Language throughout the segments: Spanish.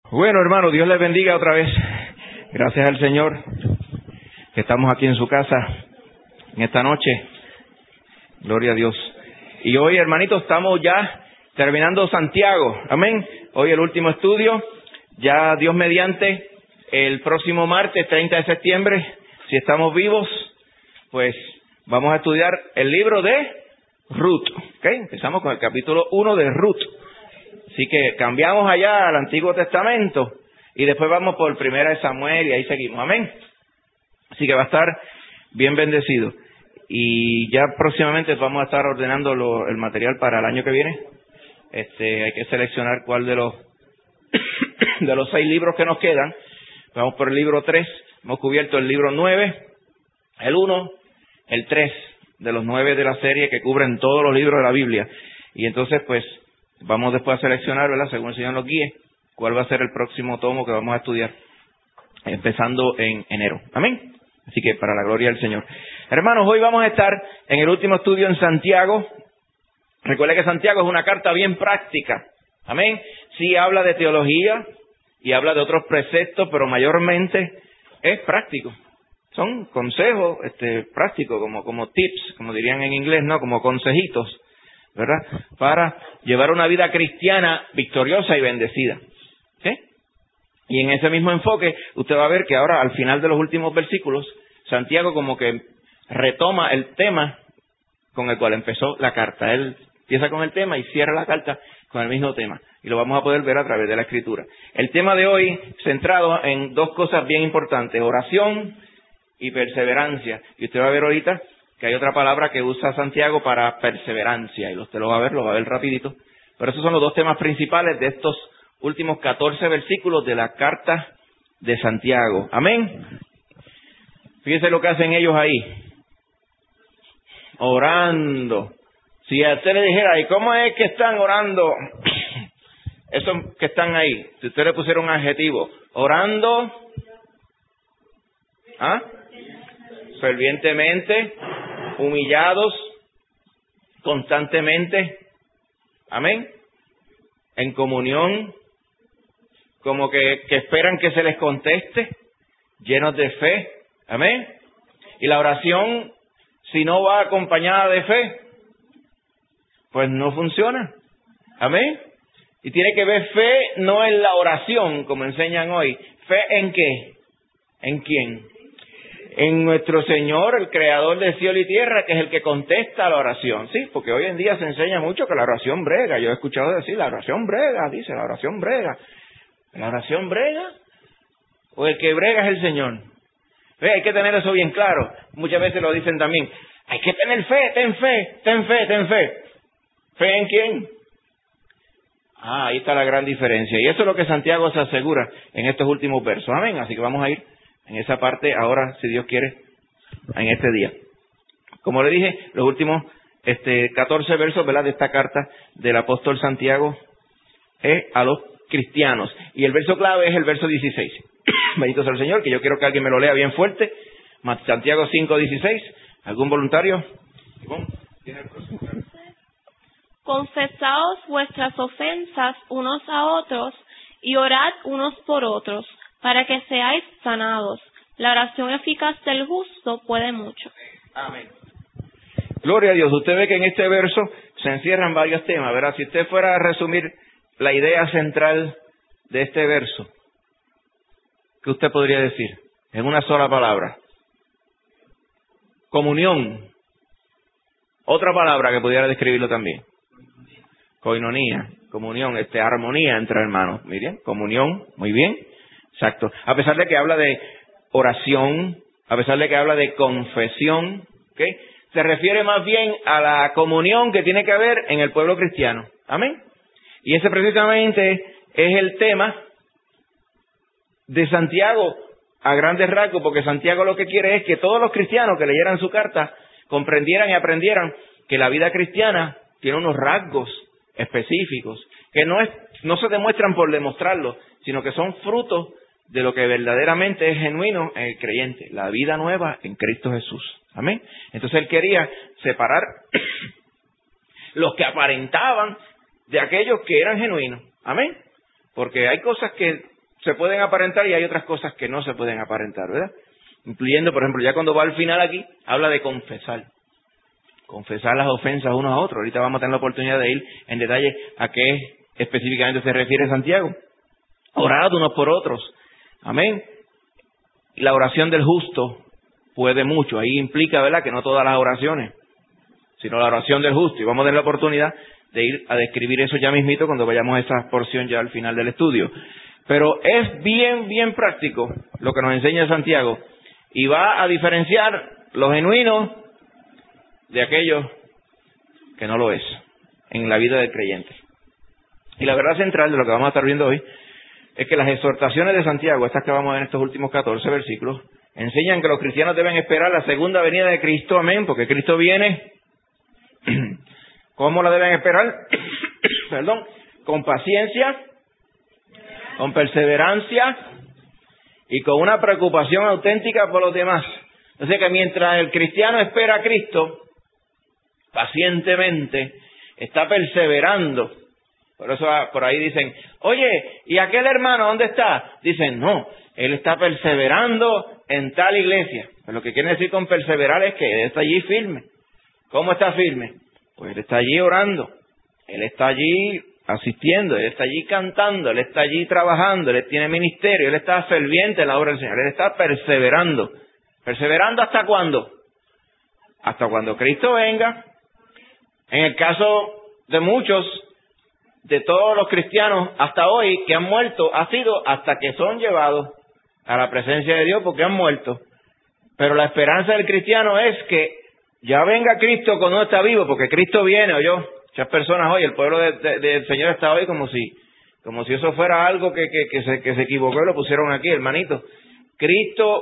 Bueno, hermano, Dios les bendiga otra vez. Gracias al Señor que estamos aquí en su casa en esta noche. Gloria a Dios. Y hoy, hermanitos, estamos ya terminando Santiago. Amén. Hoy el último estudio. Ya Dios mediante, el próximo martes 30 de septiembre, si estamos vivos, pues vamos a estudiar el libro de Ruth. ¿Okay? Empezamos con el capítulo 1 de Ruth. Así que cambiamos allá al Antiguo Testamento y después vamos por Primera de Samuel y ahí seguimos. Amén. Así que va a estar bien bendecido. Y ya próximamente vamos a estar ordenando el material para el año que viene. Hay que seleccionar cuál de los 6 libros que nos quedan. Vamos por el libro 3. Hemos cubierto el libro 9, el 1, el 3, de los 9 de la serie que cubren todos los libros de la Biblia. Y entonces, pues, vamos después a seleccionar, ¿verdad?, según el Señor nos guíe, cuál va a ser el próximo tomo que vamos a estudiar, empezando en enero. Amén. Así que para la gloria del Señor. Hermanos, hoy vamos a estar en el último estudio en Santiago. Recuerde que Santiago es una carta bien práctica. Amén. Sí habla de teología y habla de otros preceptos, pero mayormente es práctico. Son consejos prácticos, como tips, como dirían en inglés, ¿no? Como consejitos, ¿verdad? Para llevar una vida cristiana victoriosa y bendecida. ¿Sí? Y en ese mismo enfoque, usted va a ver que ahora, al final de los últimos versículos, Santiago como que retoma el tema con el cual empezó la carta. Él empieza con el tema y cierra la carta con el mismo tema. Y lo vamos a poder ver a través de la Escritura. El tema de hoy, centrado en 2 cosas bien importantes: oración y perseverancia. Y usted va a ver ahorita que hay otra palabra que usa Santiago para perseverancia. Y usted lo va a ver rapidito. Pero esos son los 2 temas principales de estos últimos 14 versículos de la carta de Santiago. Amén. Fíjese lo que hacen ellos ahí. Orando. Si a usted le dijera, ¿y cómo es que están orando? Esos que están ahí, si usted le pusiera un adjetivo, orando, fervientemente, humillados, constantemente, amén, en comunión, como que esperan que se les conteste, llenos de fe, amén. Y la oración, si no va acompañada de fe, pues no funciona, amén. Y tiene que ver fe no en la oración, como enseñan hoy. ¿Fe en qué? ¿En quién? En nuestro Señor, el Creador de cielo y tierra, que es el que contesta la oración. Sí, porque hoy en día se enseña mucho que la oración brega. Yo he escuchado decir, la oración brega, dice, la oración brega. ¿La oración brega? ¿O el que brega es el Señor? Hay que tener eso bien claro. Muchas veces lo dicen también. Hay que tener fe, ten fe, ten fe, ten fe. ¿Fe en quién? Ahí está la gran diferencia. Y eso es lo que Santiago se asegura en estos últimos versos. Amén. Así que vamos a ir en esa parte ahora, si Dios quiere, en este día. Como le dije, los últimos 14 versos, ¿verdad?, de esta carta del apóstol Santiago es a los cristianos. Y el verso clave es el verso 16. Bendito sea el Señor, que yo quiero que alguien me lo lea bien fuerte. Santiago 5:16. ¿Algún voluntario? ¿Tiene el próximo? Confesaos vuestras ofensas unos a otros y orad unos por otros, para que seáis sanados. La oración eficaz del justo puede mucho. Amén. Gloria a Dios. Usted ve que en este verso se encierran varios temas, ¿verdad? Si usted fuera a resumir la idea central de este verso, ¿qué usted podría decir? En una sola palabra. Comunión. Otra palabra que pudiera describirlo también. Coinonía, comunión, armonía entre hermanos. Muy bien, comunión, muy bien, exacto. A pesar de que habla de oración, a pesar de que habla de confesión, ¿okay?, se refiere más bien a la comunión que tiene que haber en el pueblo cristiano. Amén. Y ese precisamente es el tema de Santiago a grandes rasgos, porque Santiago lo que quiere es que todos los cristianos que leyeran su carta comprendieran y aprendieran que la vida cristiana tiene unos rasgos específicos, que no se demuestran por demostrarlo, sino que son frutos de lo que verdaderamente es genuino en el creyente, la vida nueva en Cristo Jesús. Amén. Entonces él quería separar los que aparentaban de aquellos que eran genuinos. Amén. Porque hay cosas que se pueden aparentar y hay otras cosas que no se pueden aparentar, ¿verdad? Incluyendo, por ejemplo, ya cuando va al final aquí, habla de confesar. Confesar las ofensas unos a otros. Ahorita vamos a tener la oportunidad de ir en detalle a qué específicamente se refiere Santiago. Orad unos por otros. Amén. Y la oración del justo puede mucho. Ahí implica, ¿verdad?, que no todas las oraciones, sino la oración del justo. Y vamos a tener la oportunidad de ir a describir eso ya mismito cuando vayamos a esa porción ya al final del estudio. Pero es bien práctico lo que nos enseña Santiago y va a diferenciar lo genuino de aquello que no lo es en la vida del creyente. Y la verdad central de lo que vamos a estar viendo hoy es que las exhortaciones de Santiago, estas que vamos a ver en estos últimos 14 versículos, enseñan que los cristianos deben esperar la segunda venida de Cristo, amén, porque Cristo viene. ¿Cómo la deben esperar? Perdón, con paciencia, con perseverancia y con una preocupación auténtica por los demás. O sea que mientras el cristiano espera a Cristo, pacientemente, está perseverando. Por eso por ahí dicen, oye, ¿y aquel hermano dónde está? Dicen, no, él está perseverando en tal iglesia. Pero lo que quiere decir con perseverar es que él está allí firme. ¿Cómo está firme? Pues él está allí orando, él está allí asistiendo, él está allí cantando, él está allí trabajando, él tiene ministerio, él está ferviente en la obra del Señor, él está perseverando. ¿Perseverando hasta cuándo? Hasta cuando Cristo venga. En el caso de muchos, de todos los cristianos hasta hoy que han muerto, ha sido hasta que son llevados a la presencia de Dios porque han muerto. Pero la esperanza del cristiano es que ya venga Cristo cuando uno está vivo, porque Cristo viene, oyó. Muchas personas hoy, el pueblo del Señor está hoy como si eso fuera algo que se equivocó y lo pusieron aquí, hermanito. Cristo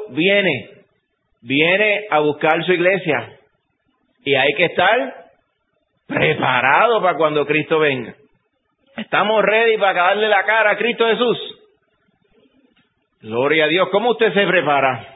viene a buscar su iglesia y hay que estar preparados para cuando Cristo venga. ¿Estamos ready para darle la cara a Cristo Jesús? Gloria a Dios. ¿Cómo usted se prepara?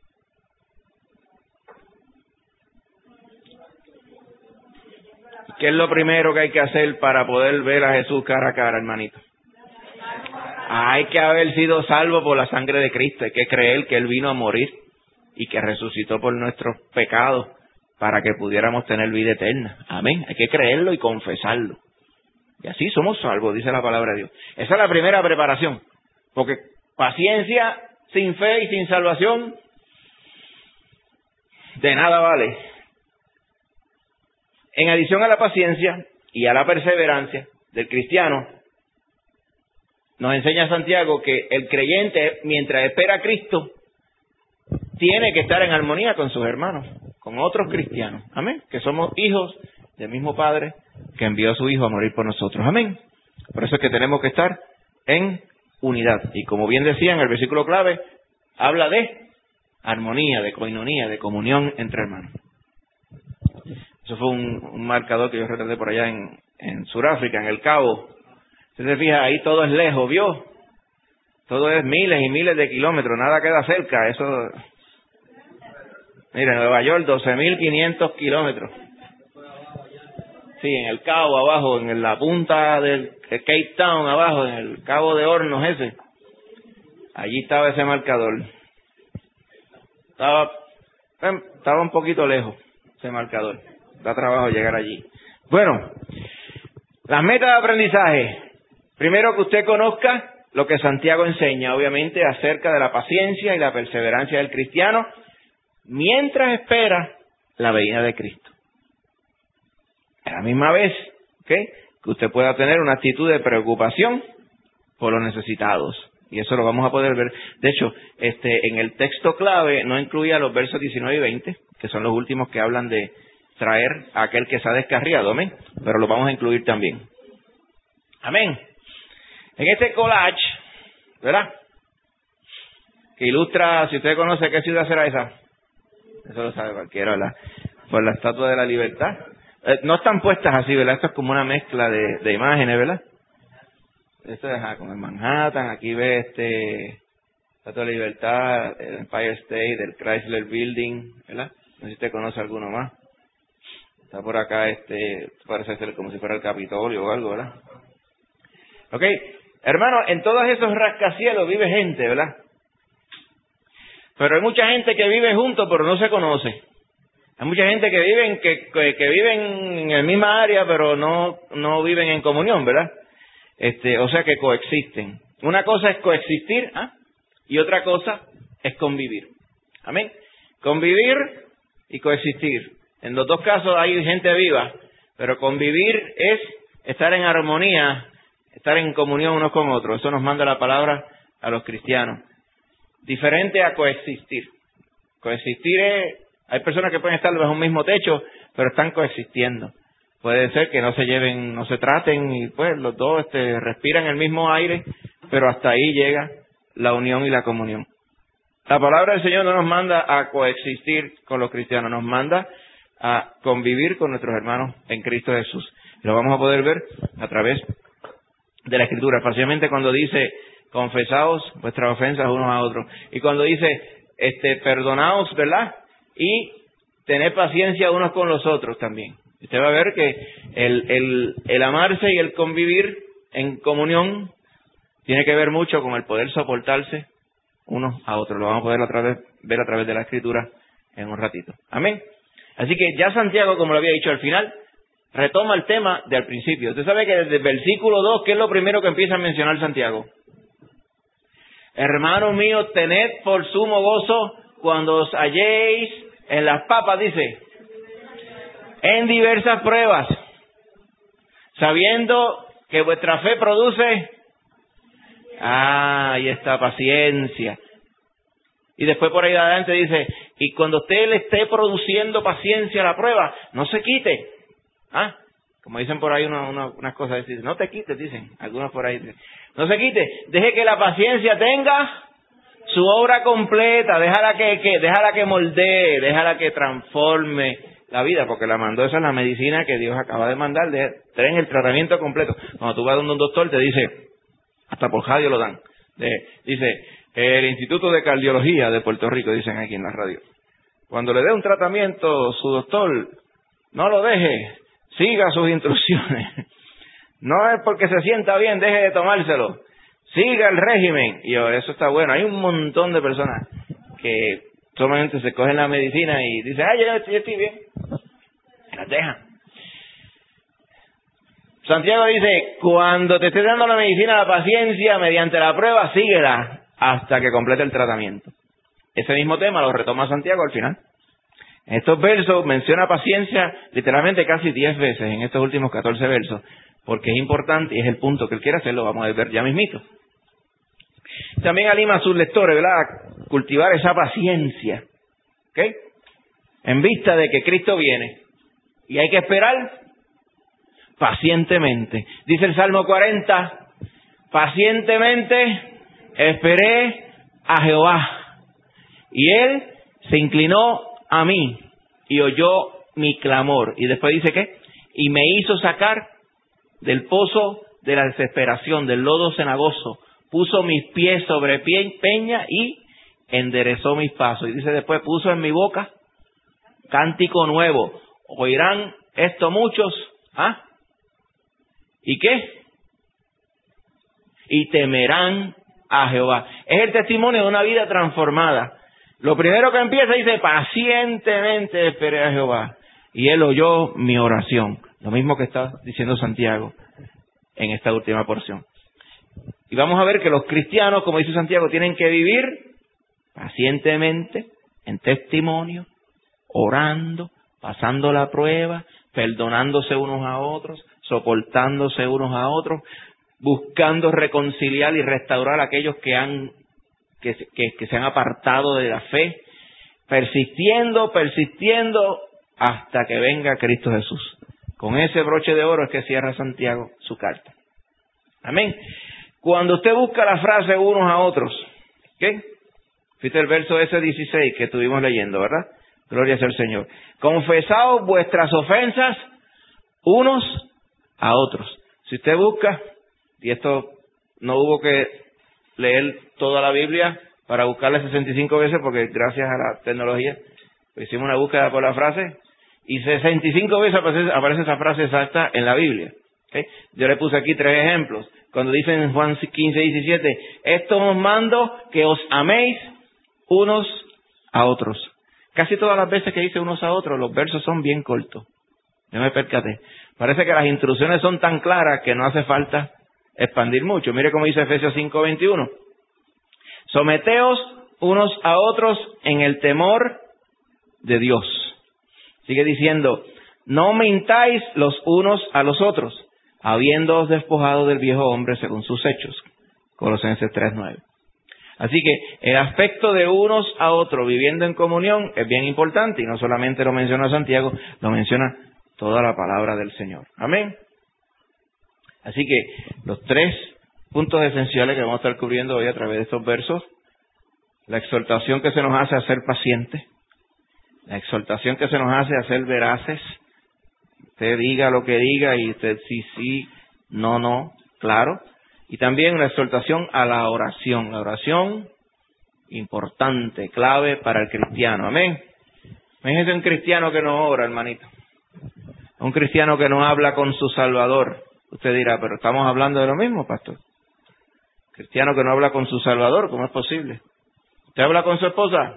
¿Qué es lo primero que hay que hacer para poder ver a Jesús cara a cara, hermanito? Hay que haber sido salvo por la sangre de Cristo. Hay que creer que Él vino a morir y que resucitó por nuestros pecados para que pudiéramos tener vida eterna. Amén. Hay que creerlo y confesarlo. Y así somos salvos, dice la palabra de Dios. Esa es la primera preparación. Porque paciencia sin fe y sin salvación de nada vale. En adición a la paciencia y a la perseverancia del cristiano, nos enseña Santiago que el creyente, mientras espera a Cristo, tiene que estar en armonía con sus hermanos, con otros cristianos. Amén. Que somos hijos del mismo Padre que envió a su Hijo a morir por nosotros. Amén. Por eso es que tenemos que estar en unidad. Y como bien decía en el versículo clave, habla de armonía, de coinonía, de comunión entre hermanos. Eso fue un marcador que yo retraté por allá en Sudáfrica, en el Cabo. Usted se fija, ahí todo es lejos, ¿vio? Todo es miles y miles de kilómetros, nada queda cerca. Eso, mira, Nueva York, 12.500 kilómetros. Sí, en el Cabo abajo, en la punta del Cape Town abajo, en el Cabo de Hornos ese. Allí estaba ese marcador. Estaba un poquito lejos ese marcador. Da trabajo llegar allí. Bueno, las metas de aprendizaje. Primero, que usted conozca lo que Santiago enseña, obviamente, acerca de la paciencia y la perseverancia del cristiano mientras espera la venida de Cristo. A la misma vez, ¿okay?, que usted pueda tener una actitud de preocupación por los necesitados. Y eso lo vamos a poder ver. De hecho, en el texto clave no incluía los versos 19 y 20, que son los últimos que hablan de traer a aquel que se ha descarriado, amén. Pero lo vamos a incluir también. Amén. En este collage, ¿verdad?, que ilustra, si usted conoce qué ciudad será esa, eso lo sabe cualquiera, ¿verdad?, por la Estatua de la Libertad. No están puestas así, ¿verdad? Esto es como una mezcla de imágenes, ¿verdad? Esto es como en Manhattan, aquí ve Estatua de la Libertad, el Empire State, el Chrysler Building, ¿verdad? No sé si usted conoce alguno más. Está por acá, parece ser como si fuera el Capitolio o algo, ¿verdad? Ok, Hermano, en todos esos rascacielos vive gente, ¿verdad? Pero hay mucha gente que vive juntos, pero no se conoce. Hay mucha gente que viven en la misma área, pero no viven en comunión, ¿verdad? O sea que coexisten. Una cosa es coexistir, y otra cosa es convivir. Amén. Convivir y coexistir. En los dos casos hay gente viva, pero convivir es estar en armonía, estar en comunión unos con otros. Eso nos manda la palabra a los cristianos. Diferente a coexistir. Coexistir es, hay personas que pueden estar bajo un mismo techo, pero están coexistiendo. Puede ser que no se lleven, no se traten, y pues los dos respiran el mismo aire, pero hasta ahí llega la unión y la comunión. La palabra del Señor no nos manda a coexistir con los cristianos, nos manda a convivir con nuestros hermanos en Cristo Jesús. Y lo vamos a poder ver a través de la Escritura, especialmente cuando dice, confesaos vuestras ofensas unos a otros. Y cuando dice, perdonaos, ¿verdad? Y tened paciencia unos con los otros también. Usted va a ver que el amarse y el convivir en comunión tiene que ver mucho con el poder soportarse unos a otros. Lo vamos a poder ver a través de la Escritura en un ratito. Amén. Así que ya Santiago, como lo había dicho al final, retoma el tema del principio. Usted sabe que desde el versículo 2, ¿qué es lo primero que empieza a mencionar Santiago? Hermanos míos, tened por sumo gozo cuando os halléis en las papas, dice, en diversas pruebas, sabiendo que vuestra fe produce, ahí está, paciencia. Y después por ahí adelante dice, y cuando usted le esté produciendo paciencia a la prueba, no se quite. Como dicen por ahí unas cosas, dicen, no te quites, dicen, algunos por ahí dicen, no se quite, deje que la paciencia tenga su obra completa, déjala que moldee, déjala que transforme la vida, porque la mandó, esa es la medicina que Dios acaba de mandar, traen el tratamiento completo. Cuando tú vas donde un doctor te dice, hasta por radio lo dan, dice, el Instituto de Cardiología de Puerto Rico, dicen aquí en la radio, cuando le dé un tratamiento su doctor, no lo deje, siga sus instrucciones. No es porque se sienta bien, deje de tomárselo. Siga el régimen. Y eso está bueno. Hay un montón de personas que solamente se cogen la medicina y dicen, yo estoy bien. Las dejan. Santiago dice, cuando te esté dando la medicina, la paciencia, mediante la prueba, síguela hasta que complete el tratamiento. Ese mismo tema lo retoma Santiago al final. En estos versos menciona paciencia literalmente casi 10 veces en estos últimos 14 versos, porque es importante y es el punto que él quiere hacer, lo vamos a ver ya mismito. También anima a sus lectores, ¿verdad?, a cultivar esa paciencia, ¿ok? En vista de que Cristo viene y hay que esperar pacientemente. Dice el Salmo 40, pacientemente esperé a Jehová y Él se inclinó a mí y oyó mi clamor. Y después dice ¿qué? Y me hizo sacar del pozo de la desesperación, del lodo cenagoso, puso mis pies sobre peña y enderezó mis pasos. Y dice después, puso en mi boca cántico nuevo. Oirán esto muchos, ¿y qué? Y temerán a Jehová. Es el testimonio de una vida transformada. Lo primero que empieza dice, pacientemente esperé a Jehová. Y Él oyó mi oración. Lo mismo que está diciendo Santiago en esta última porción. Y vamos a ver que los cristianos, como dice Santiago, tienen que vivir pacientemente, en testimonio, orando, pasando la prueba, perdonándose unos a otros, soportándose unos a otros, buscando reconciliar y restaurar a aquellos que se han apartado de la fe, persistiendo hasta que venga Cristo Jesús. Con ese broche de oro es que cierra Santiago su carta. Amén. Cuando usted busca la frase unos a otros, ¿qué? Fíjate el verso ese 16 que estuvimos leyendo, ¿verdad? Gloria sea al Señor. Confesaos vuestras ofensas unos a otros. Si usted busca, y esto no hubo que leer toda la Biblia para buscarla 65 veces, porque gracias a la tecnología hicimos una búsqueda por la frase, y 65 veces aparece esa frase exacta en la Biblia. ¿Okay? Yo le puse aquí 3 ejemplos. Cuando dice en Juan 15:17, esto os mando que os améis unos a otros. Casi todas las veces que dice unos a otros, los versos son bien cortos. Yo me percaté. Parece que las instrucciones son tan claras que no hace falta expandir mucho. Mire cómo dice Efesios 5:21. Someteos unos a otros en el temor de Dios. Sigue diciendo, no mintáis los unos a los otros, habiéndoos despojado del viejo hombre según sus hechos. Colosenses 3:9. Así que el aspecto de unos a otros viviendo en comunión es bien importante y no solamente lo menciona Santiago, lo menciona toda la palabra del Señor. Amén. Así que los 3 puntos esenciales que vamos a estar cubriendo hoy a través de estos versos: la exhortación que se nos hace a ser pacientes, la exhortación que se nos hace a ser veraces. Usted diga lo que diga y usted sí, no, claro. Y también la exhortación a la oración. La oración, importante, clave para el cristiano. Amén. Imagínese un cristiano que no ora, hermanito. Un cristiano que no habla con su Salvador. Usted dirá, pero estamos hablando de lo mismo, pastor. Cristiano que no habla con su Salvador, ¿cómo es posible? ¿Usted habla con su esposa?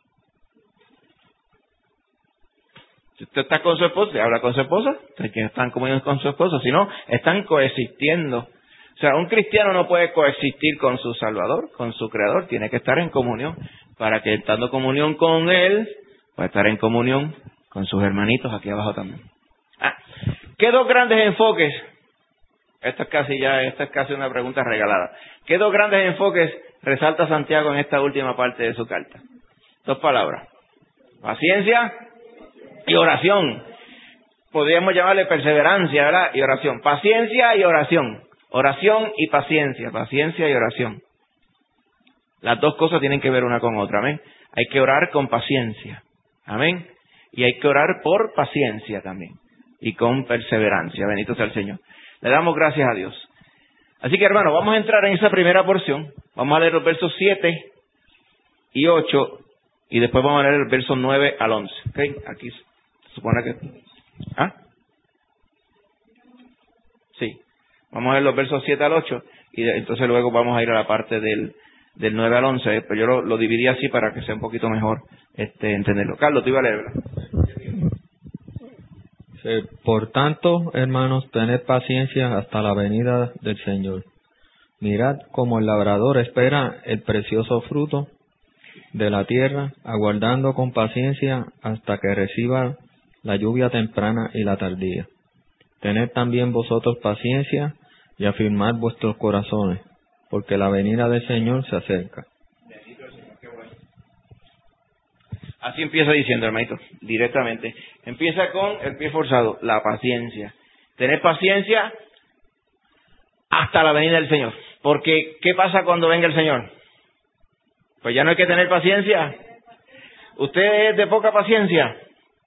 Si usted está con su esposa, habla con su esposa, que están comunión con su esposa, si no, están coexistiendo. O sea, un cristiano no puede coexistir con su Salvador, con su Creador, tiene que estar en comunión, para que estando en comunión con Él, pueda estar en comunión con sus hermanitos aquí abajo también. ¿Qué 2 grandes enfoques? Esta es casi una pregunta regalada. ¿Qué 2 grandes enfoques resalta Santiago en esta última parte de su carta? 2 palabras. Paciencia y oración. Podríamos llamarle perseverancia, ¿verdad? Y oración. Paciencia y oración. Oración y paciencia. Paciencia y oración. Las 2 cosas tienen que ver una con otra. Amén. Hay que orar con paciencia. Amén. Y hay que orar por paciencia también. Y con perseverancia. Bendito sea el Señor. Le damos gracias a Dios. Así que, hermano, vamos a entrar en esa primera porción. Vamos a leer los versos 7 y 8. Y después vamos a leer el verso 9 al 11. ¿Okay? Aquí se supone que... Sí. Vamos a leer los versos 7 al 8. Y entonces luego vamos a ir a la parte del 9 al 11. Pero yo lo dividí así para que sea un poquito mejor entenderlo. Carlos, te iba a leer, ¿verdad? Por tanto, hermanos, tened paciencia hasta la venida del Señor. Mirad cómo el labrador espera el precioso fruto de la tierra, aguardando con paciencia hasta que reciba la lluvia temprana y la tardía. Tened también vosotros paciencia y afirmad vuestros corazones, porque la venida del Señor se acerca. Así empieza diciendo, hermanito, directamente. Empieza con el pie forzado, la paciencia. Tener paciencia hasta la venida del Señor. Porque, ¿qué pasa cuando venga el Señor? Pues ya no hay que tener paciencia. ¿Usted es de poca paciencia?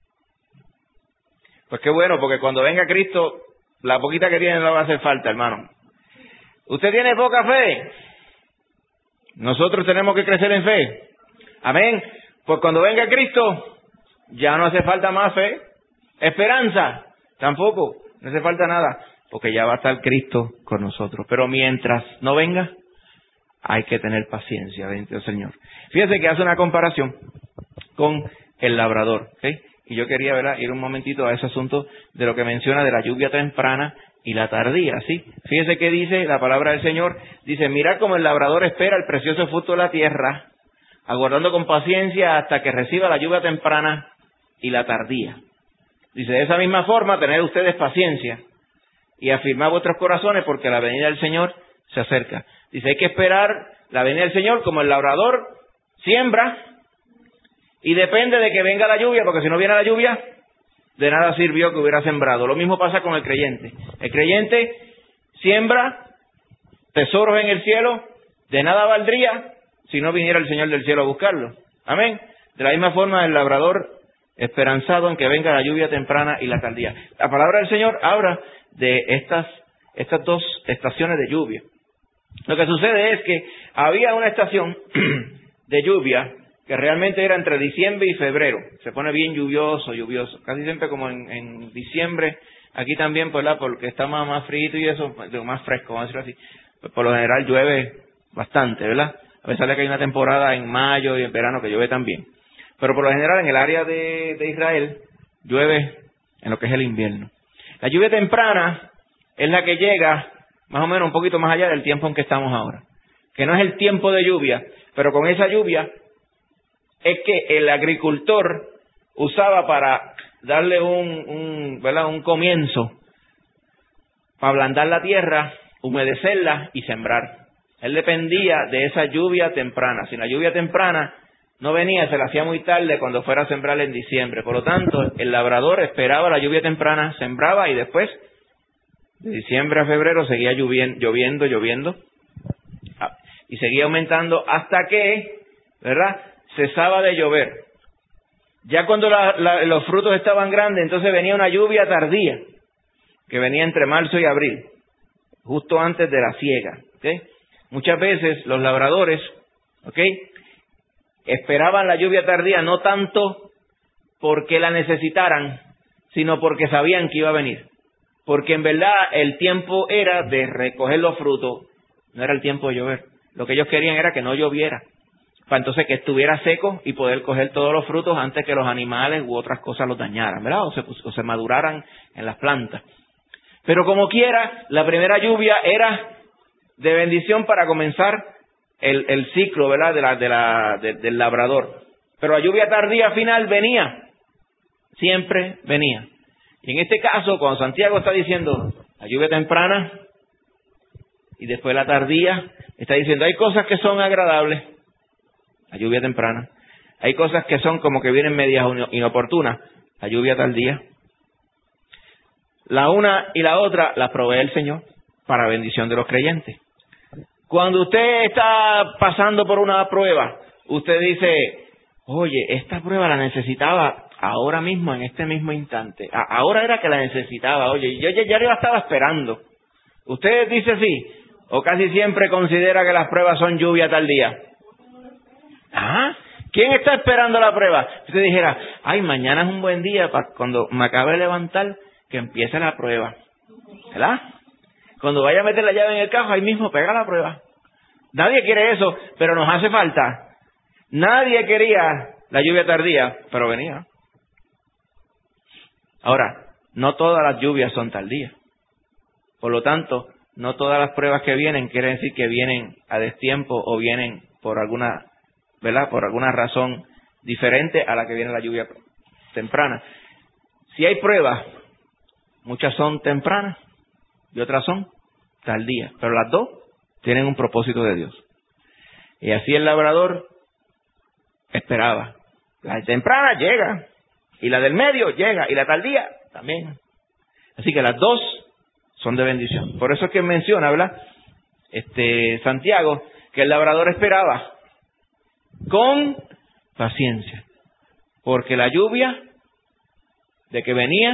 Pues qué bueno, porque cuando venga Cristo, la poquita que tiene no va a hacer falta, hermano. ¿Usted tiene poca fe? Nosotros tenemos que crecer en fe. Amén. Pues cuando venga Cristo, ya no hace falta más fe. Esperanza, tampoco, no hace falta nada, porque ya va a estar Cristo con nosotros. Pero mientras no venga, hay que tener paciencia, bendito Señor. Fíjese que hace una comparación con el labrador, ¿okay? Y yo quería, ¿verdad?, ir un momentito a ese asunto de lo que menciona de la lluvia temprana y la tardía, ¿sí? Fíjese que dice la palabra del Señor, dice, mirad cómo el labrador espera el precioso fruto de la tierra, aguardando con paciencia hasta que reciba la lluvia temprana y la tardía. Dice, de esa misma forma, tened ustedes paciencia y afirmad vuestros corazones porque la venida del Señor se acerca. Dice, hay que esperar la venida del Señor como el labrador siembra y depende de que venga la lluvia, porque si no viene la lluvia, de nada sirvió que hubiera sembrado. Lo mismo pasa con el creyente. El creyente siembra tesoros en el cielo, de nada valdría si no viniera el Señor del cielo a buscarlo. Amén. De la misma forma, el labrador esperanzado en que venga la lluvia temprana y la tardía. La palabra del Señor habla de estas 2 estaciones de lluvia. Lo que sucede es que había una estación de lluvia que realmente era entre diciembre y febrero. Se pone bien lluvioso. Casi siempre como en diciembre Aquí también, ¿verdad? Porque está más frío y eso, más fresco, vamos a decirlo así. Pues por lo general llueve bastante, ¿verdad? A pesar de que hay una temporada en mayo y en verano que llueve también. Pero por lo general en el área de Israel llueve en lo que es el invierno. La lluvia temprana es la que llega más o menos un poquito más allá del tiempo en que estamos ahora. Que no es el tiempo de lluvia, pero con esa lluvia es que el agricultor usaba para darle un comienzo, para ablandar la tierra, humedecerla y sembrar. Él dependía de esa lluvia temprana. Si la lluvia temprana no venía, se la hacía muy tarde cuando fuera a sembrar en diciembre. Por lo tanto, el labrador esperaba la lluvia temprana, sembraba y después, de diciembre a febrero, seguía lloviendo, y seguía aumentando hasta que, ¿verdad?, cesaba de llover. Ya cuando los frutos estaban grandes, entonces venía una lluvia tardía, que venía entre marzo y abril, justo antes de la siega. ¿Okay? Muchas veces los labradores, esperaban la lluvia tardía no tanto porque la necesitaran, sino porque sabían que iba a venir. Porque en verdad el tiempo era de recoger los frutos, no era el tiempo de llover. Lo que ellos querían era que no lloviera, para entonces que estuviera seco y poder coger todos los frutos antes que los animales u otras cosas los dañaran, ¿verdad? O se maduraran en las plantas. Pero como quiera, la primera lluvia era de bendición para comenzar el ciclo, ¿verdad?, del labrador. Pero la lluvia tardía final venía, siempre venía. Y en este caso, cuando Santiago está diciendo la lluvia temprana y después la tardía, está diciendo hay cosas que son agradables, la lluvia temprana. Hay cosas que son como que vienen medias inoportunas, la lluvia tardía. La una y la otra las provee el Señor para bendición de los creyentes. Cuando usted está pasando por una prueba, usted dice, oye, esta prueba la necesitaba ahora mismo, en este mismo instante. Ahora era que la necesitaba, oye, yo ya la estaba esperando. ¿Usted dice sí? ¿O casi siempre considera que las pruebas son lluvia tardía? ¿Quién está esperando la prueba? Usted dijera, ay, mañana es un buen día para cuando me acabe de levantar, que empiece la prueba. ¿Verdad? Cuando vaya a meter la llave en el carro, ahí mismo pega la prueba. Nadie quiere eso, pero nos hace falta. Nadie quería la lluvia tardía, pero venía. Ahora, no todas las lluvias son tardías. Por lo tanto, no todas las pruebas que vienen quieren decir que vienen a destiempo o vienen por alguna, ¿verdad?, por alguna razón diferente a la que viene la lluvia temprana. Si hay pruebas, muchas son tempranas y otras son tardías, pero las dos tienen un propósito de Dios. Y así el labrador esperaba. La temprana llega, y la del medio llega, y la tardía también. Así que las dos son de bendición. Por eso es que menciona, ¿verdad?, Santiago, que el labrador esperaba con paciencia, porque la lluvia de que venía.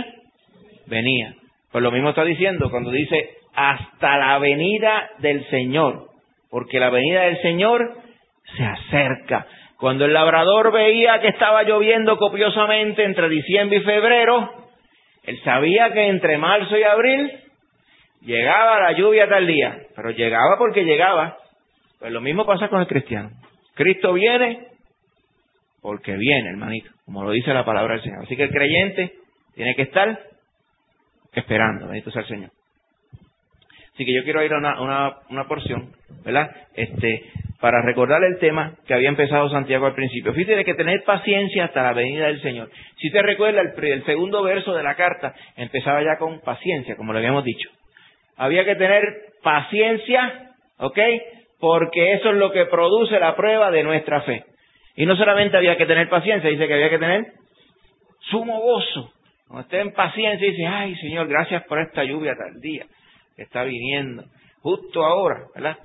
Pues lo mismo está diciendo cuando dice hasta la venida del Señor, porque la venida del Señor se acerca. Cuando el labrador veía que estaba lloviendo copiosamente entre diciembre y febrero, él sabía que entre marzo y abril llegaba la lluvia tardía, pero llegaba porque llegaba. Pues lo mismo pasa con el cristiano. Cristo viene porque viene, hermanito, como lo dice la palabra del Señor. Así que el creyente tiene que estar esperando, bendito sea el Señor. Así que yo quiero ir a una porción, ¿verdad?, para recordar el tema que había empezado Santiago al principio. Fíjate que tener paciencia hasta la venida del Señor. Si te recuerda, el segundo verso de la carta empezaba ya con paciencia, como lo habíamos dicho. Había que tener paciencia, porque eso es lo que produce la prueba de nuestra fe. Y no solamente había que tener paciencia, dice que había que tener sumo gozo. Cuando esté en paciencia y dice, ay, Señor, gracias por esta lluvia tardía que está viniendo justo ahora, ¿verdad?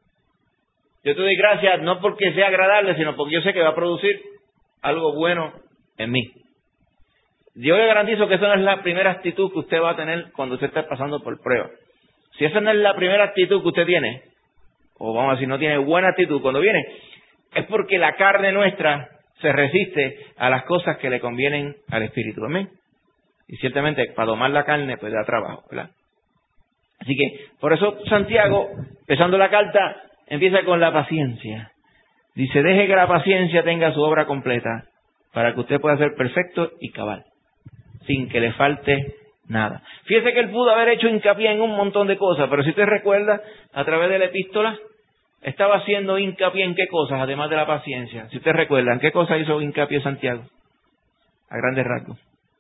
Yo te doy gracias no porque sea agradable, sino porque yo sé que va a producir algo bueno en mí. Yo le garantizo que esa no es la primera actitud que usted va a tener cuando usted está pasando por prueba. Si esa no es la primera actitud que usted tiene, o vamos a decir, no tiene buena actitud cuando viene, es porque la carne nuestra se resiste a las cosas que le convienen al Espíritu. Amén. Y ciertamente para domar la carne pues da trabajo, ¿verdad? Así que por eso Santiago, empezando la carta, empieza con la paciencia. Dice, deje que la paciencia tenga su obra completa para que usted pueda ser perfecto y cabal, sin que le falte nada. Fíjese que él pudo haber hecho hincapié en un montón de cosas, pero si usted recuerda, a través de la epístola, estaba haciendo hincapié en qué cosas, además de la paciencia. Si usted recuerda, ¿en qué cosas hizo hincapié Santiago? A grandes rasgos.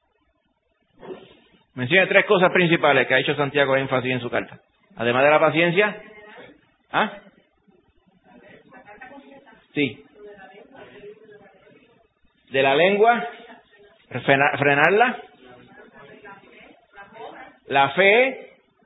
Menciona 3 cosas principales que ha hecho Santiago énfasis en su carta. Además de la paciencia. ¿Ah? Sí. De la lengua. Frenarla. La fe.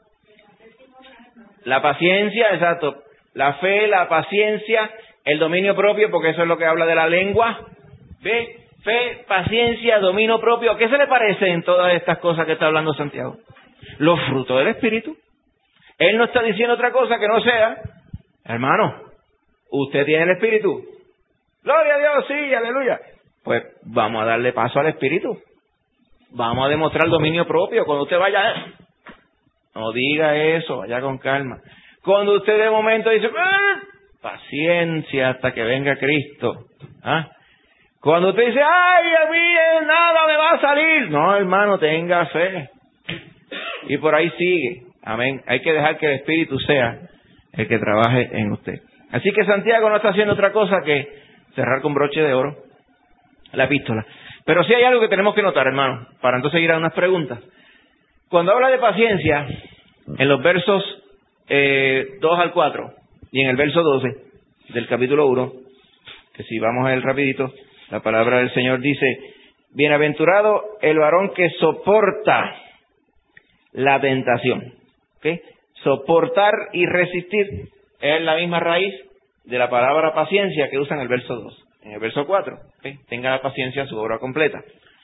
La paciencia, exacto. La fe, la paciencia, el dominio propio, porque eso es lo que habla de la lengua. ¿Ve? Fe, paciencia, dominio propio. ¿A qué se le parece en todas estas cosas que está hablando Santiago? Los frutos del Espíritu. Él no está diciendo otra cosa que no sea, hermano, usted tiene el Espíritu. Gloria a Dios, sí, aleluya. Pues vamos a darle paso al Espíritu. Vamos a demostrar dominio propio. Cuando usted vaya, no diga eso, vaya con calma. Cuando usted de momento dice, paciencia hasta que venga Cristo. ¿Ah? Cuando usted dice, ay, a mí nada me va a salir. No, hermano, tenga fe. Y por ahí sigue. Amén. Hay que dejar que el Espíritu sea el que trabaje en usted. Así que Santiago no está haciendo otra cosa que cerrar con broche de oro la epístola. Pero sí hay algo que tenemos que notar, hermano, para entonces ir a unas preguntas. Cuando habla de paciencia, en los versos 2 al 4 y en el verso 12 del capítulo 1, que si vamos a él rapidito, la palabra del Señor dice, bienaventurado el varón que soporta la tentación. ¿Okay? Soportar y resistir es la misma raíz de la palabra paciencia que usa en el verso 2. En el verso 4, ¿okay? Tenga la paciencia su obra completa.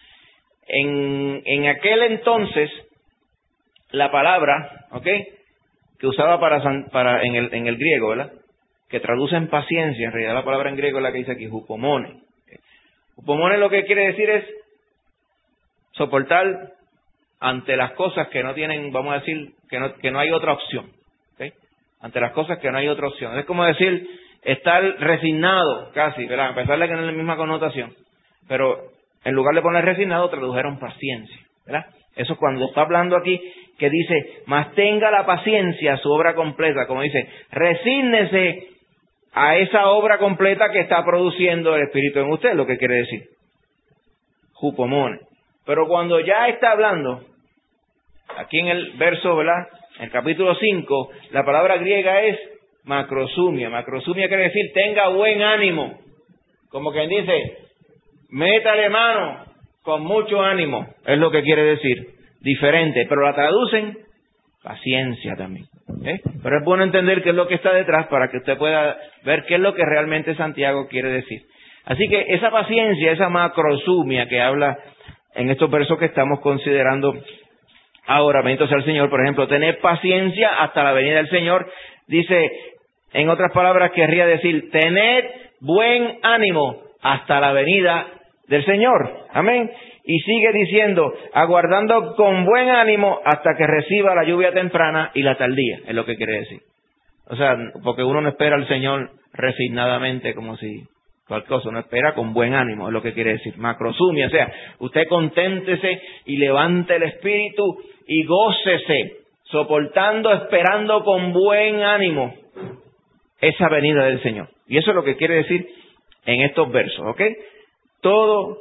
En aquel entonces, la palabra, ¿okay? Que usaba en el griego, ¿verdad? Que traduce en paciencia, en realidad la palabra en griego es la que dice aquí, hupomone. ¿Okay? Hupomone lo que quiere decir es soportar ante las cosas que no tienen, vamos a decir, que no hay otra opción. ¿Okay? Ante las cosas que no hay otra opción. Es como decir, estar resignado casi, ¿verdad? A pesar de que no es la misma connotación. Pero en lugar de poner resignado, tradujeron paciencia, ¿verdad? Eso es cuando está hablando aquí, que dice, mas tenga la paciencia su obra completa, como dice, resígnese a esa obra completa que está produciendo el Espíritu en usted, lo que quiere decir. Hupomone. Pero cuando ya está hablando, aquí en el verso, ¿verdad? En el capítulo 5, la palabra griega es macrosumia. Macrosumia quiere decir tenga buen ánimo. Como quien dice, métale mano con mucho ánimo. Es lo que quiere decir. Diferente, pero la traducen paciencia también. Pero es bueno entender qué es lo que está detrás para que usted pueda ver qué es lo que realmente Santiago quiere decir. Así que esa paciencia, esa macrosumia que habla en estos versos que estamos considerando ahora, bendito sea el Señor, por ejemplo, tener paciencia hasta la venida del Señor, dice, en otras palabras, querría decir, tened buen ánimo hasta la venida del Señor. Amén. Y sigue diciendo, aguardando con buen ánimo hasta que reciba la lluvia temprana y la tardía, es lo que quiere decir. O sea, porque uno no espera al Señor resignadamente como si cualquier cosa, uno espera con buen ánimo, es lo que quiere decir. Macrosumia, o sea, usted conténtese y levante el espíritu y gócese, soportando, esperando con buen ánimo esa venida del Señor. Y eso es lo que quiere decir en estos versos, ¿ok? Todo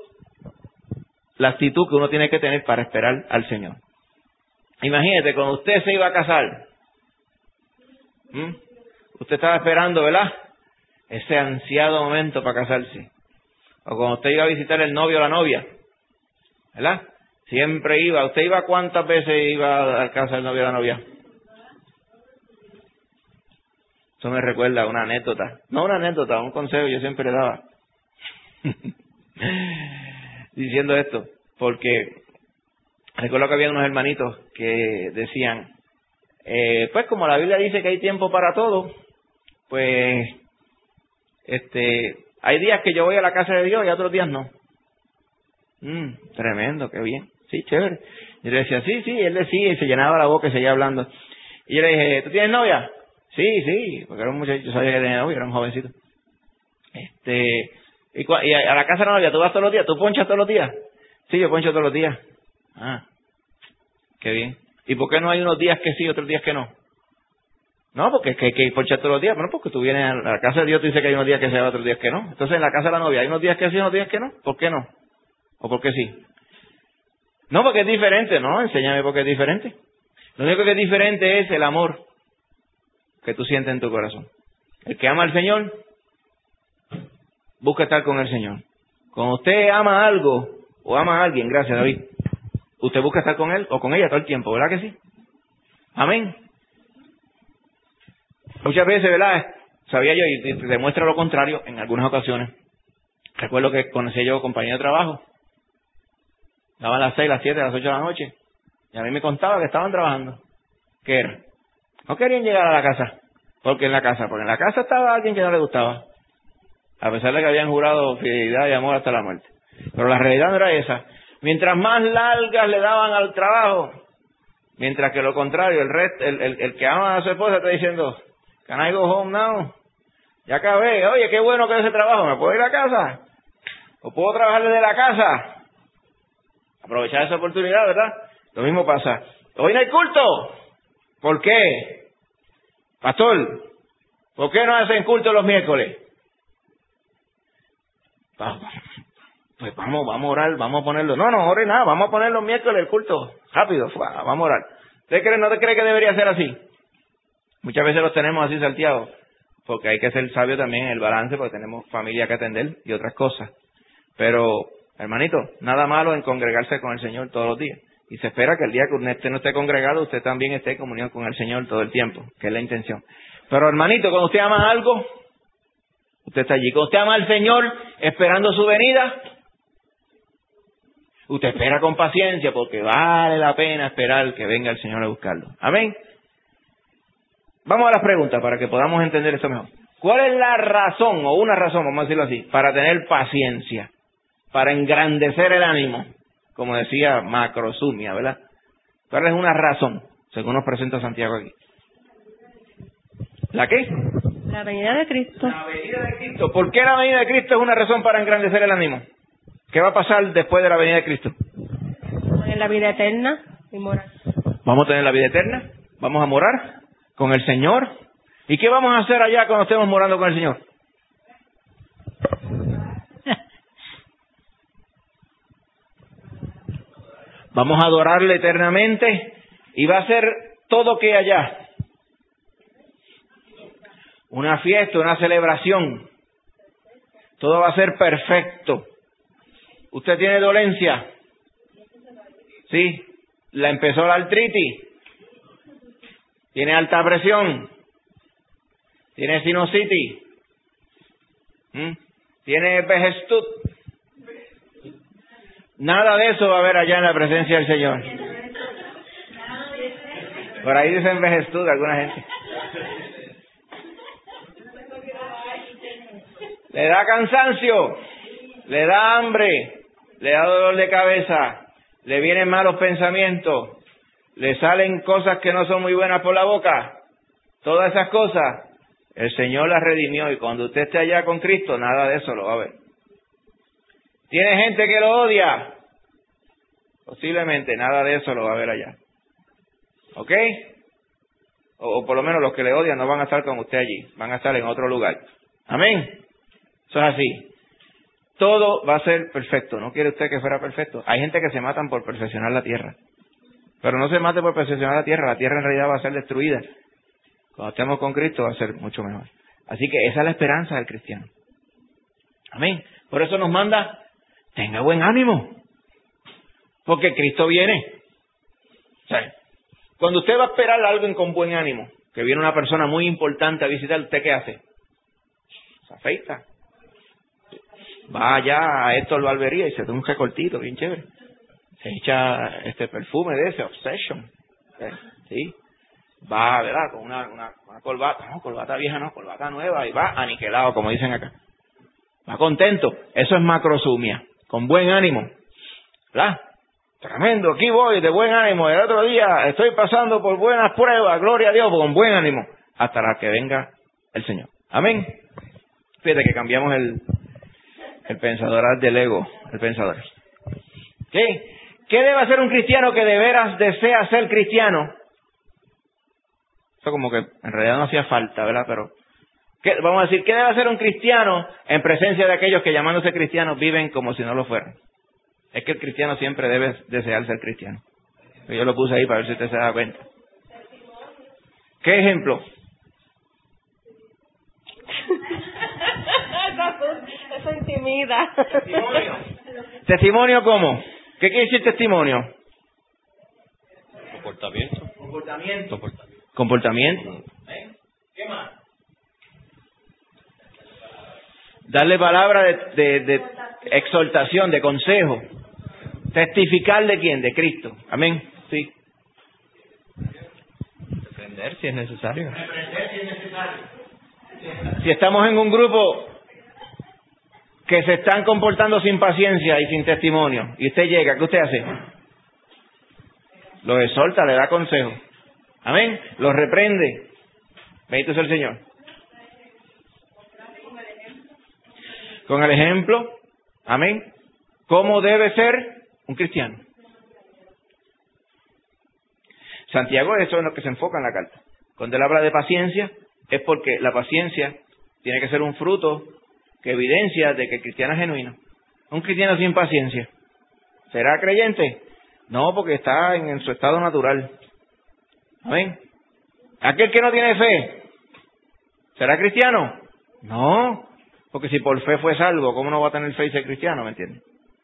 la actitud que uno tiene que tener para esperar al Señor. Imagínate, cuando usted se iba a casar, usted estaba esperando, ¿verdad? Ese ansiado momento para casarse. O cuando usted iba a visitar el novio o la novia, ¿verdad? Siempre iba. ¿Usted iba cuántas veces iba a casa del novio o la novia? Eso me recuerda a una anécdota. No una anécdota, un consejo que yo siempre le daba. Diciendo esto, porque recuerdo que había unos hermanitos que decían, pues como la Biblia dice que hay tiempo para todo, pues hay días que yo voy a la casa de Dios y otros días no. Tremendo, qué bien. Sí, chévere. Yo le decía, sí, él decía, y se llenaba la boca y seguía hablando. Y yo le dije, ¿tú tienes novia? Sí, porque era un muchacho, yo sabía que tenía novia, era un jovencito. Y a la casa de la novia, ¿tú vas todos los días? ¿Tú ponchas todos los días? Sí, yo poncho todos los días. Ah, qué bien. ¿Y por qué no hay unos días que sí y otros días que no? No, porque es que hay que ponchar todos los días. Bueno, porque tú vienes a la casa de Dios, tú dices que hay unos días que se va, otros días que no. Entonces en la casa de la novia, ¿hay unos días que sí y unos días que no? ¿Por qué no? ¿O por qué sí? No, porque es diferente, ¿no? Enséñame por qué es diferente. Lo único que es diferente es el amor que tú sientes en tu corazón. El que ama al Señor, busca estar con el Señor. Cuando usted ama algo, o ama a alguien, gracias David, usted busca estar con él o con ella todo el tiempo, ¿verdad que sí? Amén. Muchas veces, ¿verdad? Sabía yo, y te demuestra lo contrario en algunas ocasiones. Recuerdo que conocí yo compañero de trabajo. Daban las 6, las 7, las 8 de la noche. Y a mí me contaba que estaban trabajando. ¿Qué era? No querían llegar a la casa. Porque en la casa estaba alguien que no le gustaba. A pesar de que habían jurado fidelidad y amor hasta la muerte. Pero la realidad no era esa. Mientras más largas le daban al trabajo, mientras que lo contrario, el que ama a su esposa está diciendo, can I go home now? Ya acabé. Oye, qué bueno que es ese trabajo. ¿Me puedo ir a casa? ¿O puedo trabajar desde la casa? Aprovechar esa oportunidad, ¿verdad? Lo mismo pasa. Hoy no hay culto. ¿Por qué? Pastor, ¿por qué no hacen culto los miércoles? Pues vamos a orar, vamos a ponerlo. No ore nada, vamos a poner los miércoles el culto. Rápido, vamos a orar. ¿No te cree que debería ser así? Muchas veces los tenemos así salteados. Porque hay que ser sabio también en el balance, porque tenemos familia que atender y otras cosas. Pero, hermanito, nada malo en congregarse con el Señor todos los días. Y se espera que el día que usted no esté congregado, usted también esté en comunión con el Señor todo el tiempo, que es la intención. Pero, hermanito, cuando usted ama algo, usted está allí. Cuando usted ama al Señor esperando su venida, usted espera con paciencia porque vale la pena esperar que venga el Señor a buscarlo. Amén. Vamos a las preguntas para que podamos entender esto mejor. ¿Cuál es la razón, o una razón, vamos a decirlo así, para tener paciencia? Para engrandecer el ánimo, como decía Macrosumia, ¿verdad? ¿Cuál es una razón, según nos presenta Santiago aquí? ¿La qué? La venida de Cristo. La venida de Cristo. ¿Por qué la venida de Cristo es una razón para engrandecer el ánimo? ¿Qué va a pasar después de la venida de Cristo? En la vida eterna y morar. Vamos a tener la vida eterna, vamos a morar con el Señor. ¿Y qué vamos a hacer allá cuando estemos morando con el Señor? Vamos a adorarle eternamente y va a ser todo que allá. Una fiesta, una celebración. Todo va a ser perfecto. ¿Usted tiene dolencia? Sí. ¿La empezó la artritis? ¿Tiene alta presión? ¿Tiene sinusitis? ¿Tiene vejestud? Nada de eso va a haber allá en la presencia del Señor. Por ahí dicen vejestud alguna gente. Le da cansancio, le da hambre, le da dolor de cabeza, le vienen malos pensamientos, le salen cosas que no son muy buenas por la boca. Todas esas cosas, el Señor las redimió y cuando usted esté allá con Cristo, nada de eso lo va a ver. ¿Tiene gente que lo odia? Posiblemente nada de eso lo va a ver allá. ¿Ok? O por lo menos los que le odian no van a estar con usted allí, van a estar en otro lugar. Amén. Eso es así. Todo va a ser perfecto. ¿No quiere usted que fuera perfecto? Hay gente que se matan por perfeccionar la tierra. Pero no se mate por perfeccionar la tierra en realidad va a ser destruida. Cuando estemos con Cristo va a ser mucho mejor. Así que esa es la esperanza del cristiano. Amén. Por eso nos manda, tenga buen ánimo. Porque Cristo viene. O sea, cuando usted va a esperar a alguien con buen ánimo, que viene una persona muy importante a visitar, ¿usted qué hace? Se afeita. Va allá a Héctor Barbería y se da un recortito bien chévere. Se echa perfume de ese, Obsession. ¿Sí? Va, ¿verdad? Con una corbata. No, corbata vieja no, corbata nueva. Y va aniquilado, como dicen acá. Va contento. Eso es macrosumia. Con buen ánimo. ¿Verdad? tremendo, aquí voy, de buen ánimo. El otro día estoy pasando por buenas pruebas, gloria a Dios, con buen ánimo, hasta la que venga el Señor. Amén. Fíjate que cambiamos el pensador del ego, el pensador. ¿Qué debe hacer un cristiano que de veras desea ser cristiano? Eso como que en realidad no hacía falta, ¿verdad? Pero vamos a decir, ¿qué debe hacer un cristiano en presencia de aquellos que llamándose cristianos viven como si no lo fueran? Es que el cristiano siempre debe desear ser cristiano. Yo lo puse ahí para ver si usted se da cuenta. ¿Qué ejemplo? Eso intimida. Testimonio. ¿Testimonio cómo? ¿Qué quiere decir testimonio? Comportamiento. ¿Qué más? Darle palabra de exhortación, de consejo. Testificar de quién, de Cristo. Amén. Sí. Reprender si es necesario. Si estamos en un grupo que se están comportando sin paciencia y sin testimonio, y usted llega, ¿qué usted hace? Los exhorta, le da consejo. Amén. Los reprende. Bendito sea el Señor. Con el ejemplo. Amén. ¿Cómo debe ser un cristiano? Santiago, eso es lo que se enfoca en la carta. Cuando él habla de paciencia, es porque la paciencia tiene que ser un fruto que evidencia de que el cristiano es genuino. Un cristiano sin paciencia, ¿será creyente? No, porque está en su estado natural. Amén. Aquel que no tiene fe, ¿será cristiano? No, porque si por fe fue salvo, ¿cómo no va a tener fe y ser cristiano? ¿Me entiendes?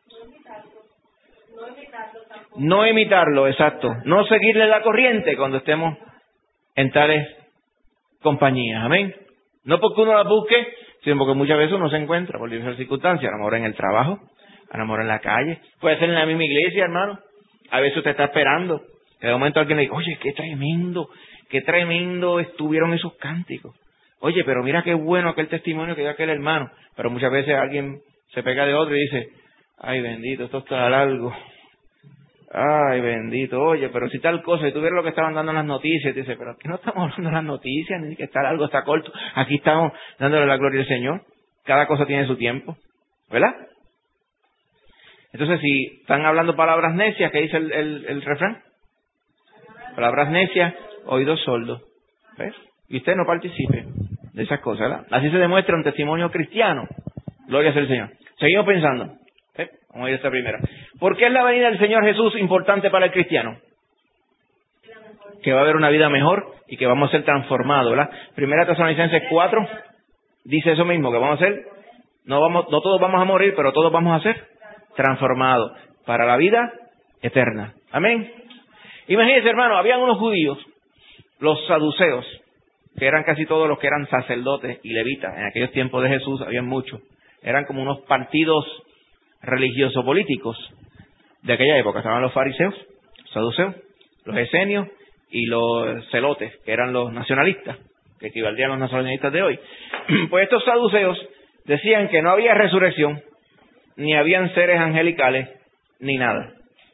No imitarlo, exacto. No seguirle la corriente cuando estemos en tales compañías. Amén. No porque uno la busque, sino porque muchas veces uno se encuentra por diversas circunstancias. A lo mejor en el trabajo, a lo mejor en la calle. Puede ser en la misma iglesia, hermano. A veces usted está esperando que de momento alguien le diga, oye, qué tremendo estuvieron esos cánticos. Oye, pero mira qué bueno aquel testimonio que dio aquel hermano. Pero muchas veces alguien se pega de otro y dice, ay bendito, esto está largo. Ay bendito, oye, pero si tal cosa, si tuviera lo que estaban dando en las noticias, dice, pero aquí no estamos hablando de las noticias, ni que está largo, está corto. Aquí estamos dándole la gloria al Señor. Cada cosa tiene su tiempo, ¿verdad? Entonces, si están hablando palabras necias, ¿qué dice el refrán? Palabras necias, oídos sordos. ¿Ves? Y usted no participe de esas cosas, ¿verdad? Así se demuestra un testimonio cristiano. Gloria sea al Señor. Seguimos pensando. Vamos a ir a esta primera. ¿Por qué es la venida del Señor Jesús importante para el cristiano? Que va a haber una vida mejor y que vamos a ser transformados, ¿verdad? Primera Tesalonicenses 4 dice eso mismo, que vamos a ser, no todos vamos a morir, pero todos vamos a ser transformados para la vida eterna. Amén. Imagínense, hermano, habían unos judíos, los saduceos, que eran casi todos los que eran sacerdotes y levitas. En aquellos tiempos de Jesús habían muchos. Eran como unos partidos religioso-políticos de aquella época. Estaban los fariseos, los saduceos, los esenios y los celotes, que eran los nacionalistas, que equivalían a los nacionalistas de hoy. Pues estos saduceos decían que no había resurrección, ni habían seres angelicales, ni nada.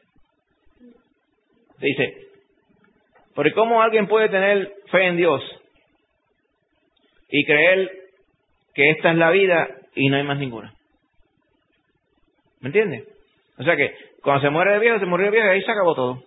Dice, ¿pero cómo alguien puede tener fe en Dios y creer que esta es la vida y no hay más ninguna? ¿Me entiendes? O sea que cuando se muere de viejo, se murió de viejo y ahí se acabó todo.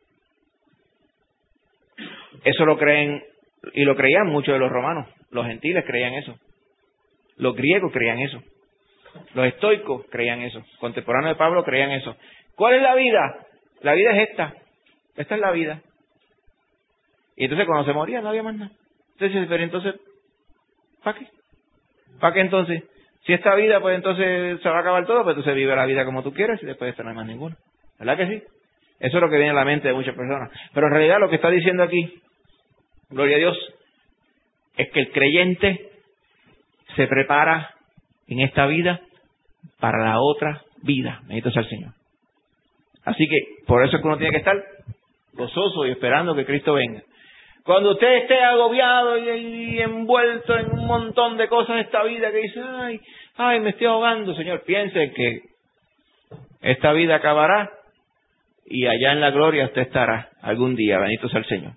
Eso lo creen, y lo creían muchos de los romanos. Los gentiles creían eso. Los griegos creían eso. Los estoicos creían eso. Contemporáneos de Pablo creían eso. ¿Cuál es la vida? La vida es esta. Esta es la vida. Y entonces cuando se moría no había más nada. Entonces, pero entonces, ¿para qué? ¿Para qué entonces? Si esta vida, pues entonces se va a acabar todo, pues entonces vive la vida como tú quieras y después de esto no hay más ninguna. ¿Verdad que sí? Eso es lo que viene a la mente de muchas personas. Pero en realidad lo que está diciendo aquí, gloria a Dios, es que el creyente se prepara en esta vida para la otra vida. Bendito sea el Señor. Así que por eso es que uno tiene que estar gozoso y esperando que Cristo venga. Cuando usted esté agobiado y envuelto en un montón de cosas de esta vida que dice, ay, me estoy ahogando, Señor, piense que esta vida acabará y allá en la gloria usted estará algún día. Bendito sea el Señor.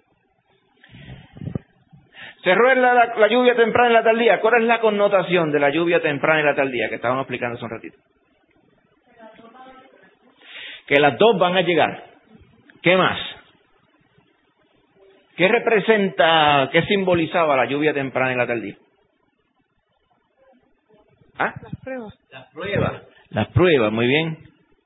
Cerró la lluvia temprana y la tardía. ¿Cuál es la connotación de la lluvia temprana y la tardía que estábamos explicando hace un ratito? Que las dos van a llegar. ¿Qué más? ¿Qué representa, qué simbolizaba la lluvia temprana y la tardía? ¿Ah? Las pruebas. Las pruebas, muy bien.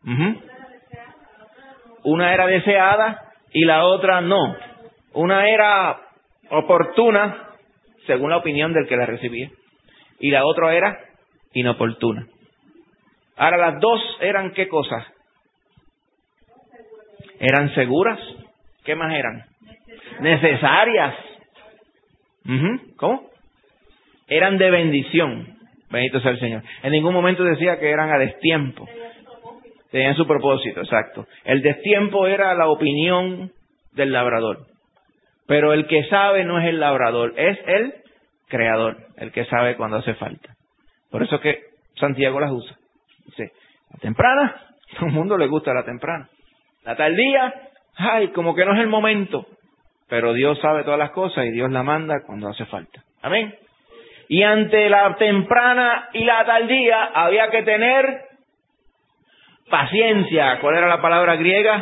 Una era deseada y la otra no. Una era oportuna, según la opinión del que la recibía, y la otra era inoportuna. Ahora, las dos eran ¿qué cosas? Eran seguras. ¿Qué más eran? Necesarias. ¿Cómo? Eran de bendición. Bendito sea el Señor. En ningún momento decía que eran a destiempo. Tenían su propósito, exacto. El destiempo era la opinión del labrador. Pero el que sabe no es el labrador, es el creador, el que sabe cuando hace falta. Por eso que Santiago las usa. Dice, la temprana, a todo el mundo le gusta la temprana. La tardía, ay, como que no es el momento. Pero Dios sabe todas las cosas y Dios la manda cuando hace falta. Amén. Y ante la temprana y la tardía había que tener paciencia. ¿Cuál era la palabra griega?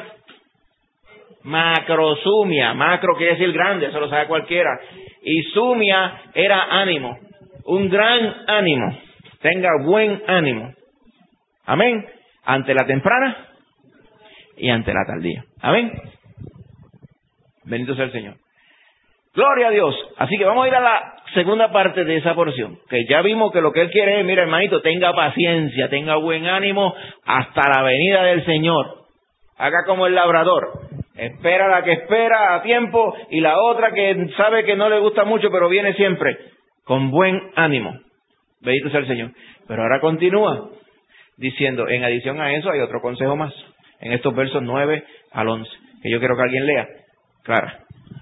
Macrosumia. Macro quiere decir grande, eso lo sabe cualquiera. Y sumia era ánimo. Un gran ánimo. Tenga buen ánimo. Amén. Ante la temprana y ante la tardía. Amén. Bendito sea el Señor. Gloria a Dios. Así que vamos a ir a la segunda parte de esa porción. Que ya vimos que lo que Él quiere es, mira hermanito, tenga paciencia, tenga buen ánimo hasta la venida del Señor. Haga como el labrador. Espera la que espera a tiempo y la otra que sabe que no le gusta mucho pero viene siempre. Con buen ánimo. Bendito sea el Señor. Pero ahora continúa diciendo, en adición a eso hay otro consejo más. En estos versos 9 al 11. Que yo quiero que alguien lea. Clara.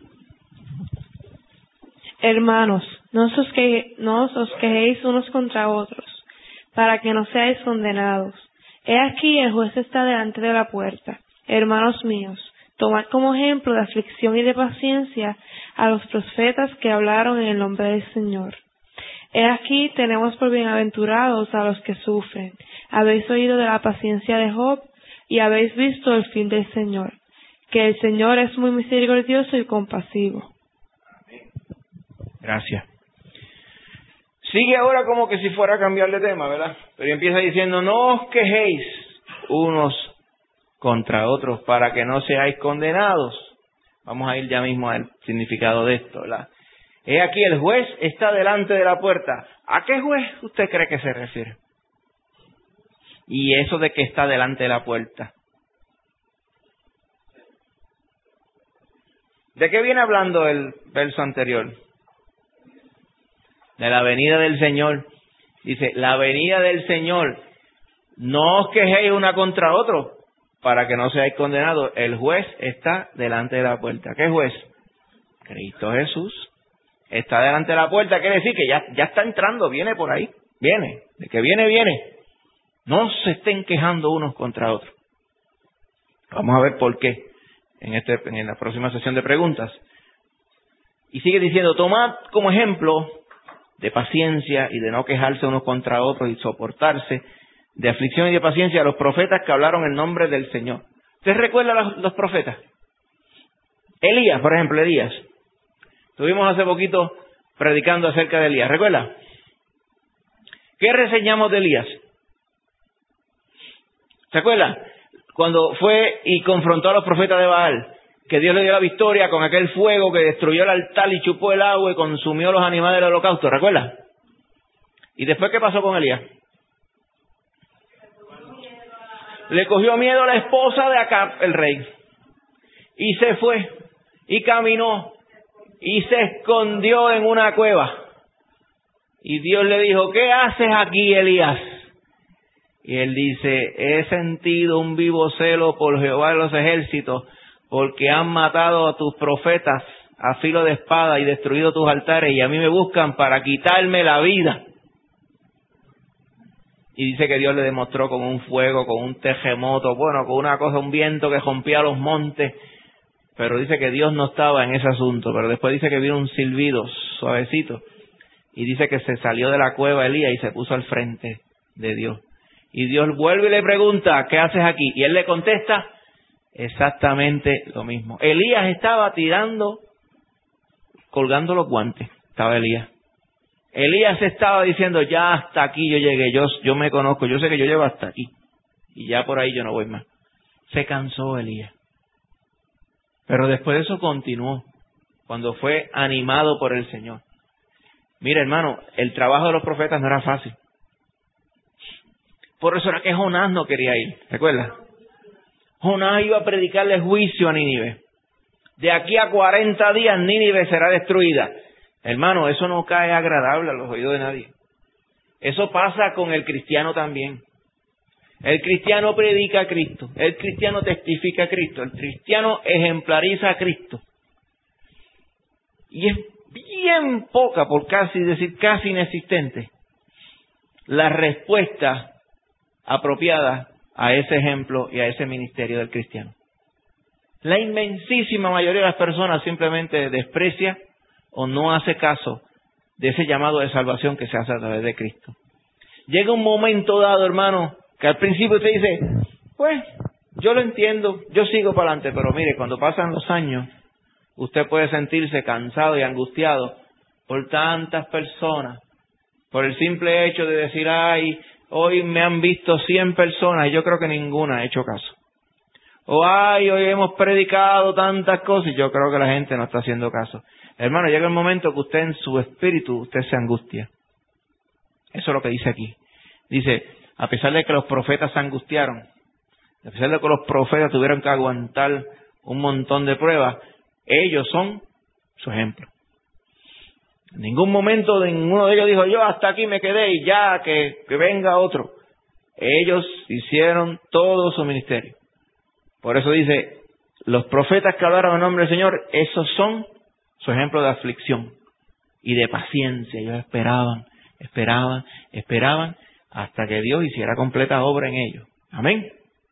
Hermanos, no os quejéis unos contra otros, para que no seáis condenados. He aquí el juez está delante de la puerta. Hermanos míos, tomad como ejemplo de aflicción y de paciencia a los profetas que hablaron en el nombre del Señor. He aquí tenemos por bienaventurados a los que sufren. Habéis oído de la paciencia de Job y habéis visto el fin del Señor, que el Señor es muy misericordioso y compasivo. Gracias. Sigue ahora como que si fuera a cambiar de tema, ¿verdad? Pero empieza diciendo, no os quejéis unos contra otros para que no seáis condenados. Vamos a ir ya mismo al significado de esto, ¿verdad? He aquí el juez está delante de la puerta. ¿A qué juez usted cree que se refiere? Y eso de que está delante de la puerta. ¿De qué viene hablando el verso anterior? De la venida del Señor. Dice, la venida del Señor. No os quejéis una contra otro para que no seáis condenados. El juez está delante de la puerta. ¿Qué juez? Cristo Jesús. Está delante de la puerta, quiere decir que ya está entrando, viene por ahí. Viene. De que viene, viene. No se estén quejando unos contra otros. Vamos a ver por qué en la próxima sesión de preguntas. Y sigue diciendo, tomad como ejemplo de paciencia y de no quejarse unos contra otros y soportarse, de aflicción y de paciencia a los profetas que hablaron en nombre del Señor. ¿Ustedes recuerdan los profetas? Elías, por ejemplo, Elías. Estuvimos hace poquito predicando acerca de Elías. ¿Recuerda? ¿Qué reseñamos de Elías? ¿Se acuerda? Cuando fue y confrontó a los profetas de Baal, que Dios le dio la victoria con aquel fuego que destruyó el altar y chupó el agua y consumió los animales del holocausto. ¿Recuerda? ¿Y después qué pasó con Elías? Le cogió miedo a la esposa de Acab, el rey. Y se fue. Y caminó. Y se escondió en una cueva. Y Dios le dijo, ¿qué haces aquí, Elías? Y él dice, he sentido un vivo celo por Jehová de los ejércitos, porque han matado a tus profetas a filo de espada y destruido tus altares, y a mí me buscan para quitarme la vida. Y dice que Dios le demostró con un fuego, con un terremoto, bueno, con una cosa, un viento que rompía los montes. Pero dice que Dios no estaba en ese asunto. Pero después dice que vino un silbido suavecito. Y dice que se salió de la cueva Elías y se puso al frente de Dios. Y Dios vuelve y le pregunta, ¿qué haces aquí? Y él le contesta exactamente lo mismo. Elías estaba colgando los guantes. Estaba Elías. Elías estaba diciendo, ya hasta aquí yo llegué, yo me conozco, yo sé que yo llego hasta aquí. Y ya por ahí yo no voy más. Se cansó Elías. Pero después de eso continuó, cuando fue animado por el Señor. Mira, hermano, el trabajo de los profetas no era fácil. Por eso era que Jonás no quería ir, ¿recuerdas? Jonás iba a predicarle juicio a Nínive. De aquí a 40 días Nínive será destruida. Hermano, eso no cae agradable a los oídos de nadie. Eso pasa con el cristiano también. El cristiano predica a Cristo. El cristiano testifica a Cristo. El cristiano ejemplariza a Cristo. Y es bien poca, por casi decir casi inexistente, la respuesta apropiada a ese ejemplo y a ese ministerio del cristiano. La inmensísima mayoría de las personas simplemente desprecia o no hace caso de ese llamado de salvación que se hace a través de Cristo. Llega un momento dado, hermano, que al principio usted dice, pues, yo lo entiendo, yo sigo para adelante, pero mire, cuando pasan los años, usted puede sentirse cansado y angustiado por tantas personas, por el simple hecho de decir, ay, hoy me han visto 100 personas y yo creo que ninguna ha hecho caso. O ay, hoy hemos predicado tantas cosas y yo creo que la gente no está haciendo caso. Hermano, llega el momento que usted en su espíritu, usted se angustia. Eso es lo que dice aquí. Dice, a pesar de que los profetas se angustiaron, a pesar de que los profetas tuvieron que aguantar un montón de pruebas, ellos son su ejemplo. En ningún momento ninguno de ellos dijo, yo hasta aquí me quedé y ya que venga otro. Ellos hicieron todo su ministerio. Por eso dice, los profetas que hablaron en nombre del Señor, esos son su ejemplo de aflicción y de paciencia. Ellos esperaban hasta que Dios hiciera completa obra en ellos. Amén.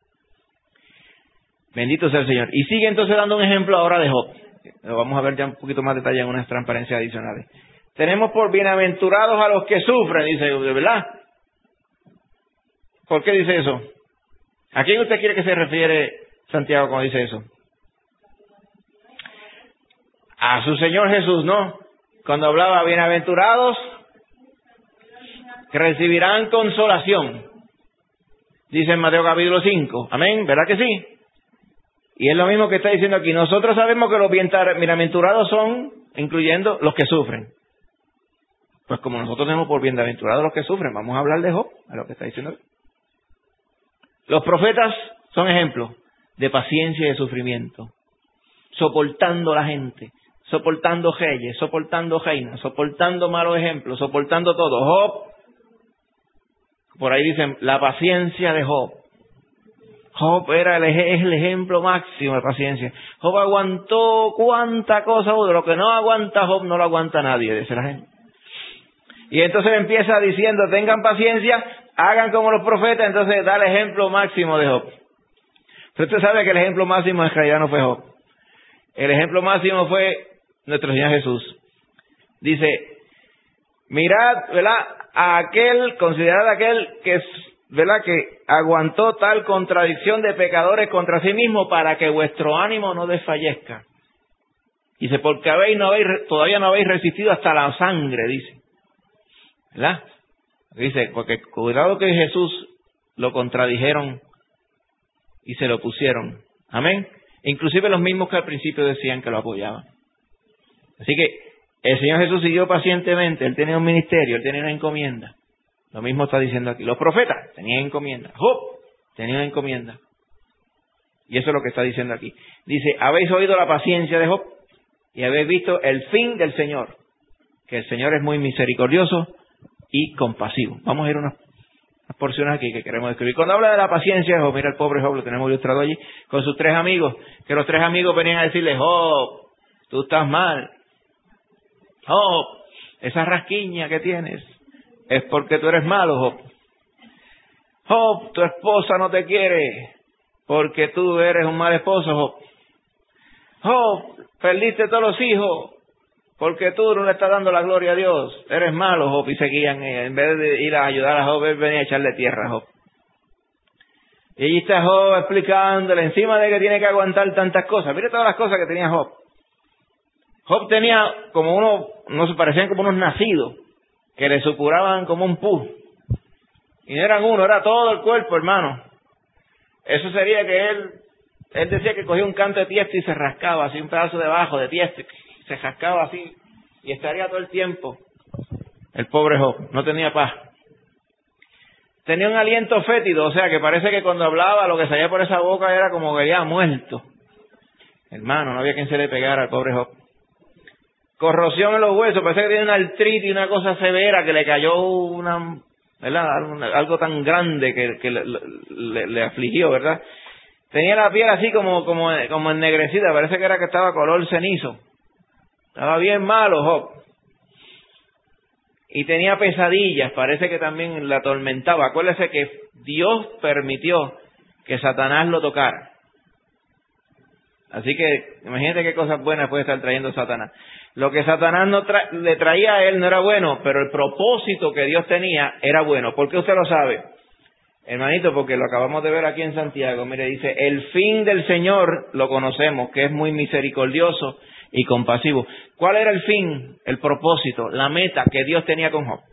Bendito sea el Señor. Y sigue entonces dando un ejemplo ahora de Job. Lo vamos a ver ya un poquito más detalle en unas transparencias adicionales. Tenemos por bienaventurados a los que sufren, dice, ¿de verdad? ¿Por qué dice eso? ¿A quién usted quiere que se refiere Santiago cuando dice eso? A su Señor Jesús, ¿no? Cuando hablaba bienaventurados, que recibirán consolación. Dice en Mateo capítulo 5. Amén, ¿verdad que sí? Y es lo mismo que está diciendo aquí. Nosotros sabemos que los bienaventurados son, incluyendo los que sufren. Pues como nosotros tenemos por bienaventurados los que sufren, vamos a hablar de Job, es lo que está diciendo aquí. Los profetas son ejemplos de paciencia y de sufrimiento, soportando a la gente, soportando reyes, soportando reinas, soportando malos ejemplos, soportando todo. Job, por ahí dicen, la paciencia de Job. Job es el ejemplo máximo de paciencia. Job aguantó cuánta cosa, de lo que no aguanta Job no lo aguanta nadie, dice la gente. Y entonces empieza diciendo, tengan paciencia, hagan como los profetas, entonces da el ejemplo máximo de Job. Pero usted sabe que el ejemplo máximo en realidad no fue Job. El ejemplo máximo fue nuestro Señor Jesús. Dice, mirad, ¿verdad? Considerad aquel que es, ¿verdad?, que aguantó tal contradicción de pecadores contra sí mismo para que vuestro ánimo no desfallezca. Dice, porque todavía no habéis resistido hasta la sangre, dice. ¿Verdad? Dice, porque cuidado que Jesús lo contradijeron y se lo pusieron. Amén. Inclusive los mismos que al principio decían que lo apoyaban. Así que el Señor Jesús siguió pacientemente. Él tenía un ministerio, él tenía una encomienda. Lo mismo está diciendo aquí. Los profetas tenían encomienda. Job tenía una encomienda. Y eso es lo que está diciendo aquí. Dice, habéis oído la paciencia de Job y habéis visto el fin del Señor. Que el Señor es muy misericordioso y compasivo. Vamos a ir unas porciones aquí que queremos describir. Cuando habla de la paciencia de Job, mira el pobre Job, lo tenemos ilustrado allí, con sus 3 amigos, que los 3 amigos venían a decirle, Job, tú estás mal. Job, esa rasquiña que tienes es porque tú eres malo, Job. Job, tu esposa no te quiere porque tú eres un mal esposo, Job. Job, perdiste todos los hijos porque tú no le estás dando la gloria a Dios. Eres malo, Job. Y seguían, en vez de ir a ayudar a Job, él venía a echarle tierra a Job. Y allí está Job explicándole, encima de que tiene que aguantar tantas cosas. Mire todas las cosas que tenía Job. Job tenía como no se parecían como unos nacidos, que le supuraban como un pus. Y no eran uno, era todo el cuerpo, hermano. Eso sería que él decía que cogía un canto de tiesto y se rascaba así, un pedazo de bajo de tiesto, y se rascaba así, y estaría todo el tiempo. El pobre Job no tenía paz. Tenía un aliento fétido, o sea que parece que cuando hablaba lo que salía por esa boca era como que ya muerto. Hermano, no había quien se le pegara al pobre Job. Corrosión en los huesos, parece que tenía una artritis, una cosa severa, que le cayó ¿verdad? Algo tan grande que le afligió, ¿verdad? Tenía la piel así como ennegrecida, parece que estaba color cenizo. Estaba bien malo Job. Y tenía pesadillas, parece que también la atormentaba. Acuérdese que Dios permitió que Satanás lo tocara. Así que imagínate qué cosas buenas puede estar trayendo Satanás. Lo que Satanás le traía a él no era bueno, pero el propósito que Dios tenía era bueno. ¿Por qué usted lo sabe? Hermanito, porque lo acabamos de ver aquí en Santiago. Mire, dice, el fin del Señor lo conocemos, que es muy misericordioso y compasivo. ¿Cuál era el fin, el propósito, la meta que Dios tenía con Job?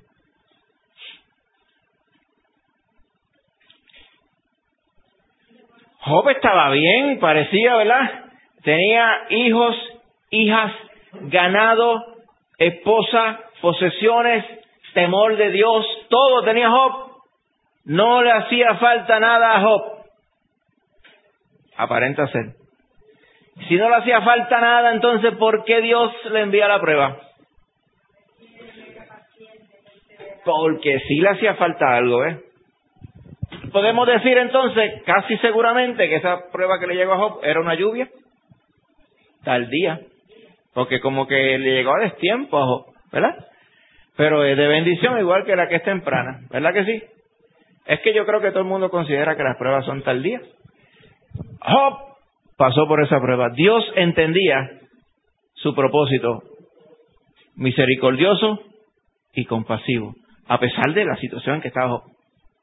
Job estaba bien, parecía, ¿verdad? Tenía hijos, hijas, ganado, esposa, posesiones, temor de Dios, todo tenía Job. No le hacía falta nada a Job. Aparenta ser. Si no le hacía falta nada, entonces ¿por qué Dios le envía la prueba? Porque sí le hacía falta algo, ¿eh? Podemos decir entonces, casi seguramente, que esa prueba que le llegó a Job era una lluvia tardía, porque como que le llegó a destiempo a Job, ¿verdad? Pero es de bendición igual que la que es temprana, ¿verdad que sí? Es que yo creo que todo el mundo considera que las pruebas son tardías. Job pasó por esa prueba. Dios entendía su propósito misericordioso y compasivo, a pesar de la situación en que estaba Job.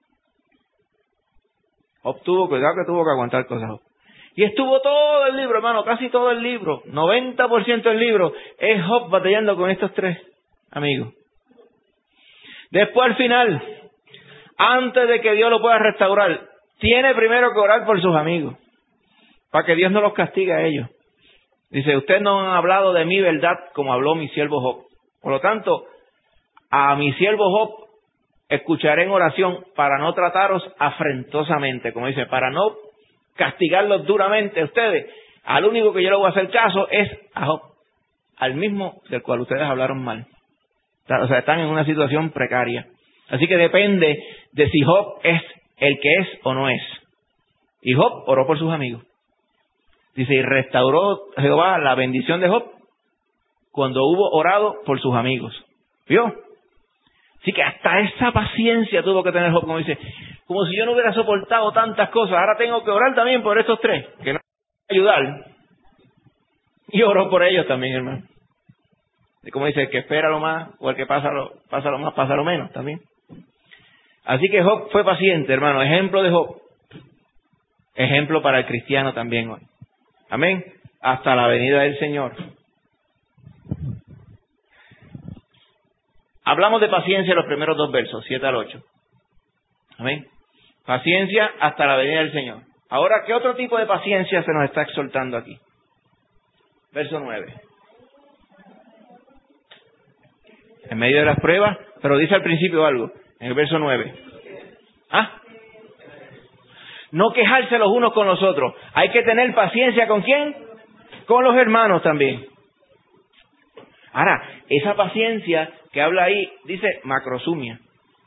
Job tuvo que aguantar cosas. Job. Y estuvo todo el libro, hermano, casi todo el libro, 90% del libro, es Job batallando con estos tres amigos. Después al final, antes de que Dios lo pueda restaurar, tiene primero que orar por sus amigos, para que Dios no los castigue a ellos. Dice, ustedes no han hablado de mi verdad como habló mi siervo Job. Por lo tanto, a mi siervo Job escucharé en oración para no trataros afrentosamente, como dice, para no castigarlos duramente a ustedes. Al único que yo le voy a hacer caso es a Job, al mismo del cual ustedes hablaron mal. O sea, están en una situación precaria. Así que depende de si Job es el que es o no es. Y Job oró por sus amigos. Dice, y restauró Jehová la bendición de Job cuando hubo orado por sus amigos. ¿Vio? Así que hasta esa paciencia tuvo que tener Job, como dice, como si yo no hubiera soportado tantas cosas, ahora tengo que orar también por estos tres, que no me van a ayudar. Y oró por ellos también, hermano. Y como dice, el que espera lo más, o el que pasa lo más, pasa lo menos también. Así que Job fue paciente, hermano, ejemplo de Job. Ejemplo para el cristiano también hoy. Amén. Hasta la venida del Señor. Hablamos de paciencia en los primeros dos versos, 7 al 8. Amén. Paciencia hasta la venida del Señor. Ahora, ¿qué otro tipo de paciencia se nos está exhortando aquí? Verso 9. En medio de las pruebas, pero dice al principio algo, en el verso 9. No quejarse los unos con los otros. Hay que tener paciencia ¿con quién? Con los hermanos también. Ahora, esa paciencia que habla ahí, dice macrosumia.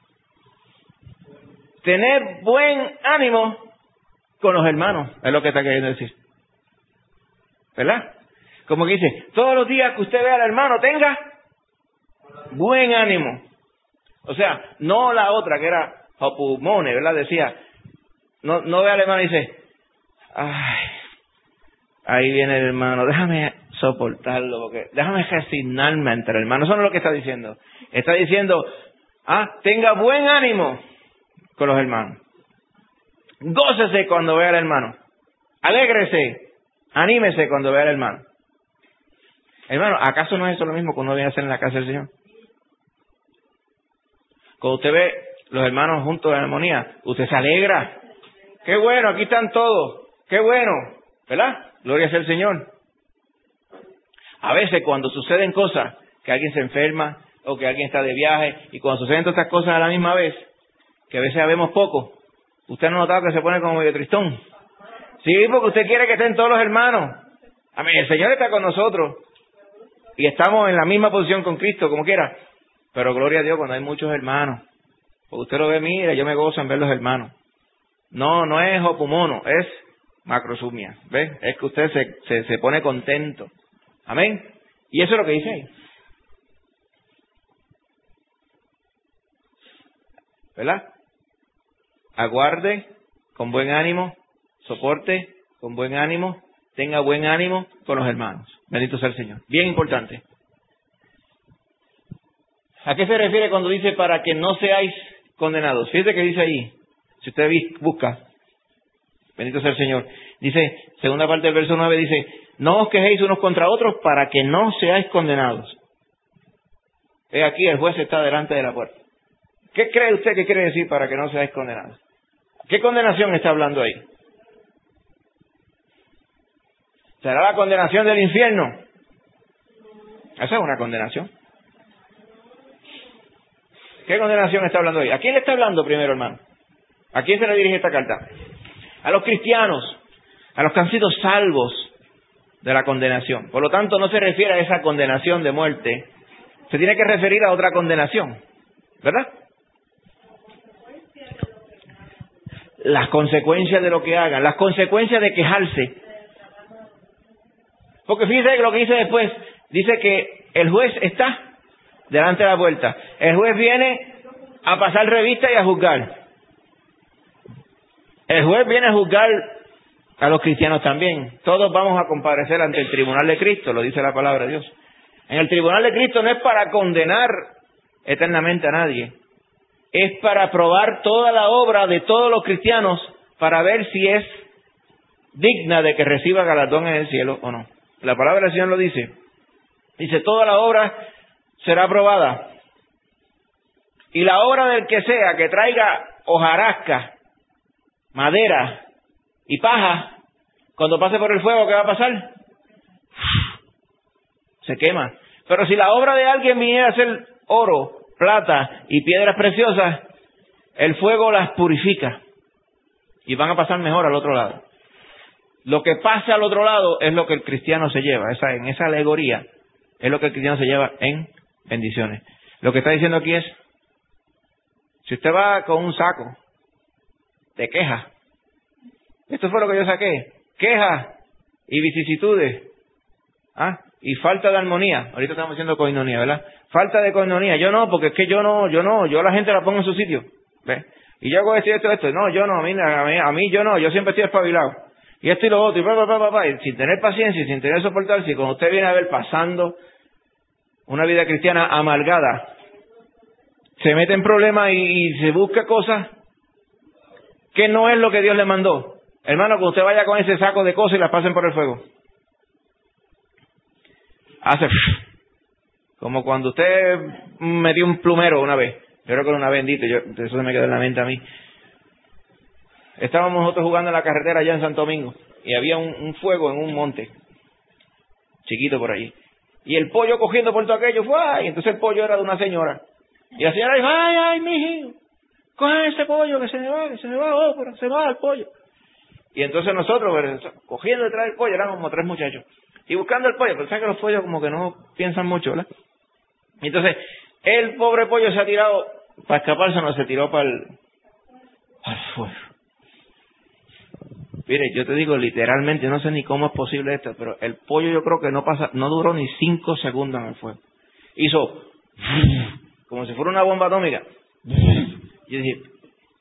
Tener buen ánimo con los hermanos, es lo que está queriendo decir. ¿Verdad? Como que dice, todos los días que usted vea al hermano, tenga buen ánimo. O sea, no la otra que era Hopumone, ¿verdad? Decía, no ve al hermano y dice, ay, ahí viene el hermano, déjame soportarlo, porque déjame resignarme ante el hermano. Eso no es lo que está diciendo. Está diciendo, tenga buen ánimo con los hermanos. Gócese cuando vea al hermano. Alégrese, anímese cuando vea al hermano. Hermano, ¿acaso no es eso lo mismo que uno viene a hacer en la casa del Señor? Cuando usted ve los hermanos juntos en armonía, usted se alegra. ¡Qué bueno! Aquí están todos. ¡Qué bueno! ¿Verdad? Gloria sea al Señor. A veces cuando suceden cosas, que alguien se enferma o que alguien está de viaje, y cuando suceden todas estas cosas a la misma vez, que a veces vemos poco, ¿usted no ha notado que se pone como medio tristón? Sí, porque usted quiere que estén todos los hermanos. Amén. El Señor está con nosotros y estamos en la misma posición con Cristo, como quiera. Pero gloria a Dios cuando hay muchos hermanos. Porque usted lo ve, mira, yo me gozo en ver los hermanos. No es hopumono, es macrosumia. ¿Ves? Es que usted se pone contento. Amén. Y eso es lo que dice ahí. ¿Verdad? Aguarde con buen ánimo, soporte con buen ánimo, tenga buen ánimo con los hermanos. Bendito sea el Señor. Bien importante. ¿A qué se refiere cuando dice para que no seáis condenados? Fíjate que dice ahí, si usted busca, bendito sea el Señor. Dice, segunda parte del verso 9 dice, no os quejéis unos contra otros para que no seáis condenados. He aquí, el juez está delante de la puerta. ¿Qué cree usted que quiere decir para que no seáis condenados? ¿Qué condenación está hablando ahí? ¿Será la condenación del infierno? Esa es una condenación. ¿Qué condenación está hablando ahí? ¿A quién le está hablando primero, hermano? ¿A quién se le dirige esta carta? A los cristianos, a los que han sido salvos de la condenación. Por lo tanto, no se refiere a esa condenación de muerte, se tiene que referir a otra condenación, ¿verdad? Las consecuencias de lo que hagan, las consecuencias de quejarse. Porque fíjese lo que dice después, dice que el juez está delante de la puerta. El juez viene a pasar revista y a juzgar. El juez viene a juzgar a los cristianos también. Todos vamos a comparecer ante el tribunal de Cristo, lo dice la palabra de Dios. En el tribunal de Cristo no es para condenar eternamente a nadie. Es para probar toda la obra de todos los cristianos para ver si es digna de que reciba galardón en el cielo o no. La palabra del Señor lo dice. Dice, toda la obra será probada. Y la obra del que sea que traiga hojarasca, madera y paja, cuando pase por el fuego, ¿qué va a pasar? Se quema. Pero si la obra de alguien viniera a ser oro, plata y piedras preciosas, el fuego las purifica y van a pasar mejor al otro lado. Lo que pasa al otro lado es lo que el cristiano se lleva. En esa alegoría es lo que el cristiano se lleva en bendiciones. Lo que está diciendo aquí es, si usted va con un saco de quejas, esto fue lo que yo saqué, quejas y vicisitudes, y falta de armonía. Ahorita estamos diciendo coinonía, ¿verdad? Falta de coinonía. Yo no, porque es que yo a la gente la pongo en su sitio. ¿Ves? Y yo hago esto. No, yo no, a mí yo no, yo siempre estoy espabilado. Y esto y lo otro, y sin tener paciencia y sin tener soportar, si cuando usted viene a ver pasando una vida cristiana amargada, se mete en problemas y se busca cosas que no es lo que Dios le mandó. Hermano, que usted vaya con ese saco de cosas y las pasen por el fuego. Hace como cuando usted me dio un plumero una vez. Yo creo que era una bendita, eso se me quedó en la mente a mí. Estábamos nosotros jugando en la carretera allá en Santo Domingo y había un fuego en un monte chiquito por allí. Y el pollo cogiendo por todo aquello fue, y entonces el pollo era de una señora. Y la señora dijo, ay, mijo, coge ese pollo que se me va, pero se va el pollo. Y entonces nosotros, cogiendo detrás del pollo, éramos como 3 muchachos. Y buscando el pollo, pero sabes que los pollos como que no piensan mucho, ¿verdad? Y entonces, el pobre pollo se ha tirado, para escaparse no se tiró para el fuego. Mire, yo te digo literalmente, no sé ni cómo es posible esto, pero el pollo yo creo que no duró ni 5 segundos en el fuego. Hizo como si fuera una bomba atómica. Yo dije,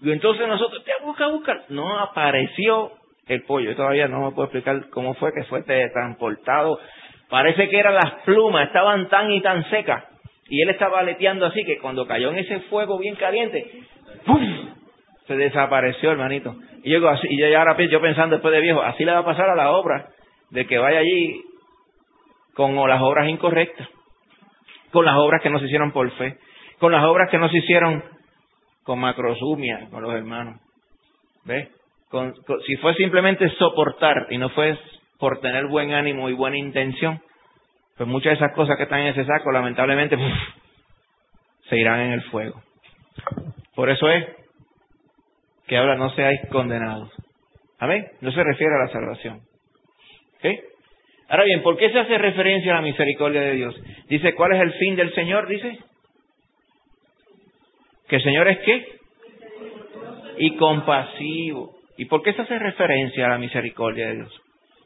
Y entonces nosotros, te busca. No apareció el pollo. Yo todavía no me puedo explicar cómo fue que fue transportado. Parece que eran las plumas, estaban tan y tan secas. Y él estaba aleteando así que cuando cayó en ese fuego bien caliente, ¡pum!, se desapareció, hermanito. Y yo así, y yo ahora yo pensando después de viejo, así le va a pasar a la obra, de que vaya allí con las obras incorrectas, con las obras que no se hicieron por fe, con las obras que no se hicieron con macrosumia, con los hermanos. ¿Ves? Si fue simplemente soportar y no fue por tener buen ánimo y buena intención, pues muchas de esas cosas que están en ese saco, lamentablemente, se irán en el fuego. Por eso es que ahora no seáis condenados. Amén. No se refiere a la salvación. ¿Ok? Ahora bien, ¿por qué se hace referencia a la misericordia de Dios? Dice, ¿cuál es el fin del Señor? Dice que el Señor es ¿qué? Y compasivo. ¿Y por qué se hace referencia a la misericordia de Dios?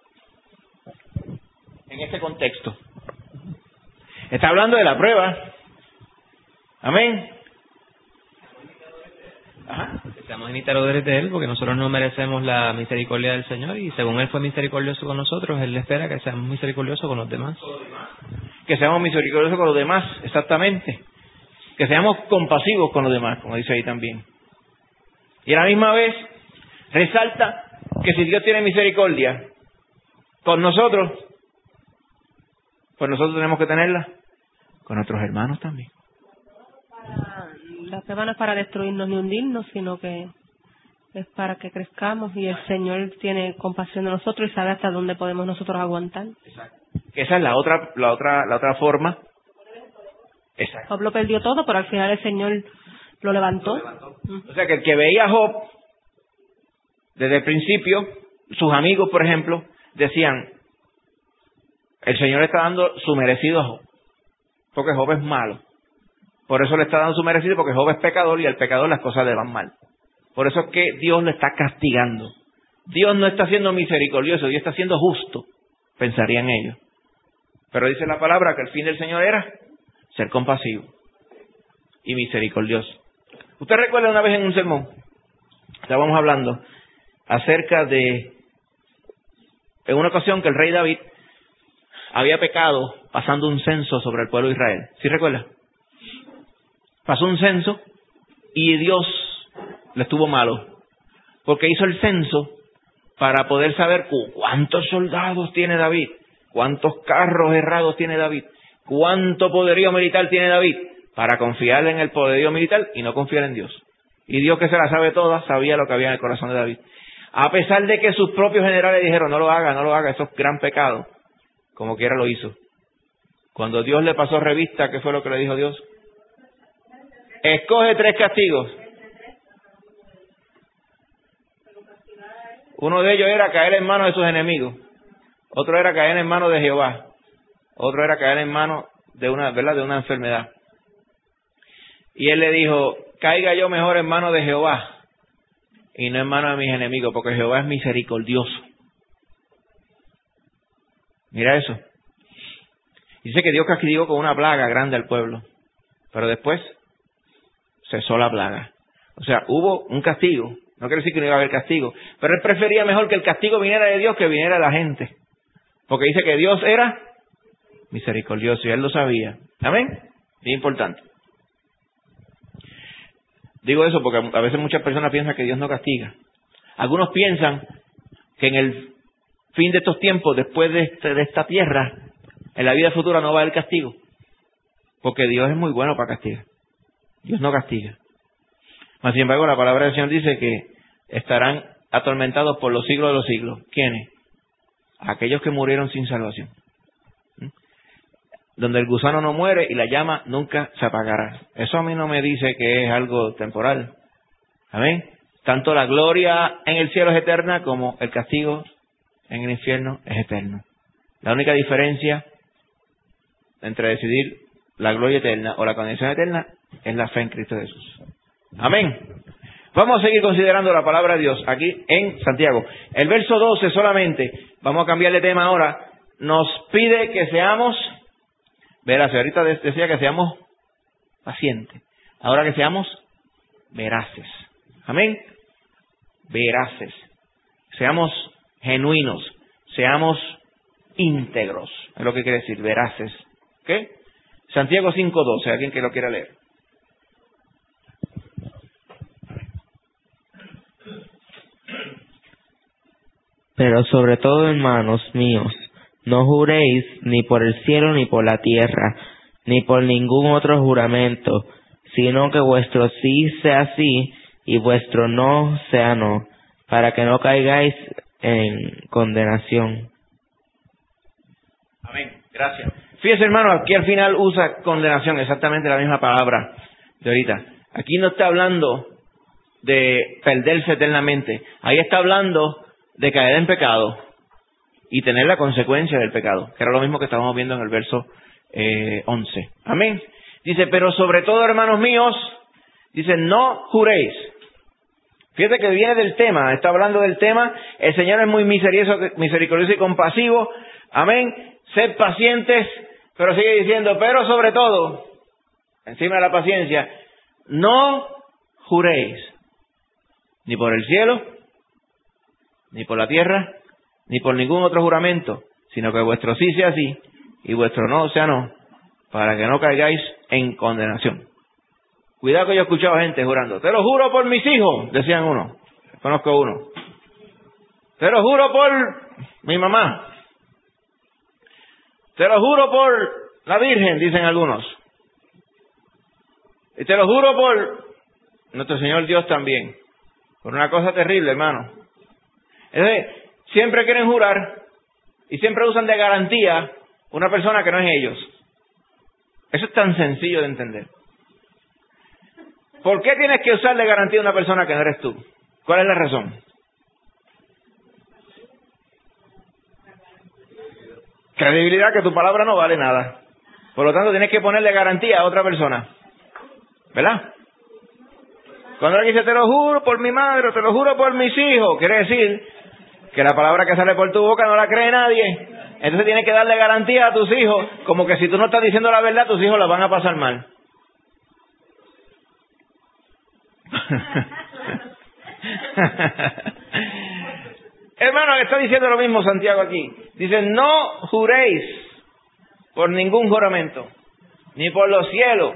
En este contexto. Está hablando de la prueba. Amén. Ajá. Seamos imitadores de Él, porque nosotros no merecemos la misericordia del Señor, y según Él fue misericordioso con nosotros, Él espera que seamos misericordiosos con los demás. Que seamos misericordiosos con los demás, exactamente. Que seamos compasivos con los demás, como dice ahí también. Y a la misma vez, resalta que si Dios tiene misericordia con nosotros, pues nosotros tenemos que tenerla con nuestros hermanos también. La prueba no es para destruirnos ni hundirnos, sino que es para que crezcamos, y el Señor tiene compasión de nosotros y sabe hasta dónde podemos nosotros aguantar. Exacto. Esa es la otra forma. Exacto. Job lo perdió todo, pero al final el Señor lo levantó. O sea que el que veía a Job desde el principio, sus amigos, por ejemplo, decían, el Señor le está dando su merecido a Job, porque Job es malo. Por eso le está dando su merecido, porque Job es pecador y al pecador las cosas le van mal. Por eso es que Dios le está castigando. Dios no está siendo misericordioso, Dios está siendo justo, pensarían ellos. Pero dice la palabra que el fin del Señor era ser compasivo y misericordioso. ¿Usted recuerda una vez en un sermón? Estábamos hablando acerca de, en una ocasión que el rey David había pecado pasando un censo sobre el pueblo de Israel. ¿Sí recuerda? Pasó un censo y Dios le estuvo malo, porque hizo el censo para poder saber cuántos soldados tiene David, cuántos carros errados tiene David, cuánto poderío militar tiene David, para confiar en el poderío militar y no confiar en Dios. Y Dios, que se la sabe toda, sabía lo que había en el corazón de David. A pesar de que sus propios generales dijeron, no lo haga, eso es gran pecado, como quiera lo hizo. Cuando Dios le pasó revista, ¿qué fue lo que le dijo Dios? Escoge 3 castigos. Uno de ellos era caer en manos de sus enemigos. Otro era caer en manos de Jehová. Otro era caer en manos de una enfermedad. Y él le dijo, caiga yo mejor en manos de Jehová y no en manos de mis enemigos, porque Jehová es misericordioso. Mira eso. Dice que Dios castigó con una plaga grande al pueblo, pero después cesó la plaga. O sea, hubo un castigo. No quiere decir que no iba a haber castigo, pero él prefería mejor que el castigo viniera de Dios que viniera de la gente, porque dice que Dios era misericordioso y él lo sabía. Amén. Es importante. Digo eso porque a veces muchas personas piensan que Dios no castiga. Algunos piensan que en el fin de estos tiempos, después de esta tierra, en la vida futura no va a haber castigo, porque Dios es muy bueno para castigar. Dios no castiga. Mas, sin embargo, la palabra del Señor dice que estarán atormentados por los siglos de los siglos. ¿Quiénes? Aquellos que murieron sin salvación. Donde el gusano no muere y la llama nunca se apagará. Eso a mí no me dice que es algo temporal. Amén. Tanto la gloria en el cielo es eterna como el castigo en el infierno es eterno. La única diferencia entre decidir la gloria eterna o la condenación eterna es la fe en Cristo Jesús. Amén. Vamos a seguir considerando la palabra de Dios aquí en Santiago. El verso 12 solamente, vamos a cambiar de tema ahora, nos pide que seamos, verás, ahorita decía que seamos pacientes, ahora que seamos veraces. Amén. Veraces. Seamos genuinos. Seamos íntegros. Es lo que quiere decir, veraces. ¿Ok? Santiago 5:12, alguien que lo quiera leer. Pero sobre todo, hermanos míos, no juréis ni por el cielo ni por la tierra, ni por ningún otro juramento, sino que vuestro sí sea sí y vuestro no sea no, para que no caigáis en condenación. Amén. Gracias. Fíjese, hermano, aquí al final usa condenación, exactamente la misma palabra de ahorita. Aquí no está hablando de perderse eternamente. Ahí está hablando de caer en pecado y tener la consecuencia del pecado, que era lo mismo que estábamos viendo en el verso 11. Amén. Dice, pero sobre todo, hermanos míos, dice, no juréis. Fíjate que viene del tema, está hablando del tema. El Señor es muy misericordioso y compasivo. Amén. Sed pacientes, pero sigue diciendo, pero sobre todo, encima de la paciencia, no juréis ni por el cielo, ni por la tierra, ni por ningún otro juramento, sino que vuestro sí sea sí y vuestro no sea no, para que no caigáis en condenación. Cuidado que yo he escuchado gente jurando, te lo juro por mis hijos, decían uno, conozco uno. Te lo juro por mi mamá. Te lo juro por la Virgen, dicen algunos. Y te lo juro por nuestro Señor Dios también. Por una cosa terrible, hermano. Entonces, siempre quieren jurar y siempre usan de garantía una persona que no es ellos. Eso es tan sencillo de entender. ¿Por qué tienes que usar de garantía una persona que no eres tú? ¿Cuál es la razón? Credibilidad, que tu palabra no vale nada. Por lo tanto, tienes que ponerle garantía a otra persona. ¿Verdad? Cuando alguien dice, te lo juro por mi madre, te lo juro por mis hijos, quiere decir que la palabra que sale por tu boca no la cree nadie. Entonces tienes que darle garantía a tus hijos, como que si tú no estás diciendo la verdad, tus hijos la van a pasar mal. Hermano, está diciendo lo mismo Santiago aquí. Dice, no juréis por ningún juramento, ni por los cielos.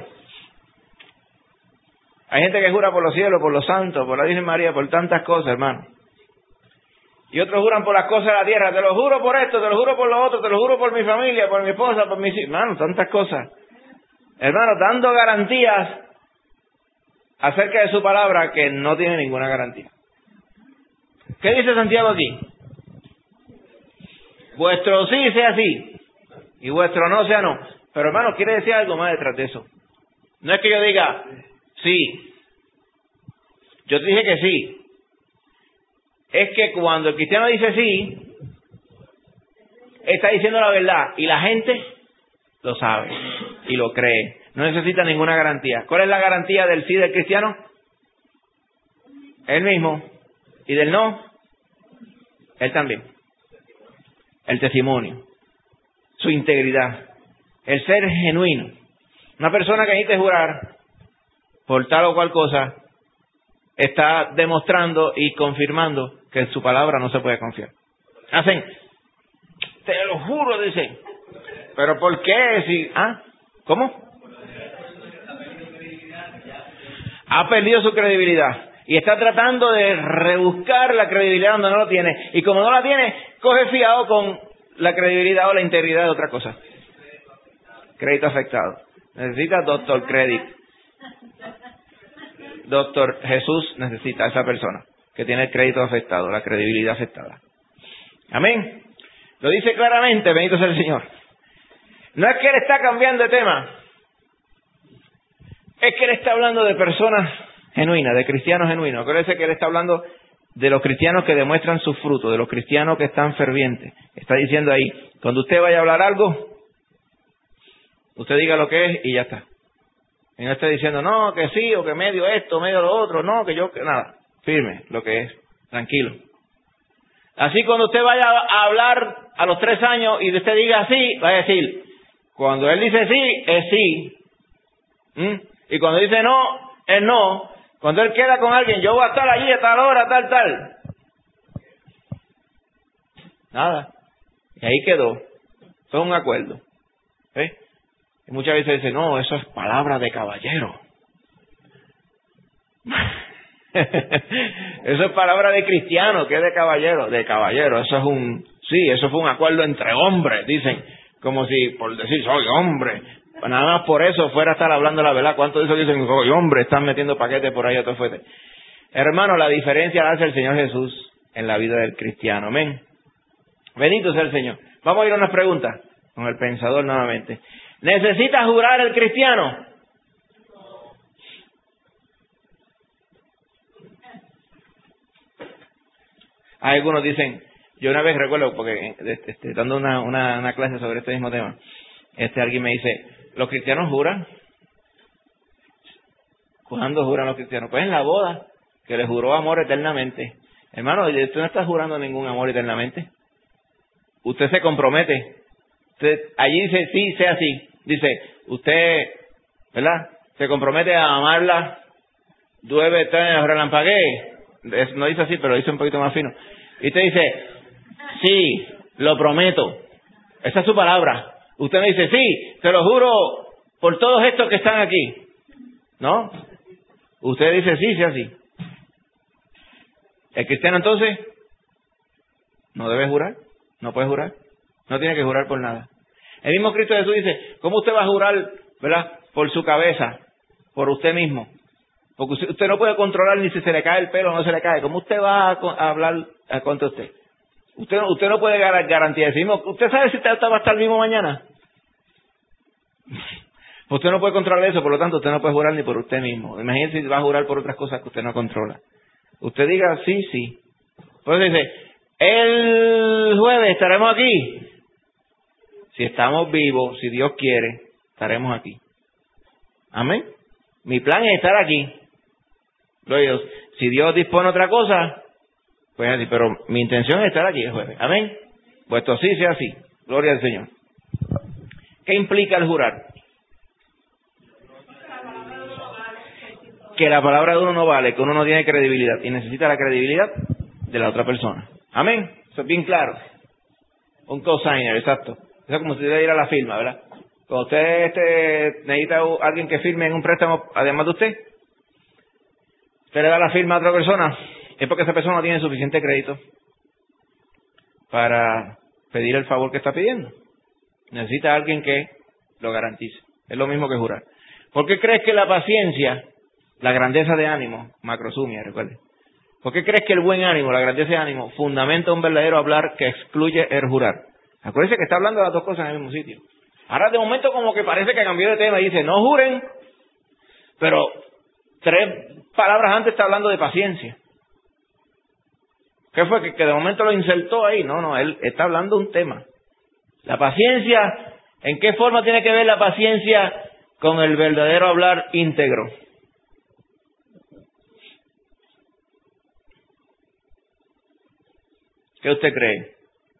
Hay gente que jura por los cielos, por los santos, por la Virgen María, por tantas cosas, hermano. Y otros juran por las cosas de la tierra. Te lo juro por esto, te lo juro por lo otro, te lo juro por mi familia, por mi esposa, por mis hijos. Hermano, tantas cosas. Hermano, dando garantías acerca de su palabra que no tiene ninguna garantía. ¿Qué dice Santiago aquí? Vuestro sí sea sí y vuestro no sea no. Pero hermano, quiere decir algo más detrás de eso. No es que yo diga sí, yo te dije que sí. Es que cuando el cristiano dice sí, está diciendo la verdad y la gente lo sabe y lo cree. No necesita ninguna garantía. ¿Cuál es la garantía del sí del cristiano? Él mismo. ¿Y del no? Él también. El testimonio. Su integridad. El ser genuino. Una persona que necesita jurar por tal o cual cosa está demostrando y confirmando que en su palabra no se puede confiar. Hacen, te lo juro, dicen. ¿Pero por qué? Si, ¿cómo? Ha perdido su credibilidad. Y está tratando de rebuscar la credibilidad donde no lo tiene. Y como no la tiene, coge fiado con la credibilidad o la integridad de otra cosa. Crédito afectado. Necesita Doctor Credit. Doctor Jesús necesita a esa persona que tiene el crédito afectado, la credibilidad afectada. Amén. Lo dice claramente, bendito sea el Señor. No es que Él está cambiando de tema. Es que Él está hablando de personas genuinas, de cristianos genuinos. Acuérdense que Él está hablando de los cristianos que demuestran su fruto, de los cristianos que están fervientes. Está diciendo ahí, cuando usted vaya a hablar algo, usted diga lo que es y ya está. Y no esté diciendo, no, que sí, o que medio esto, medio lo otro, no, que yo, que nada. Firme, lo que es, tranquilo. Así cuando usted vaya a hablar a los 3 años y usted diga sí, va a decir, cuando él dice sí, es sí. Y cuando dice no, es no. Cuando él queda con alguien, yo voy a estar allí a tal hora, tal. Nada. Y ahí quedó. Fue un acuerdo. ¿Sí? Y muchas veces dicen, no, eso es palabra de caballero. Eso es palabra de cristiano, que es de caballero. De caballero, eso es eso fue un acuerdo entre hombres, dicen. Como si, por decir, soy hombre. Nada más por eso fuera a estar hablando la verdad. ¿Cuántos de esos dicen, soy hombre, están metiendo paquetes por ahí a todo fuerte? Hermano, la diferencia la hace el Señor Jesús en la vida del cristiano. Amén. Bendito sea el Señor. Vamos a ir a unas preguntas con el pensador nuevamente. ¿Necesita jurar el cristiano? Algunos dicen, yo una vez recuerdo, porque dando una clase sobre este mismo tema, alguien me dice, ¿los cristianos juran? ¿Cuándo juran los cristianos? Pues en la boda, que le juró amor eternamente. Hermano, usted no está jurando ningún amor eternamente. Usted se compromete. Allí dice, sí, sea así. Dice, usted, ¿verdad? Se compromete a amarla, llueve, relampaguee. No dice así, pero dice un poquito más fino. Y usted dice, sí, lo prometo. Esa es su palabra. Usted me dice, sí, te lo juro por todos estos que están aquí. ¿No? Usted dice, sí, sea así. El cristiano entonces no debe jurar, no puede jurar, no tiene que jurar por nada. El mismo Cristo Jesús dice, ¿cómo usted va a jurar, verdad, por su cabeza, por usted mismo? Porque usted no puede controlar ni si se le cae el pelo o no se le cae. ¿Cómo usted va a hablar contra usted? Usted no puede garantizar. ¿Usted sabe si usted va a estar vivo mañana? Usted no puede controlar eso, por lo tanto usted no puede jurar ni por usted mismo. Imagínese si va a jurar por otras cosas que usted no controla. Usted diga sí, sí. Por eso dice, el jueves estaremos aquí. Si estamos vivos, si Dios quiere, estaremos aquí. Amén. Mi plan es estar aquí. Si Dios dispone otra cosa, pues así, pero mi intención es estar aquí el jueves. Amén. Puesto sí sea así. Gloria al Señor. ¿Qué implica el jurar? Que la palabra de uno no vale, que uno no tiene credibilidad y necesita la credibilidad de la otra persona. Amén. Eso es bien claro. Un cosigner, exacto. Eso es como si usted ir a la firma, ¿verdad? Cuando usted necesita a alguien que firme en un préstamo, además de usted le da la firma a otra persona, es porque esa persona no tiene suficiente crédito para pedir el favor que está pidiendo. Necesita a alguien que lo garantice. Es lo mismo que jurar. ¿Por qué crees que la paciencia, la grandeza de ánimo, macrosumia, recuerde? ¿Por qué crees que el buen ánimo, la grandeza de ánimo, fundamenta un verdadero hablar que excluye el jurar? Acuérdense que está hablando de las dos cosas en el mismo sitio. Ahora de momento como que parece que cambió de tema y dice, no juren, pero 3 palabras antes está hablando de paciencia. ¿Qué fue? Que de momento lo insertó ahí. No, él está hablando de un tema. La paciencia, ¿en qué forma tiene que ver la paciencia con el verdadero hablar íntegro? ¿Qué usted cree?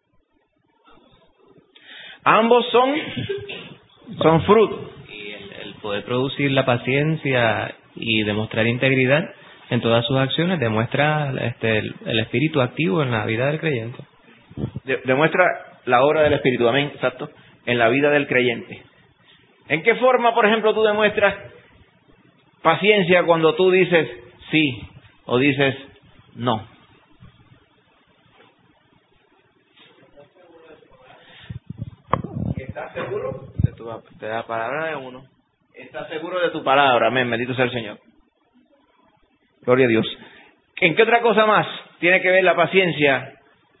Ambos son frutos. Y el poder producir la paciencia y demostrar integridad en todas sus acciones demuestra el espíritu activo en la vida del creyente. Demuestra la obra del Espíritu, amén, exacto, en la vida del creyente. ¿En qué forma, por ejemplo, tú demuestras paciencia cuando tú dices sí o dices no? ¿Estás seguro de la palabra de uno? ¿Estás seguro de tu palabra? Amén, bendito sea el Señor. Gloria a Dios. ¿En qué otra cosa más tiene que ver la paciencia?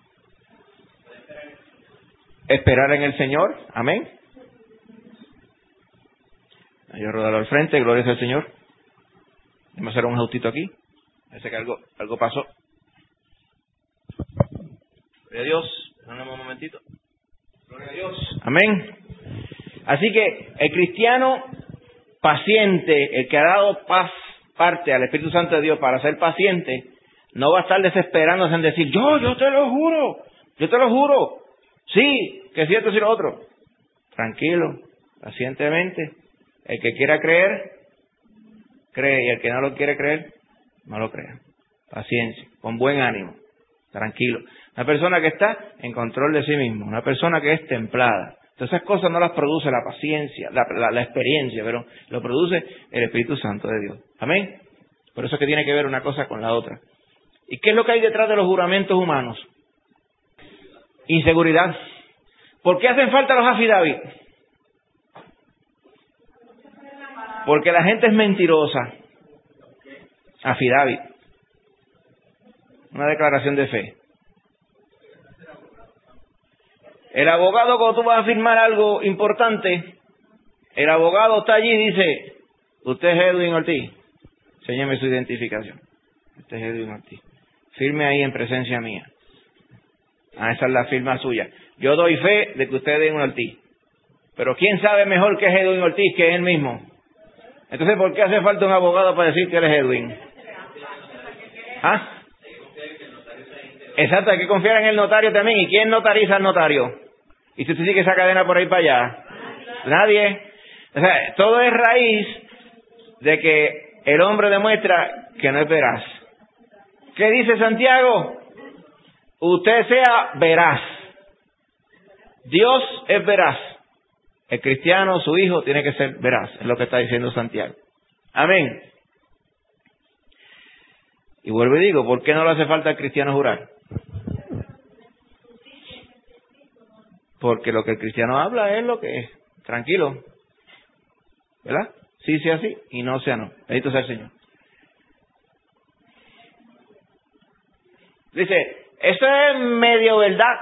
Esperar en el Señor, amén. Yo rodalo al frente, gloria sea al Señor. Vamos a hacer un ajustito aquí. Parece que algo pasó. Gloria a Dios. Perdóname un momentito. Gloria a Dios. Amén. Así que el cristiano paciente, el que ha dado parte al Espíritu Santo de Dios para ser paciente, no va a estar desesperándose en decir, yo te lo juro. Sí, que es cierto, sí lo otro. Tranquilo, pacientemente. El que quiera creer, cree. Y el que no lo quiere creer, No lo crea. Paciencia, con buen ánimo, tranquilo. Una persona que está en control de sí mismo, una persona que es templada. Entonces esas cosas no las produce la paciencia, la experiencia, pero lo produce el Espíritu Santo de Dios. Amén. Por eso es que tiene que ver una cosa con la otra. ¿Y qué es lo que hay detrás de los juramentos humanos? Inseguridad. ¿Por qué hacen falta los affidavit? Porque la gente es mentirosa. Affidavit. Una declaración de fe. El abogado, cuando tú vas a firmar algo importante, el abogado está allí y dice, usted es Edwin Ortiz, enséñeme su identificación. Usted es Edwin Ortiz. Firme ahí en presencia mía. Esa es la firma suya. Yo doy fe de que usted es Edwin Ortiz. Pero ¿quién sabe mejor que es Edwin Ortiz que él mismo? Entonces, ¿por qué hace falta un abogado para decir que él es Edwin? ¿Ah? Exacto, hay que confiar en el notario también. ¿Y quién notariza al notario? ¿Y si usted sigue esa cadena por ahí para allá? Nadie. O sea, todo es raíz de que el hombre demuestra que no es veraz. ¿Qué dice Santiago? Usted sea veraz. Dios es veraz. El cristiano, su hijo, tiene que ser veraz. Es lo que está diciendo Santiago. Amén. Y vuelvo y digo, ¿por qué no le hace falta al cristiano jurar? Porque lo que el cristiano habla es lo que es. Tranquilo. ¿Verdad? Sí sea sí y no sea no. Bendito sea el Señor. Dice, eso es medio verdad.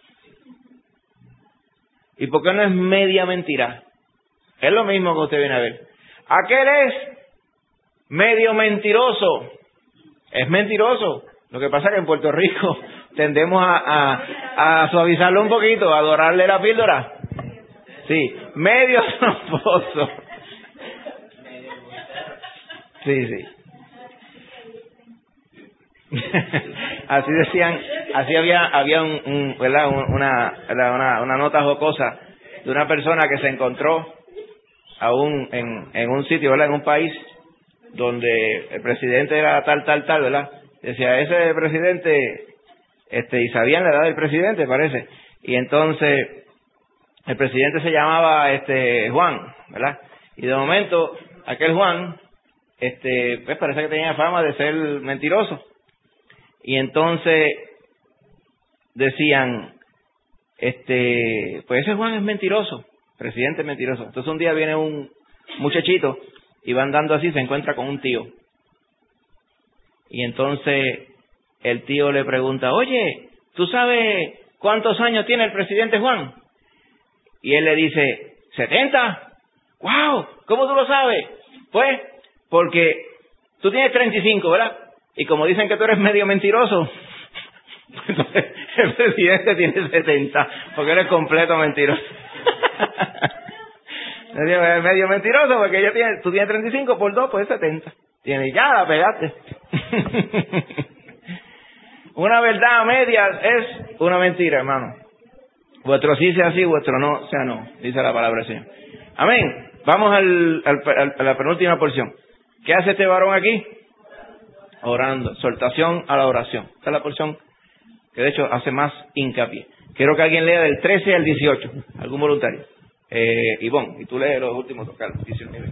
¿Y por qué no es media mentira? Es lo mismo que usted viene a ver. Aquel es medio mentiroso. Es mentiroso. Lo que pasa es que en Puerto Rico tendemos a suavizarlo un poquito, a dorarle la píldora. Sí, medio tramposo. Sí. Así decían, así había una nota jocosa de una persona que se encontró aún en un sitio, ¿verdad? En un país donde el presidente era tal, ¿verdad? Decía, ese presidente, y sabían la edad del presidente, parece. Y entonces, el presidente se llamaba, Juan, ¿verdad? Y de momento, aquel Juan, pues parece que tenía fama de ser mentiroso. Y entonces, decían, pues ese Juan es mentiroso, presidente es mentiroso. Entonces un día viene un muchachito y va andando así, se encuentra con un tío. Y entonces el tío le pregunta, oye, ¿tú sabes cuántos años tiene el presidente Juan? Y él le dice, 70. ¡Wow! ¿Cómo tú lo sabes? Pues, porque tú tienes 35, ¿verdad? Y como dicen que tú eres medio mentiroso, entonces el presidente tiene 70, porque eres completo mentiroso. Es medio mentiroso, porque tú tienes 35 por 2, pues 70. Tienes, ya la pegaste. Una verdad a medias es una mentira, hermano. Vuestro sí sea sí, vuestro no sea no, dice la palabra del Señor. Amén. Vamos a la penúltima porción. ¿Qué hace este varón aquí? Orando. Exhortación a la oración. Esta es la porción que de hecho hace más hincapié. Quiero que alguien lea del 13 al 18. ¿Algún voluntario? Ivonne, y tú lees los últimos, Carlos, 19.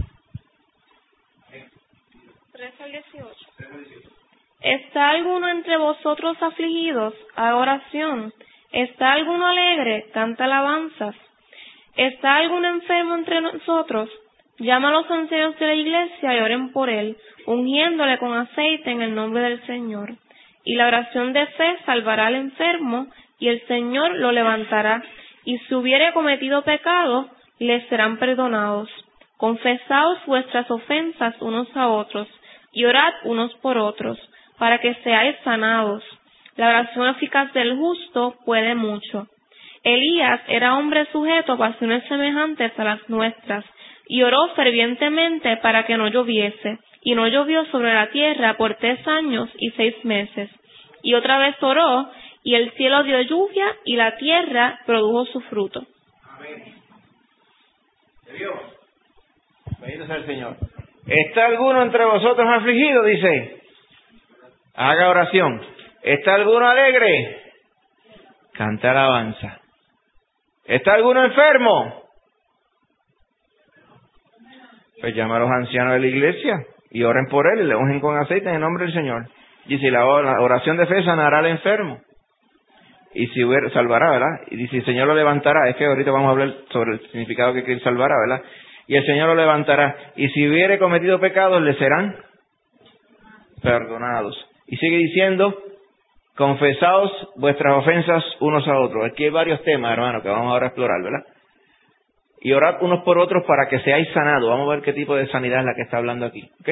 13 al 18. ¿Está alguno entre vosotros afligidos? Haga oración. ¿Está alguno alegre? Canta alabanzas. ¿Está alguno enfermo entre nosotros? Llama a los ancianos de la iglesia y oren por él, ungiéndole con aceite en el nombre del Señor. Y la oración de fe salvará al enfermo, y el Señor lo levantará. Y si hubiere cometido pecado, les serán perdonados. Confesaos vuestras ofensas unos a otros, y orad unos por otros, para que seáis sanados. La oración eficaz del justo puede mucho. Elías era hombre sujeto a pasiones semejantes a las nuestras, y oró fervientemente para que no lloviese, y no llovió sobre la tierra por 3 años y 6 meses. Y otra vez oró, y el cielo dio lluvia, y la tierra produjo su fruto. Amén. ¿Se vio? Bendito sea el Señor. ¿Está alguno entre vosotros afligido? Dice. Haga oración. ¿Está alguno alegre? Canta alabanza. ¿Está alguno enfermo? Pues llama a los ancianos de la iglesia y oren por él y le ungen con aceite en el nombre del Señor. Dice, la oración de fe sanará al enfermo. Y si hubiera, salvará, ¿verdad? Y dice, el Señor lo levantará. Es que ahorita vamos a hablar sobre el significado que quiere salvará, ¿verdad? Y el Señor lo levantará. Y si hubiere cometido pecados, le serán perdonados. Y sigue diciendo, confesaos vuestras ofensas unos a otros. Aquí hay varios temas, hermano, que vamos ahora a explorar, ¿verdad? Y orad unos por otros para que seáis sanados. Vamos a ver qué tipo de sanidad es la que está hablando aquí, ¿ok?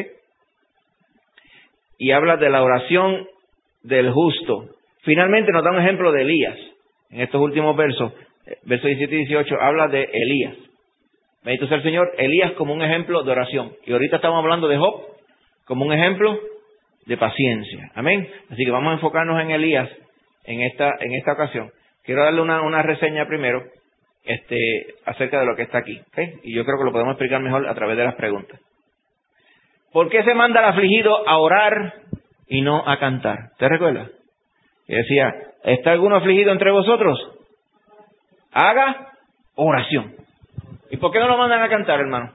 Y habla de la oración del justo. Finalmente nos da un ejemplo de Elías. En estos últimos versos, versos 17 y 18, habla de Elías. Bendito sea el Señor, Elías como un ejemplo de oración. Y ahorita estamos hablando de Job como un ejemplo de paciencia. Amén. Así que vamos a enfocarnos en Elías en esta ocasión. Quiero darle una reseña primero acerca de lo que está aquí. ¿Okay? Y yo creo que lo podemos explicar mejor a través de las preguntas. ¿Por qué se manda al afligido a orar y no a cantar? ¿Te recuerdas? Y decía, ¿está alguno afligido entre vosotros? Haga oración. ¿Y por qué no lo mandan a cantar, hermano?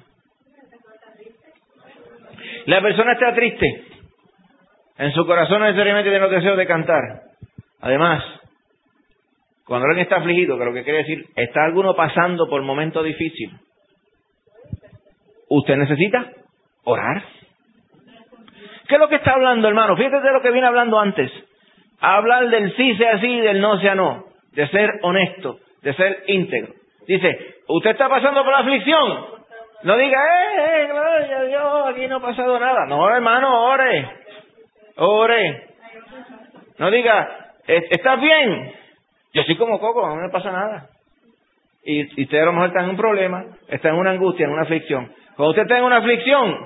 La persona está triste. En su corazón no necesariamente tiene los deseos de cantar. Además, cuando alguien está afligido, que lo que quiere decir, ¿está alguno pasando por momentos difíciles? Usted necesita orar. ¿Qué es lo que está hablando, hermano? Fíjate de lo que viene hablando antes. Hablar del sí sea sí y del no sea no. De ser honesto, de ser íntegro. Dice, ¿usted está pasando por la aflicción? No diga, gloria a Dios, aquí no ha pasado nada. No, hermano, ore. Ore. No diga, ¿estás bien? Yo soy como Coco, no me pasa nada. Y usted a lo mejor está en un problema, está en una angustia, en una aflicción. Cuando usted está en una aflicción,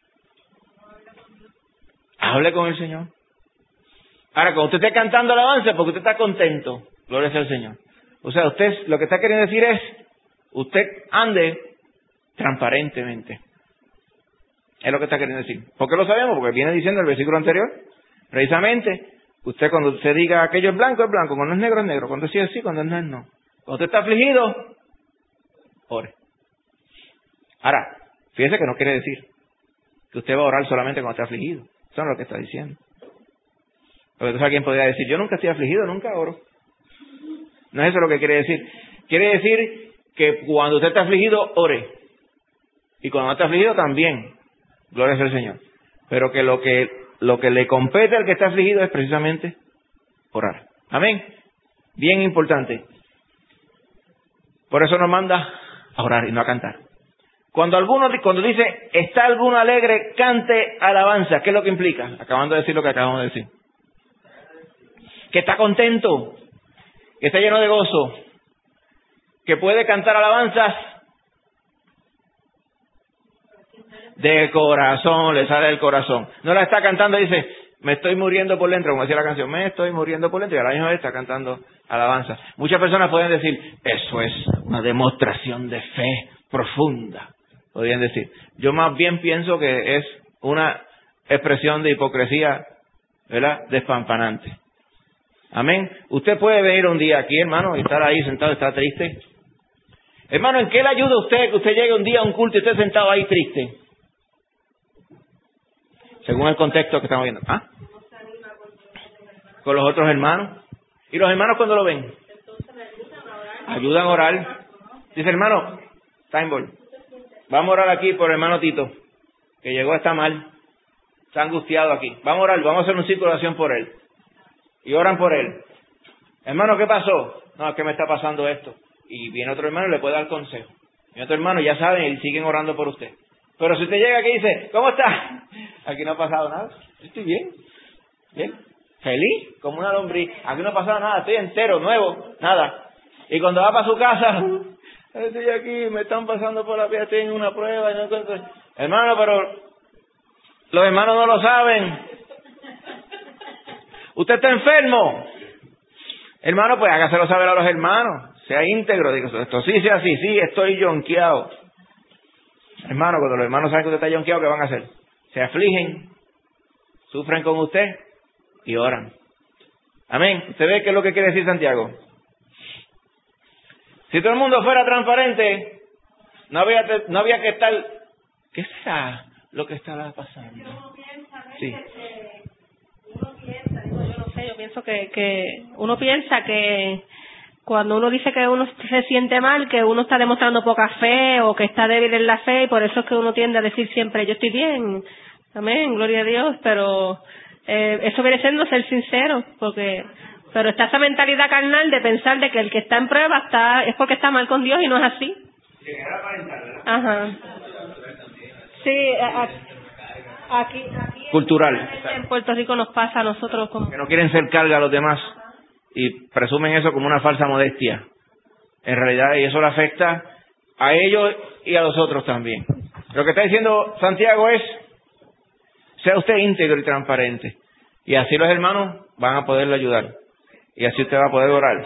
hable con el Señor. Ahora, cuando usted esté cantando alabanza, porque usted está contento, gloria sea al Señor. O sea, usted lo que está queriendo decir es, usted ande transparentemente. Es lo que está queriendo decir. ¿Por qué lo sabemos? Porque viene diciendo el versículo anterior. Precisamente, usted cuando se diga aquello es blanco, cuando es negro, es negro. Cuando sí es sí, cuando no es no. Cuando usted está afligido, ore. Ahora, fíjese que no quiere decir que usted va a orar solamente cuando esté afligido. Eso no es lo que está diciendo. Porque entonces alguien podría decir, yo nunca estoy afligido, nunca oro. No es eso lo que quiere decir. Quiere decir que cuando usted está afligido, ore. Y cuando no está afligido, también. Gloria al Señor. Pero que lo que le compete al que está afligido es precisamente orar. Amén. Bien importante. Por eso nos manda a orar y no a cantar. Cuando dice, ¿está alguno alegre? Cante alabanza. ¿Qué es lo que implica? Acabando de decir lo que acabamos de decir. Que está contento, que está lleno de gozo, que puede cantar alabanzas de corazón, le sale del corazón. No la está cantando y dice, me estoy muriendo por dentro, como decía la canción, me estoy muriendo por dentro, y a la misma vez está cantando alabanza. Muchas personas pueden decir, eso es una demostración de fe profunda, podrían decir. Yo más bien pienso que es una expresión de hipocresía, ¿verdad?, despampanante. Amén. Usted puede venir un día aquí, hermano, y estar ahí sentado y estar triste. Hermano, ¿en qué le ayuda a usted que usted llegue un día a un culto y esté sentado ahí triste? Según el contexto que estamos viendo. ¿Ah? Con los otros hermanos. ¿Y los hermanos cuando lo ven? Ayudan a orar. Dice, hermano, Timeball, vamos a orar aquí por el hermano Tito, que llegó, está mal, está angustiado aquí. Vamos a orar, vamos a hacer un círculo de oración por él. Y oran por él. Hermano, ¿qué pasó? No, es que me está pasando esto. Y viene otro hermano y le puede dar consejo. Y otro hermano, ya saben, y siguen orando por usted. Pero si usted llega aquí y dice, ¿cómo está? Aquí no ha pasado nada. Estoy bien. Bien. Feliz, como una lombriz. Aquí no ha pasado nada, estoy entero, nuevo, nada. Y cuando va para su casa, estoy aquí, me están pasando por la vida, estoy en una prueba. Y no encuentro... Hermano, pero los hermanos no lo saben. Usted está enfermo. Hermano, pues hágaselo saber a los hermanos. Sea íntegro. Digo, esto sí sea así. Sí, estoy yonqueado. Hermano, cuando los hermanos saben que usted está yonqueado, ¿qué van a hacer? Se afligen. Sufren con usted. y oran. Amén. ¿Usted ve qué es lo que quiere decir Santiago? Si todo el mundo fuera transparente, no había que estar... ¿Qué será lo que está pasando? Sí. Yo pienso que uno piensa que cuando uno dice que uno se siente mal, que uno está demostrando poca fe o que está débil en la fe, y por eso es que uno tiende a decir siempre, yo estoy bien, amén, gloria a Dios, pero eso viene siendo ser sincero, pero está esa mentalidad carnal de pensar de que el que está en prueba es porque está mal con Dios, y no es así. Ajá. Sí, aquí cultural. en Puerto Rico nos pasa a nosotros como... Que no quieren ser carga a los demás y presumen eso como una falsa modestia. En realidad, y eso le afecta a ellos y a los otros también. Lo que está diciendo Santiago es, sea usted íntegro y transparente. Y así los hermanos van a poderle ayudar. Y así usted va a poder orar.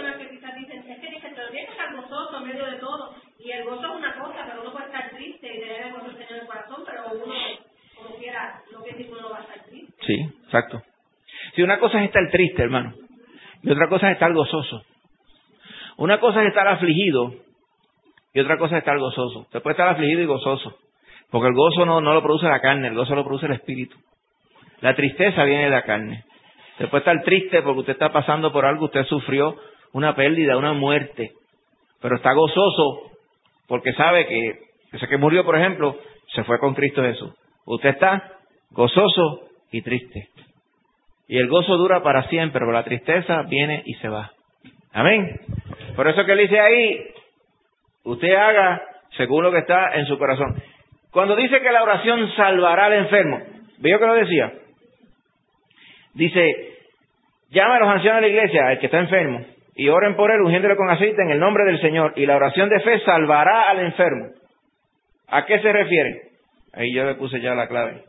Y el gozo es una cosa, pero uno puede estar triste y tener el gozo del Señor en el corazón, pero uno, como quiera, no quiere decir que uno va a estar triste. Sí, exacto. Si una cosa es estar triste, hermano, y otra cosa es estar gozoso. Una cosa es estar afligido y otra cosa es estar gozoso. Usted puede estar afligido y gozoso, porque el gozo no lo produce la carne, el gozo lo produce el espíritu. La tristeza viene de la carne. Usted puede estar triste porque usted está pasando por algo, usted sufrió una pérdida, una muerte, pero está gozoso porque sabe que ese que murió, por ejemplo, se fue con Cristo Jesús. Usted está gozoso y triste. Y el gozo dura para siempre, pero la tristeza viene y se va. Amén. Por eso que él dice ahí, usted haga según lo que está en su corazón. Cuando dice que la oración salvará al enfermo, ¿vio que lo decía? Dice, llama a los ancianos de la iglesia, el que está enfermo, y oren por él, ungiéndole con aceite en el nombre del Señor. Y la oración de fe salvará al enfermo. ¿A qué se refiere? Ahí yo le puse ya la clave.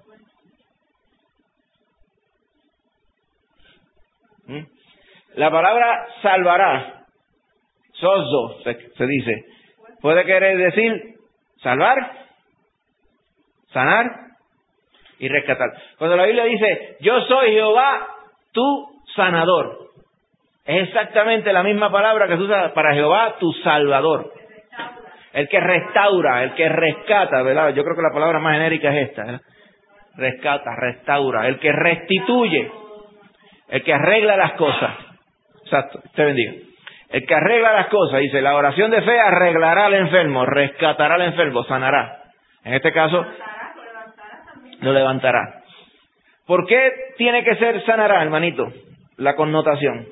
La palabra salvará, sozo se dice, puede querer decir salvar, sanar y rescatar. Cuando la Biblia dice, yo soy Jehová, tu sanador, es exactamente la misma palabra que se usa para Jehová, tu salvador. El que restaura, el que rescata, ¿verdad? Yo creo que la palabra más genérica es esta, ¿verdad? Rescata, restaura, el que restituye, el que arregla las cosas. Exacto, te bendiga. El que arregla las cosas, dice, la oración de fe arreglará al enfermo, rescatará al enfermo, sanará. En este caso, lo levantará. ¿Por qué tiene que ser sanará, hermanito? La connotación.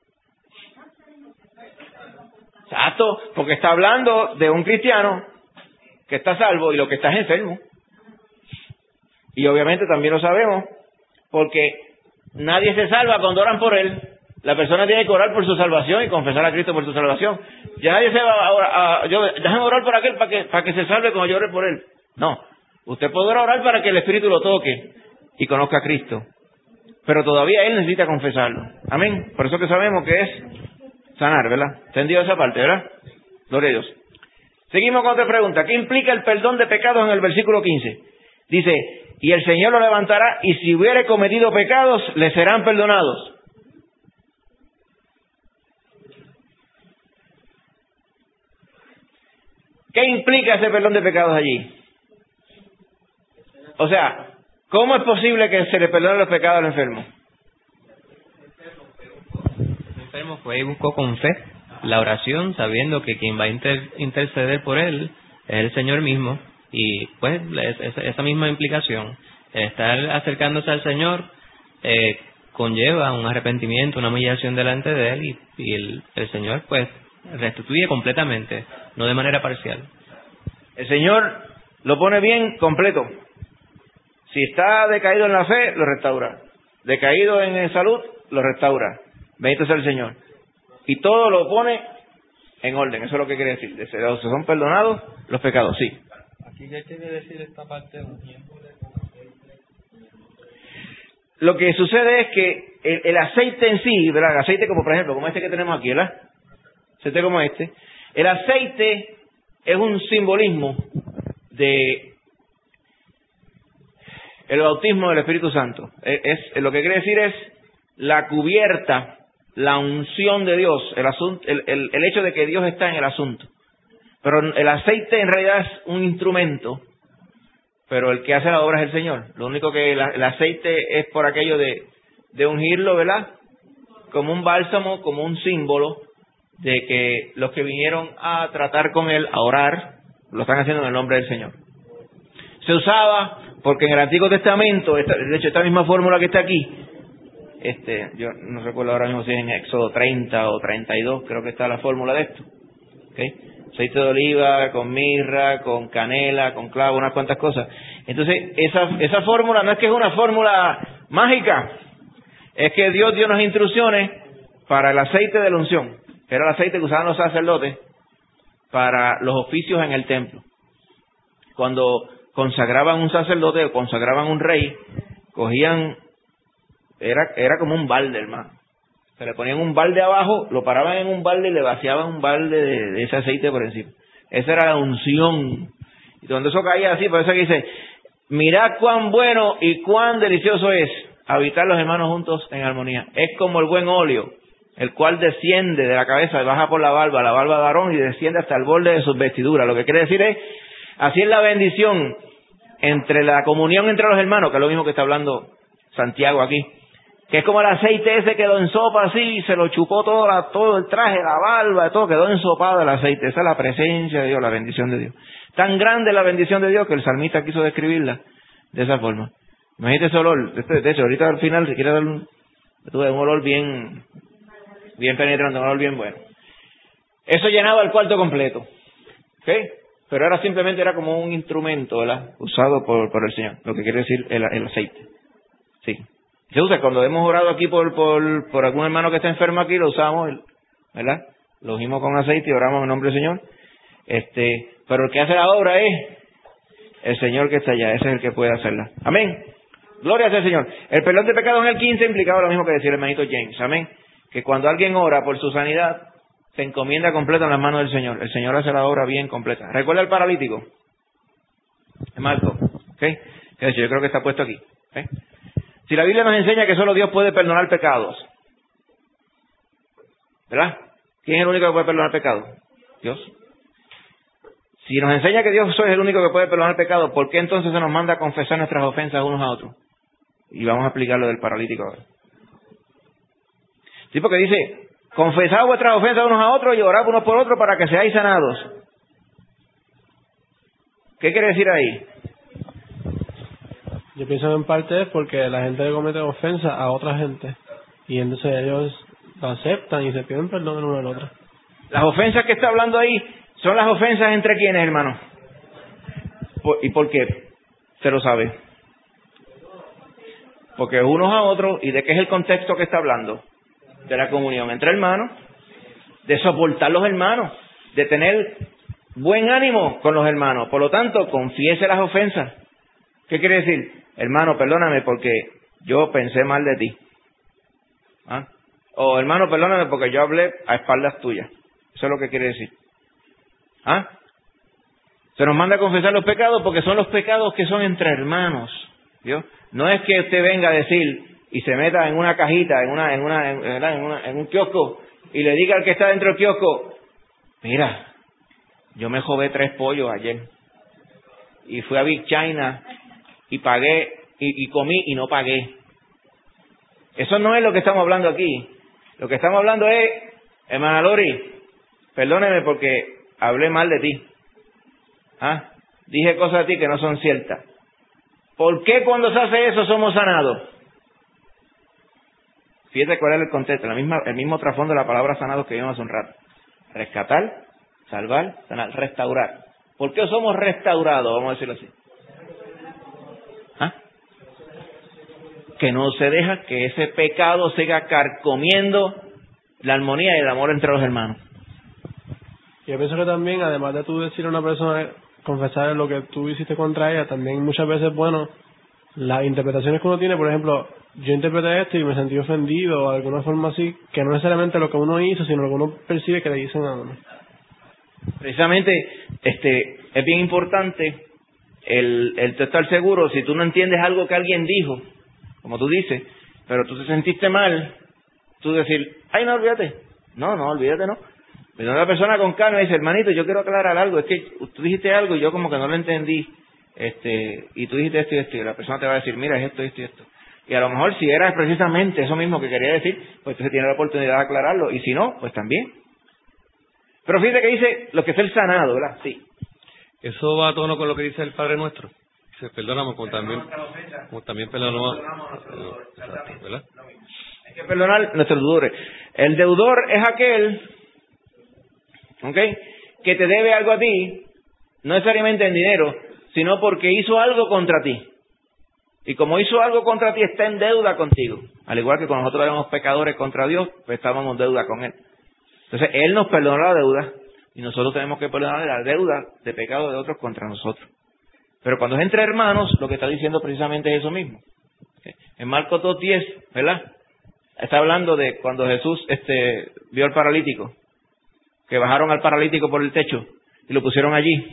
Exacto, porque está hablando de un cristiano que está salvo y lo que está es enfermo. Y obviamente también lo sabemos, porque nadie se salva cuando oran por él. La persona tiene que orar por su salvación y confesar a Cristo por su salvación. Ya nadie se va déjame orar por aquel para que se salve cuando yo ore por él. No, usted podrá orar para que el Espíritu lo toque y conozca a Cristo. Pero todavía él necesita confesarlo. Amén. Por eso que sabemos que es sanar, ¿verdad? ¿Entendido esa parte, verdad? Gloria a Dios. Seguimos con otra pregunta. ¿Qué implica el perdón de pecados en el versículo 15? Dice, y el Señor lo levantará, y si hubiere cometido pecados, le serán perdonados. ¿Qué implica ese perdón de pecados allí? O sea, ¿cómo es posible que se le perdonen los pecados al enfermo? El enfermo fue y buscó con fe la oración, sabiendo que quien va a interceder por él es el Señor mismo. Y pues esa misma implicación, estar acercándose al Señor, conlleva un arrepentimiento, una humillación delante de él, y el Señor pues restituye completamente, no de manera parcial. El Señor lo pone bien completo. Si está decaído en la fe, lo restaura. Decaído en salud, lo restaura. Bendito sea el Señor. Y todo lo pone en orden. Eso es lo que quiere decir. Se son perdonados los pecados, sí. Aquí ya quiere decir esta parte. Lo que sucede es que el aceite en sí, ¿verdad? El aceite como por ejemplo, como este que tenemos aquí, ¿verdad? Aceite como este. El aceite es un simbolismo de el bautismo del Espíritu Santo. Lo que quiere decir es la cubierta, la unción de Dios, el hecho de que Dios está en el asunto. Pero el aceite en realidad es un instrumento, pero el que hace la obra es el Señor. Lo único que el aceite es por aquello de ungirlo, ¿verdad? Como un bálsamo, como un símbolo de que los que vinieron a tratar con Él, a orar, lo están haciendo en el nombre del Señor. Se usaba porque en el Antiguo Testamento, de hecho esta misma fórmula que está aquí, yo no recuerdo ahora mismo si es en Éxodo 30 o 32, creo que está la fórmula de esto. ¿Okay? Aceite de oliva, con mirra, con canela, con clavo, unas cuantas cosas. Entonces, esa fórmula no es que es una fórmula mágica, es que Dios dio unas instrucciones para el aceite de la unción, que era el aceite que usaban los sacerdotes para los oficios en el templo. Cuando consagraban un sacerdote o consagraban un rey, cogían, era como un balde, hermano. Se le ponían un balde abajo, lo paraban en un balde y le vaciaban un balde de ese aceite por encima. Esa era la unción. Y cuando eso caía así, por eso que dice, mirad cuán bueno y cuán delicioso es habitar los hermanos juntos en armonía. Es como el buen óleo, el cual desciende de la cabeza, baja por la barba de Aarón y desciende hasta el borde de sus vestiduras. Lo que quiere decir es, así es la bendición entre la comunión entre los hermanos, que es lo mismo que está hablando Santiago aquí. Que es como el aceite ese que lo ensopa así y se lo chupó todo el traje, la barba, todo quedó ensopado el aceite. Esa es la presencia de Dios, la bendición de Dios. Tan grande es la bendición de Dios que el salmista quiso describirla de esa forma. Imagínate ese olor. De hecho, ahorita al final, si quieres dar un olor bien penetrante, un olor bien bueno. Eso llenaba el cuarto completo. ¿Ok? Pero ahora simplemente era como un instrumento, ¿verdad? Usado por el Señor. Lo que quiere decir el aceite. Sí. Se usa cuando hemos orado aquí por algún hermano que está enfermo aquí, lo usamos, ¿verdad? Lo ungimos con aceite y oramos en nombre del Señor. Pero el que hace la obra es el Señor que está allá, ese es el que puede hacerla. Amén. Gloria sea al Señor. El perdón de pecados en el 15 implicaba lo mismo que decía el hermanito James. Amén. Que cuando alguien ora por su sanidad, se encomienda completa en las manos del Señor. El Señor hace la obra bien completa. ¿Recuerda el paralítico? Es Marco. ¿Okay? De hecho, yo creo que está puesto aquí. ¿Okay? Si la Biblia nos enseña que solo Dios puede perdonar pecados, ¿verdad? ¿Quién es el único que puede perdonar pecados? Dios. Si nos enseña que Dios es el único que puede perdonar pecados, ¿por qué entonces se nos manda a confesar nuestras ofensas unos a otros? Y vamos a explicar lo del paralítico ahora. Sí, porque dice, confesad vuestras ofensas unos a otros y orad unos por otros para que seáis sanados. ¿Qué quiere decir ahí? Yo pienso que en parte es porque la gente le comete ofensa a otra gente y entonces ellos lo aceptan y se piden perdón el uno al otro. Las ofensas que está hablando ahí son las ofensas entre quienes, hermano. ¿Y por qué? Se lo sabe. Porque unos a otros, ¿y de qué es el contexto que está hablando? De la comunión entre hermanos, de soportar los hermanos, de tener buen ánimo con los hermanos. Por lo tanto, confiese las ofensas. ¿Qué quiere decir? Hermano, perdóname porque yo pensé mal de ti. ¿Ah? O hermano, perdóname porque yo hablé a espaldas tuyas. Eso es lo que quiere decir. ¿Ah? Se nos manda a confesar los pecados porque son los pecados que son entre hermanos. ¿Vio? No es que usted venga a decir y se meta en una cajita, en un kiosco y le diga al que está dentro del kiosco, mira, yo me jové 3 pollos ayer y fui a Big China y pagué y comí y no pagué. Eso no es lo que estamos hablando aquí. Lo que estamos hablando es, hermana Lori, perdóneme porque hablé mal de ti. ¿Ah? Dije cosas de ti que no son ciertas. ¿Por qué cuando se hace eso somos sanados? Fíjate cuál es el contexto, el mismo trasfondo de la palabra sanados que vimos hace un rato. Rescatar, salvar, sanar, restaurar. ¿Por qué somos restaurados? Vamos a decirlo así. ¿Ah? Que no se deja que ese pecado siga carcomiendo la armonía y el amor entre los hermanos. Yo pienso que también, además de tú decir a una persona, confesar lo que tú hiciste contra ella, también muchas veces, bueno, las interpretaciones que uno tiene, por ejemplo, yo interpreté esto y me sentí ofendido o de alguna forma así, que no necesariamente lo que uno hizo, sino lo que uno percibe que le dicen a uno. Precisamente, es bien importante el estar seguro, si tú no entiendes algo que alguien dijo, como tú dices, pero tú te sentiste mal, tú decir, ay, no, olvídate. No, olvídate, no. Pero una persona con calma dice, hermanito, yo quiero aclarar algo, es que tú dijiste algo y yo como que no lo entendí, y tú dijiste esto y esto, y la persona te va a decir, mira, es esto y esto y esto. Y a lo mejor si era precisamente eso mismo que quería decir, pues entonces tiene la oportunidad de aclararlo, y si no, pues también. Pero fíjate que dice lo que es el sanado, ¿verdad? Sí. Eso va a tono con lo que dice el Padre Nuestro. Se perdonamos como también perdonamos, ¿verdad? Hay que perdonar nuestros deudores. El deudor es aquel, ¿ok?, que te debe algo a ti, no necesariamente en dinero, sino porque hizo algo contra ti. Y como hizo algo contra ti, está en deuda contigo. Al igual que cuando nosotros éramos pecadores contra Dios, pues estábamos en deuda con Él. Entonces, Él nos perdonó la deuda y nosotros tenemos que perdonar la deuda de pecado de otros contra nosotros. Pero cuando es entre hermanos, lo que está diciendo precisamente es eso mismo. ¿Okay? En Marcos 2:10, ¿verdad? Está hablando de cuando Jesús vio al paralítico, que bajaron al paralítico por el techo y lo pusieron allí.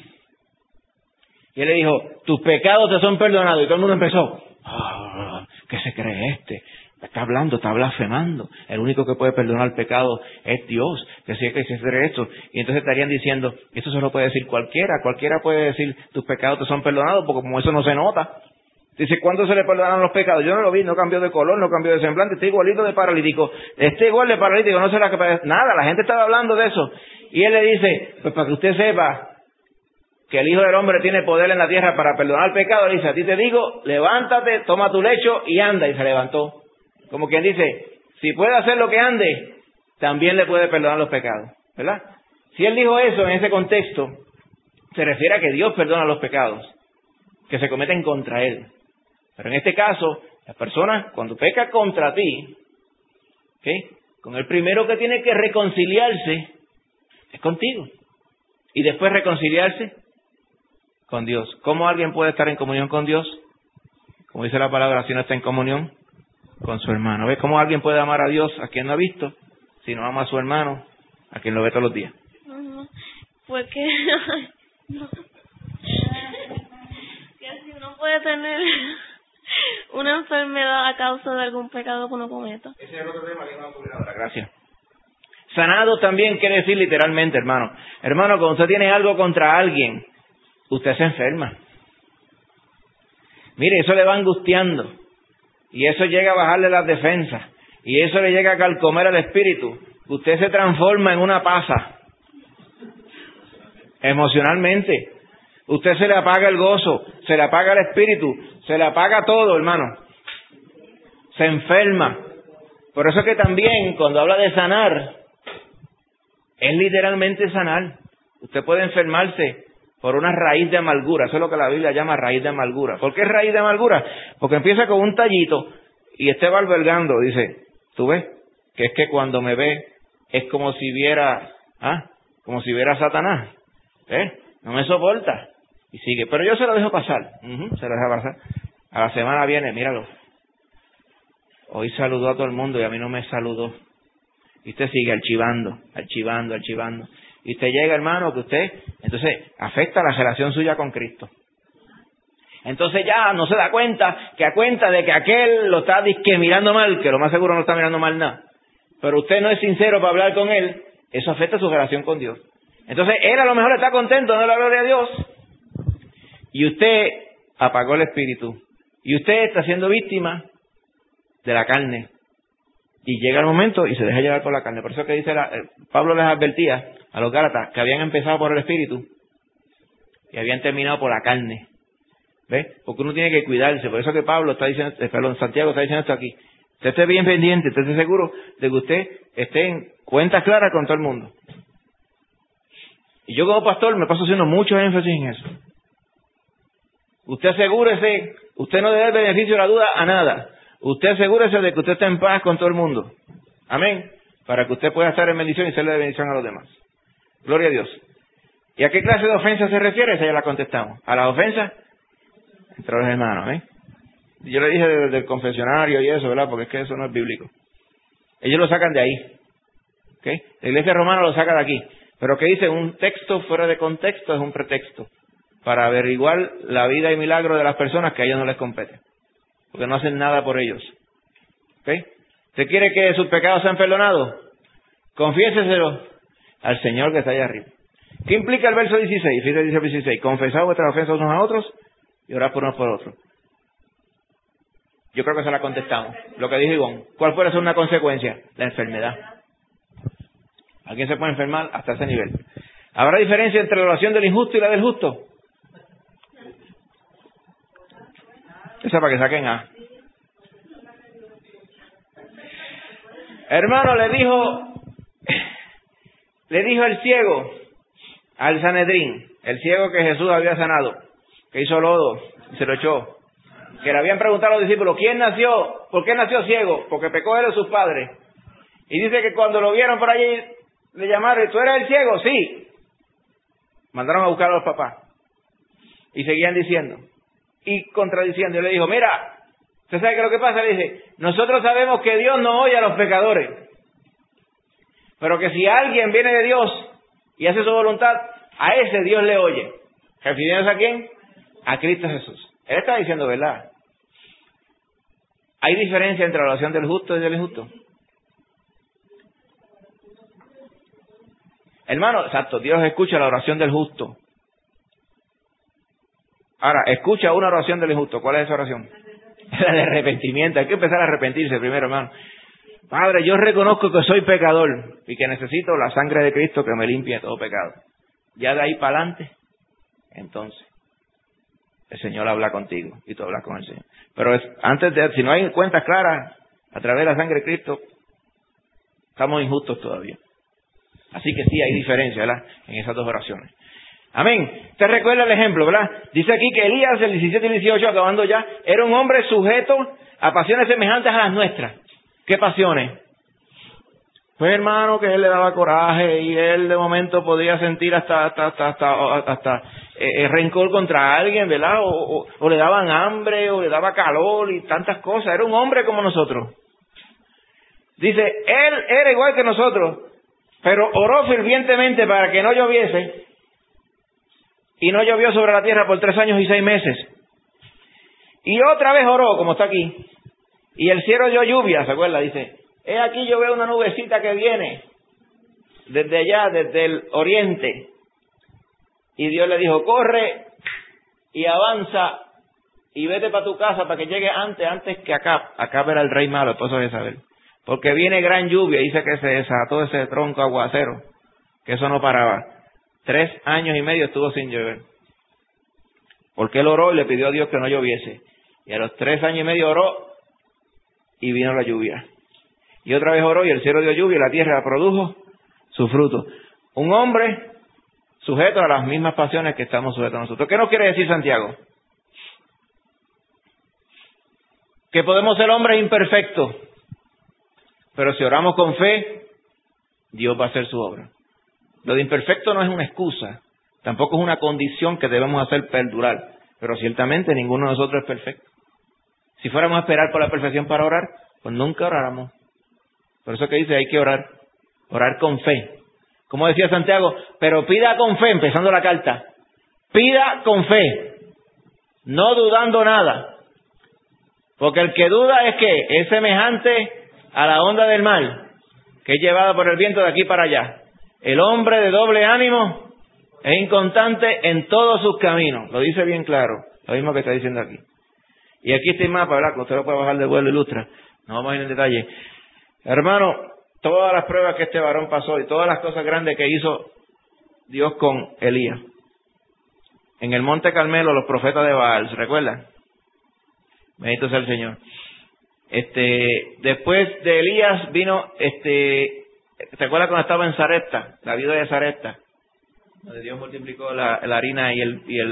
Y Él le dijo, tus pecados te son perdonados. Y todo el mundo empezó, ¿qué se cree este? Está hablando, está blasfemando. El único que puede perdonar el pecado es Dios. Que sí, que se cree esto. Y entonces estarían diciendo, eso se lo puede decir cualquiera. Cualquiera puede decir, tus pecados te son perdonados, porque como eso no se nota. Dice, ¿cuándo se le perdonaron los pecados? Yo no lo vi, no cambió de color, no cambió de semblante, está igualito de paralítico. Está igual de paralítico, no sé nada, la gente estaba hablando de eso. Y Él le dice, pues para que usted sepa que el Hijo del Hombre tiene poder en la tierra para perdonar el pecado, le dice, a ti te digo, levántate, toma tu lecho y anda. Y se levantó. Como quien dice, si puede hacer lo que ande, también le puede perdonar los pecados, ¿verdad? Si Él dijo eso en ese contexto, se refiere a que Dios perdona los pecados que se cometen contra Él. Pero en este caso, la persona cuando peca contra ti, ¿okay?, con el primero que tiene que reconciliarse es contigo. Y después reconciliarse con Dios. ¿Cómo alguien puede estar en comunión con Dios? Como dice la palabra, si no está en comunión con su hermano. ¿Ves cómo alguien puede amar a Dios a quien no ha visto, si no ama a su hermano a quien lo ve todos los días? Porque no. Que si uno puede tener una enfermedad a causa de algún pecado que uno cometa. Ese es el otro tema que vamos a cubrir ahora. Gracias. Sanado también quiere decir literalmente, hermano. Hermano, cuando usted tiene algo contra alguien, usted se enferma. Mire, eso le va angustiando. Y eso llega a bajarle las defensas. Y eso le llega a calcomer al espíritu. Usted se transforma en una pasa. Emocionalmente. Usted se le apaga el gozo, se le apaga el espíritu, se le apaga todo, hermano. Se enferma. Por eso que también, cuando habla de sanar, es literalmente sanar. Usted puede enfermarse por una raíz de amargura. Eso es lo que la Biblia llama raíz de amargura. ¿Por qué es raíz de amargura? Porque empieza con un tallito y usted va albergando. Dice, ¿tú ves? Que es que cuando me ve es como si viera, como si viera a Satanás. No me soporta. Y sigue. Pero yo se lo dejo pasar. Se lo dejo pasar. A la semana viene, míralo. Hoy saludó a todo el mundo y a mí no me saludó. Y usted sigue archivando. Y usted llega, hermano, que usted, entonces, afecta la relación suya con Cristo. Entonces ya no se da cuenta que a cuenta de que aquel lo está disque mirando mal, que lo más seguro no está mirando mal nada, pero usted no es sincero para hablar con él, eso afecta su relación con Dios. Entonces, él a lo mejor está contento, no la gloria a Dios, y usted apagó el espíritu. Y usted está siendo víctima de la carne. Y llega el momento y se deja llevar por la carne. Por eso que dice Pablo les advertía a los Gálatas que habían empezado por el espíritu y habían terminado por la carne. ¿Ves? Porque uno tiene que cuidarse. Por eso que Pablo está diciendo, Santiago está diciendo esto aquí. Usted esté bien pendiente, usted esté seguro de que usted esté en cuentas claras con todo el mundo. Y yo como pastor me paso haciendo mucho énfasis en eso. Usted asegúrese, usted no debe el beneficio de la duda a nada. Usted asegúrese de que usted esté en paz con todo el mundo. Amén. Para que usted pueda estar en bendición y serle de bendición a los demás. Gloria a Dios. ¿Y a qué clase de ofensa se refiere? Esa ya la contestamos. A la ofensa entre los hermanos. ¿eh? Yo le dije desde el confesionario y eso, ¿verdad? Porque es que eso no es bíblico. Ellos lo sacan de ahí. ¿Okay? La iglesia romana lo saca de aquí. Pero ¿qué dice? Un texto fuera de contexto es un pretexto para averiguar la vida y milagro de las personas que a ellos no les compete. Porque no hacen nada por ellos. ¿Okay? ¿Usted quiere que sus pecados sean perdonados? Confiéseselo al Señor que está allá arriba. ¿Qué implica el verso 16? Fíjate, dice el 16. Confesad vuestras ofensas unos a otros y orad por unos por otros. Yo creo que se la contestamos. Lo que dijo Ivonne. ¿Cuál puede ser una consecuencia? La enfermedad. ¿Alguien se puede enfermar hasta ese nivel? ¿Habrá diferencia entre la oración del injusto y la del justo? Esa para que saquen A. Hermano, le dijo el ciego al Sanedrín, el ciego que Jesús había sanado, que hizo lodo y se lo echó, que le habían preguntado a los discípulos, ¿por qué nació ciego? Porque pecó él o sus padres. Y dice que cuando lo vieron por allí, le llamaron, ¿tú eres el ciego? Sí. Mandaron a buscar a los papás. Y seguían diciendo, y contradiciendo. Y le dijo, mira, ¿usted sabe qué es lo que pasa? Le dice, nosotros sabemos que Dios no oye a los pecadores, pero que si alguien viene de Dios y hace su voluntad, a ese Dios le oye. ¿Refiriéndose a quién? A Cristo Jesús. Él está diciendo verdad. ¿Hay diferencia entre la oración del justo y del injusto? Hermano, exacto, Dios escucha la oración del justo. Ahora, escucha una oración del injusto. ¿Cuál es esa oración? La de arrepentimiento. Hay que empezar a arrepentirse primero, hermano. Padre, yo reconozco que soy pecador y que necesito la sangre de Cristo que me limpie de todo pecado. Ya de ahí para adelante, entonces, el Señor habla contigo y tú hablas con el Señor. Pero si no hay cuentas claras, a través de la sangre de Cristo, estamos injustos todavía. Así que sí hay diferencia, ¿verdad?, en esas dos oraciones. Amén. Te recuerda el ejemplo, ¿verdad? Dice aquí que Elías, el 17 y 18, acabando ya, era un hombre sujeto a pasiones semejantes a las nuestras. ¿Qué pasiones? Pues hermano, que él le daba coraje y él de momento podía sentir hasta rencor contra alguien, ¿verdad? O le daban hambre, o le daba calor y tantas cosas. Era un hombre como nosotros. Dice, él era igual que nosotros, pero oró fervientemente para que no lloviese, y no llovió sobre la tierra por 3 años y 6 meses. Y otra vez oró, como está aquí, y el cielo dio lluvia, ¿se acuerda? Dice, he aquí yo veo una nubecita que viene desde allá, desde el oriente. Y Dios le dijo, corre y avanza y vete para tu casa para que llegue antes que Acab. Acab era el rey malo, esposo de Isabel. Porque viene gran lluvia, dice que se desató ese tronco aguacero, que eso no paraba. 3 años y medio estuvo sin llover. Porque él oró y le pidió a Dios que no lloviese. Y a los 3 años y medio oró y vino la lluvia. Y otra vez oró y el cielo dio lluvia y la tierra produjo su fruto. Un hombre sujeto a las mismas pasiones que estamos sujetos nosotros. ¿Qué nos quiere decir Santiago? Que podemos ser hombres imperfectos, pero si oramos con fe, Dios va a hacer su obra. Lo de imperfecto no es una excusa, tampoco es una condición que debemos hacer perdurar, pero ciertamente ninguno de nosotros es perfecto. Si fuéramos a esperar por la perfección para orar, pues nunca oráramos. Por eso que dice, hay que orar con fe. Como decía Santiago, pero pida con fe, empezando la carta. Pida con fe, no dudando nada. Porque el que duda es que es semejante a la onda del mar, que es llevada por el viento de aquí para allá. El hombre de doble ánimo es inconstante en todos sus caminos. Lo dice bien claro, lo mismo que está diciendo aquí. Y aquí está el mapa, ¿verdad? Que usted lo puede bajar de vuelo, ilustra. No vamos a ir en detalle. Hermano, todas las pruebas que este varón pasó y todas las cosas grandes que hizo Dios con Elías. En el monte Carmelo, los profetas de Baal, ¿se recuerdan? Bendito sea el Señor. Después de Elías vino, ¿te acuerdas cuando estaba en Sarepta? La viuda de Sarepta, donde Dios multiplicó la harina y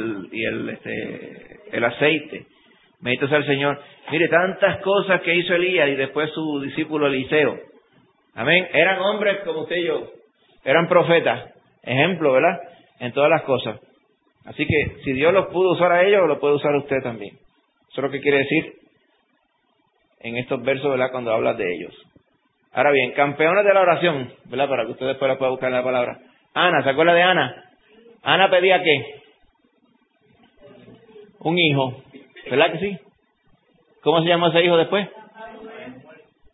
el aceite. Bendito sea el Señor. Mire, tantas cosas que hizo Elías y después su discípulo Eliseo. Amén. Eran hombres como usted y yo. Eran profetas. Ejemplo, ¿verdad? En todas las cosas. Así que si Dios los pudo usar a ellos, lo puede usar a usted también. Eso es lo que quiere decir en estos versos, ¿verdad? Cuando habla de ellos. Ahora bien, campeones de la oración, ¿verdad? Para que usted después la pueda buscar en la palabra. Ana, ¿se acuerda de Ana? Ana pedía ¿qué? Un hijo. ¿Verdad que sí? ¿Cómo se llamó ese hijo después?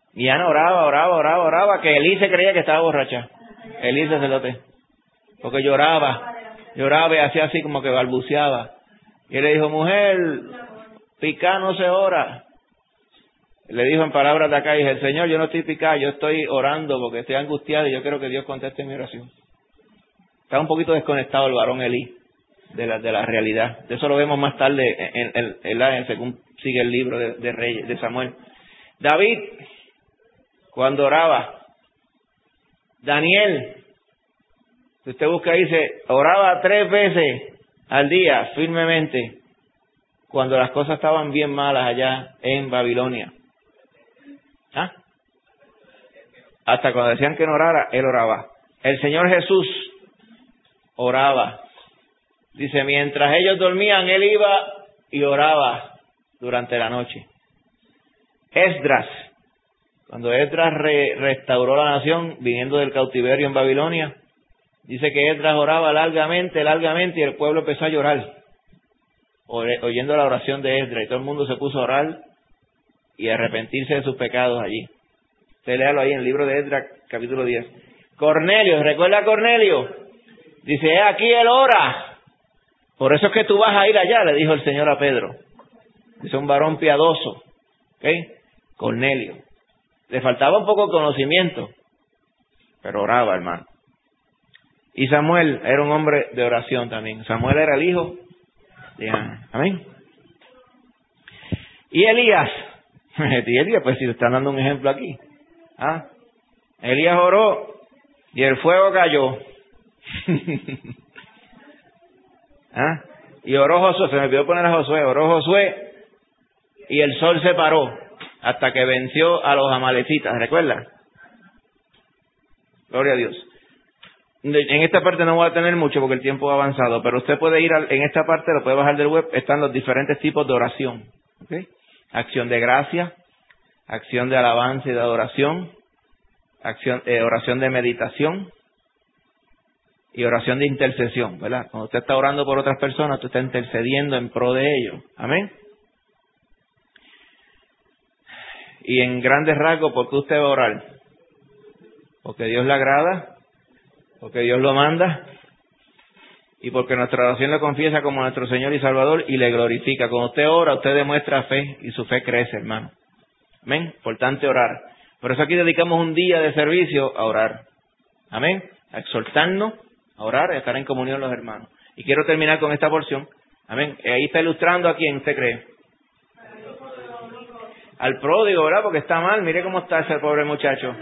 Y Ana oraba, que Elí se creía que estaba borracha. Elí, sacerdote. Porque lloraba y hacía así como que balbuceaba. Y él le dijo, mujer, picar no se ora. Le dijo en palabras de acá, y dije, el Señor, yo no estoy picado, yo estoy orando porque estoy angustiado y yo quiero que Dios conteste mi oración. Está un poquito desconectado el varón Elí de la realidad. De eso lo vemos más tarde según sigue el libro de Reyes, de Samuel. David, cuando oraba. Daniel, si usted busca ahí, dice, oraba 3 veces al día, firmemente, cuando las cosas estaban bien malas allá en Babilonia. ¿Ah? Hasta cuando decían que no orara, él oraba. El Señor Jesús oraba. Dice, mientras ellos dormían, él iba y oraba durante la noche. Esdras, cuando Esdras restauró la nación, viniendo del cautiverio en Babilonia, dice que Esdras oraba largamente, y el pueblo empezó a llorar, oyendo la oración de Esdras, y todo el mundo se puso a orar y a arrepentirse de sus pecados allí. Usted léalo ahí en el libro de Esdras, capítulo 10. Cornelio, ¿recuerda a Cornelio? Dice, aquí él ora. Por eso es que tú vas a ir allá, le dijo el Señor a Pedro. Dice, un varón piadoso. ¿Ok? Cornelio. Le faltaba un poco de conocimiento, pero oraba, hermano. Y Samuel era un hombre de oración también. Samuel era el hijo de Ana. Amén. Y Elías, pues si le están dando un ejemplo aquí. Elías oró y el fuego cayó. Y oró Josué, se me olvidó poner a Josué, oró Josué y el sol se paró hasta que venció a los amalecitas, ¿recuerda? Gloria a Dios. En esta parte no voy a tener mucho porque el tiempo ha avanzado, pero usted puede ir en esta parte, lo puede bajar del web, están los diferentes tipos de oración. ¿Okay? Acción de gracia, acción de alabanza y de adoración, oración de meditación y oración de intercesión, ¿verdad? Cuando usted está orando por otras personas, usted está intercediendo en pro de ellos. Amén. Y en grandes rasgos, ¿por qué usted va a orar? Porque Dios le agrada, porque Dios lo manda y porque nuestra oración le confiesa como nuestro Señor y Salvador y le glorifica. Cuando usted ora, usted demuestra fe y su fe crece, hermano. Amén. Importante orar. Por eso aquí dedicamos un día de servicio a orar. Amén. A exhortarnos, a orar y a estar en comunión los hermanos. Y quiero terminar con esta porción. Amén. Ahí está ilustrando a quién usted cree. Al pródigo, ¿verdad? Porque está mal. Mire cómo está ese pobre muchacho.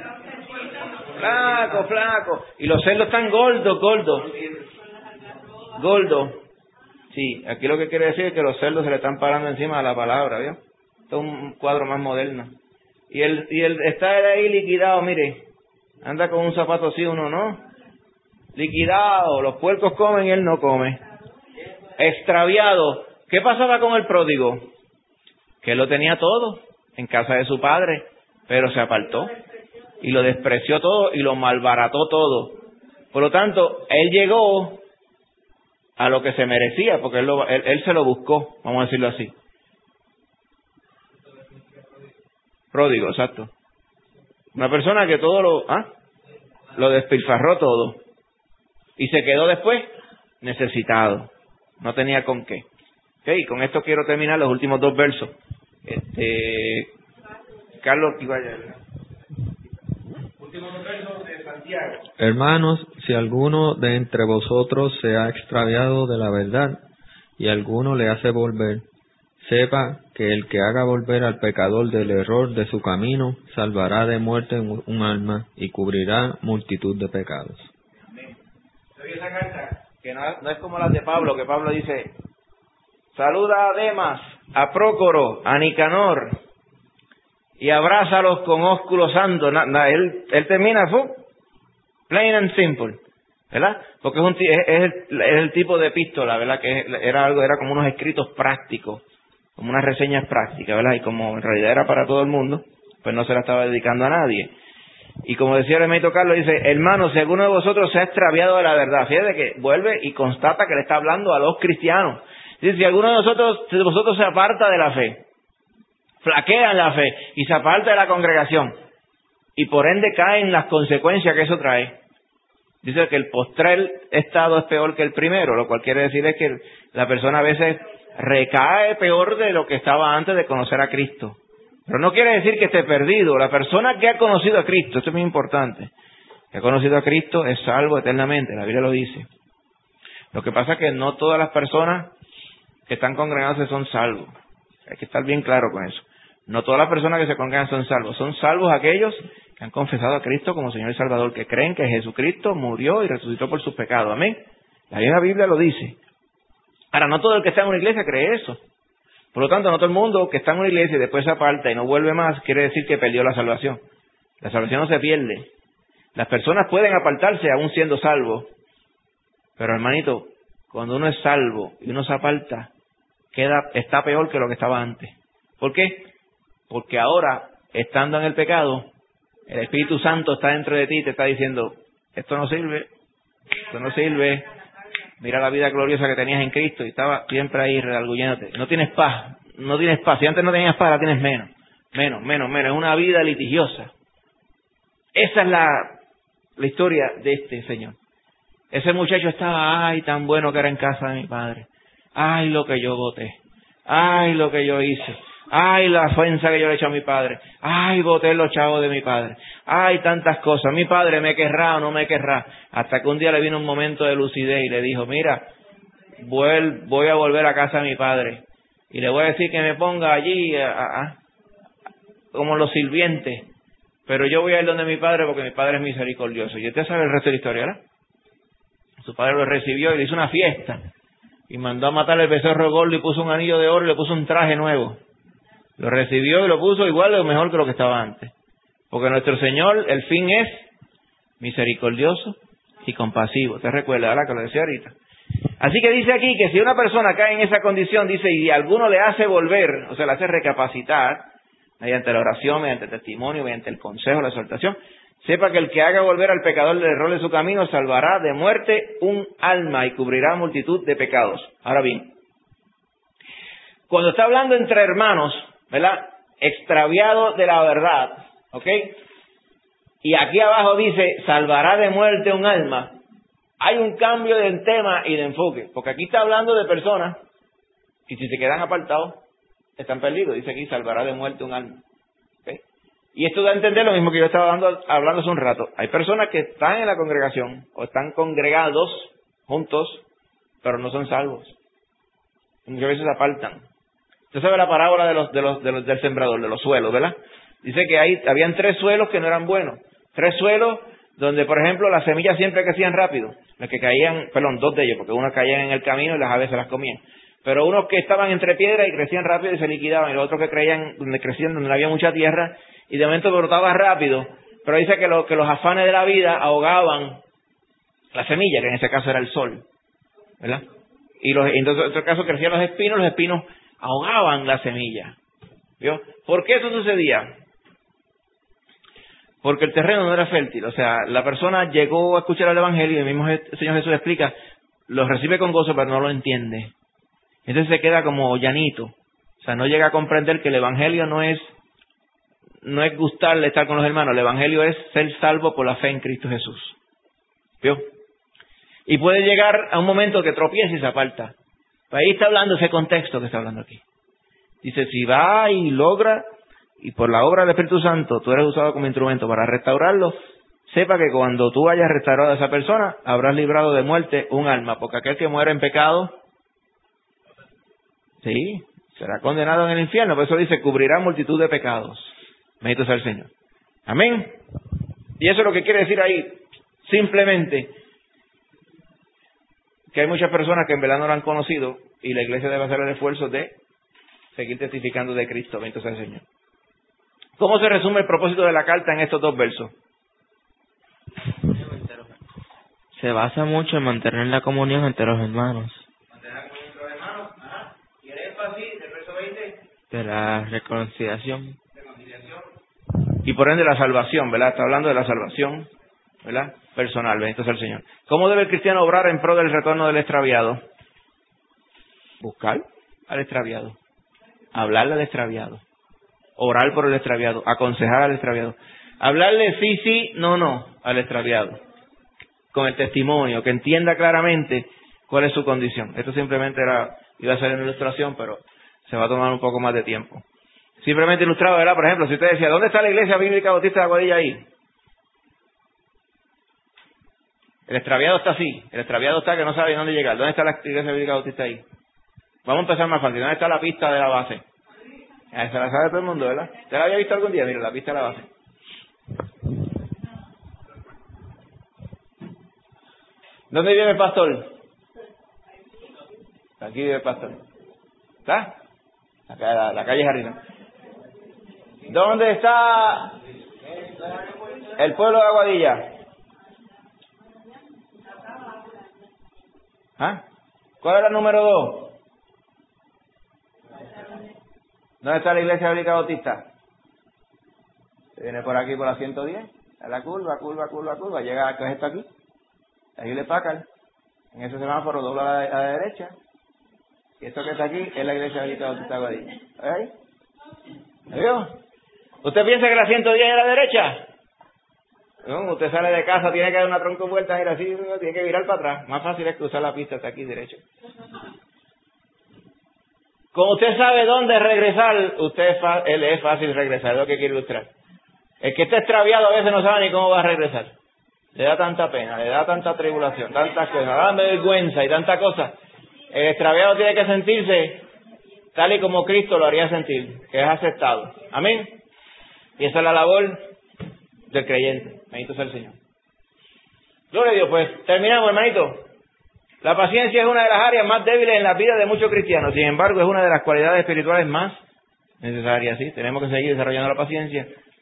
Flaco. Y los cerdos están gordos. Sí, aquí lo que quiere decir es que los cerdos se le están parando encima de la palabra, ¿vio? Esto es un cuadro más moderno. Y él está ahí liquidado, mire. Anda con un zapato así, uno no. Liquidado. Los puercos comen y él no come. Extraviado. ¿Qué pasaba con el pródigo? Que él lo tenía todo en casa de su padre, pero se apartó y lo despreció todo y lo malbarató todo. Por lo tanto, él llegó a lo que se merecía, porque él se lo buscó, vamos a decirlo así. Pródigo, exacto. Una persona que todo lo despilfarró todo y se quedó después necesitado. No tenía con qué. Okay, con esto quiero terminar los últimos 2 versos. Carlos, últimos 2 versos de Santiago. Hermanos, si alguno de entre vosotros se ha extraviado de la verdad y alguno le hace volver, sepa que el que haga volver al pecador del error de su camino salvará de muerte un alma y cubrirá multitud de pecados. Amén. Oye, esa carta que no es como las de Pablo, que Pablo dice: saluda a Demas, a Prócoro, a Nicanor y abrázalos con ósculo santo. Él termina plain and simple, ¿verdad? Porque es el tipo de epístola, ¿verdad? Que era como unos escritos prácticos, como unas reseñas prácticas, ¿verdad? Y como en realidad era para todo el mundo, pues no se la estaba dedicando a nadie. Y como decía el hermanito Carlos, dice: hermano, si alguno de vosotros se ha extraviado de la verdad. Fíjate que vuelve y constata que le está hablando a los cristianos. Dice: si alguno de vosotros se aparta de la fe, flaquea en la fe y se aparta de la congregación. y por ende caen las consecuencias que eso trae. Dice que el postrer estado es peor que el primero, lo cual quiere decir es que la persona a veces recae peor de lo que estaba antes de conocer a Cristo. Pero no quiere decir que esté perdido. La persona que ha conocido a Cristo, esto es muy importante, que ha conocido a Cristo es salvo eternamente, la Biblia lo dice. Lo que pasa es que no todas las personas que están congregándose son salvos. Hay que estar bien claro con eso. No todas las personas que se congregan son salvos. Son salvos aquellos que han confesado a Cristo como Señor y Salvador, que creen que Jesucristo murió y resucitó por sus pecados. Amén. La misma Biblia lo dice. Ahora, no todo el que está en una iglesia cree eso. Por lo tanto, no todo el mundo que está en una iglesia y después se aparta y no vuelve más, quiere decir que perdió la salvación. La salvación no se pierde. Las personas pueden apartarse aún siendo salvos. Pero, hermanito, cuando uno es salvo y uno se aparta, está peor que lo que estaba antes. ¿Por qué? Porque ahora, estando en el pecado, el Espíritu Santo está dentro de ti y te está diciendo, esto no sirve, mira la vida gloriosa que tenías en Cristo, y estaba siempre ahí redarguyéndote. No tienes paz. Si antes no tenías paz, ahora tienes menos. Es una vida litigiosa. Esa es la historia de este señor. Ese muchacho estaba, ay, tan bueno que era en casa de mi padre. Ay, lo que yo voté. Ay, lo que yo hice. Ay, la ofensa que yo le he hecho a mi padre. Ay, boté los chavos de mi padre. Ay, tantas cosas. Mi padre me querrá o no me querrá. Hasta que un día le vino un momento de lucidez y le dijo, mira, voy a volver a casa de mi padre. Y le voy a decir que me ponga allí como los sirvientes. Pero yo voy a ir donde mi padre porque mi padre es misericordioso. Y usted sabe el resto de la historia, ¿verdad? Su padre lo recibió y le hizo una fiesta. Y mandó a matar el becerro gordo y puso un anillo de oro y le puso un traje nuevo. Lo recibió y lo puso igual o mejor que lo que estaba antes. Porque nuestro Señor, el fin es misericordioso y compasivo. ¿Te recuerda, verdad, que lo decía ahorita? Así que dice aquí que si una persona cae en esa condición, dice, y alguno le hace volver, o sea, le hace recapacitar, mediante la oración, mediante el testimonio, mediante el consejo, la exhortación, sepa que el que haga volver al pecador del error de su camino salvará de muerte un alma y cubrirá multitud de pecados. Ahora bien, cuando está hablando entre hermanos, ¿verdad? Extraviado de la verdad, ¿ok? Y aquí abajo dice, salvará de muerte un alma. Hay un cambio de tema y de enfoque, porque aquí está hablando de personas, y si se quedan apartados, están perdidos. Dice aquí, salvará de muerte un alma. ¿Okay? Y esto da a entender lo mismo que yo estaba hablando hace un rato. Hay personas que están en la congregación, o están congregados juntos, pero no son salvos. Y muchas veces se apartan. Usted sabe la parábola del sembrador, de los suelos, ¿verdad? Dice que habían 3 suelos que no eran buenos. 3 suelos donde, por ejemplo, las semillas siempre crecían rápido. Los que caían, 2 de ellos, porque unos caían en el camino y las aves se las comían. Pero unos que estaban entre piedras y crecían rápido y se liquidaban. Y los otros que crecían donde había mucha tierra y de momento brotaba rápido. Pero dice que los afanes de la vida ahogaban la semilla, que en ese caso era el sol, ¿verdad? Entonces en otro caso crecían los espinos ahogaban la semilla. ¿Vio? ¿Por qué eso sucedía? Porque el terreno no era fértil. O sea, la persona llegó a escuchar el Evangelio y el mismo Señor Jesús explica, lo recibe con gozo, pero no lo entiende. Entonces se queda como llanito. O sea, no llega a comprender que el Evangelio no es gustarle estar con los hermanos. El Evangelio es ser salvo por la fe en Cristo Jesús. ¿Vio? Y puede llegar a un momento que tropieza y se aparta. Pues ahí está hablando ese contexto que está hablando aquí. Dice, si va y logra, y por la obra del Espíritu Santo tú eres usado como instrumento para restaurarlo, sepa que cuando tú hayas restaurado a esa persona, habrás librado de muerte un alma, porque aquel que muere en pecado, sí, será condenado en el infierno. Por eso dice, cubrirá multitud de pecados. Bendito sea el Señor. Amén. Y eso es lo que quiere decir ahí, simplemente, que hay muchas personas que en verdad no lo han conocido, y la iglesia debe hacer el esfuerzo de seguir testificando de Cristo. Bendito sea el Señor. ¿Cómo se resume el propósito de la carta en estos 2 versos? Se basa mucho en mantener la comunión entre los hermanos. Mantener la comunión entre los hermanos. Ajá. Y el énfasis del verso 20. De la reconciliación. Y por ende la salvación, ¿verdad? Está hablando de la salvación, ¿verdad? Personal. Bendito sea el Señor. ¿Cómo debe el cristiano obrar en pro del retorno del extraviado? Buscar al extraviado. Hablarle al extraviado. Orar por el extraviado. Aconsejar al extraviado. Hablarle sí, sí, no, no al extraviado. Con el testimonio, que entienda claramente cuál es su condición. Esto simplemente iba a ser una ilustración, pero se va a tomar un poco más de tiempo. Simplemente ilustrado, ¿verdad? Por ejemplo, si usted decía, ¿dónde está la iglesia bíblica bautista de Aguadilla ahí? El extraviado está así. El extraviado está que no sabe dónde llegar. ¿Dónde está la iglesia bíblica bautista ahí? Vamos a empezar más fácil. ¿Dónde está la pista de la base? Esa la sabe todo el mundo, ¿verdad? ¿Usted la había visto algún día? Mira, la pista de la base. ¿Dónde vive el pastor? Aquí vive el pastor. ¿Está? Acá, la calle Jardín. ¿Dónde está el pueblo de Aguadilla? ¿Ah? ¿Cuál es el número 2? ¿Dónde está la iglesia bíblica bautista? Se viene por aquí por la 110, a la curva, llega a esto aquí, ahí le pacan, en ese semáforo dobla a la derecha, y esto que está aquí es la iglesia bíblica bautista de Aguadilla. ¿Ahí? ¿Me vio? ¿Usted piensa que la 110 es a la derecha? No, usted sale de casa, tiene que dar una tronco vuelta, ir así, tiene que virar para atrás. Más fácil es cruzar la pista hasta aquí derecho. Como usted sabe dónde regresar, él es fácil regresar, es lo que quiere ilustrar. El que está extraviado a veces no sabe ni cómo va a regresar. Le da tanta pena, le da tanta tribulación, tantas cosas, da vergüenza y tanta cosa. El extraviado tiene que sentirse tal y como Cristo lo haría sentir, que es aceptado. Amén. Y esa es la labor del creyente. Bendito sea el Señor. Gloria a Dios. Pues terminamos, hermanito. La paciencia es una de las áreas más débiles en la vida de muchos cristianos. Sin embargo, es una de las cualidades espirituales más necesarias. ¿Sí? Tenemos que seguir desarrollando la paciencia.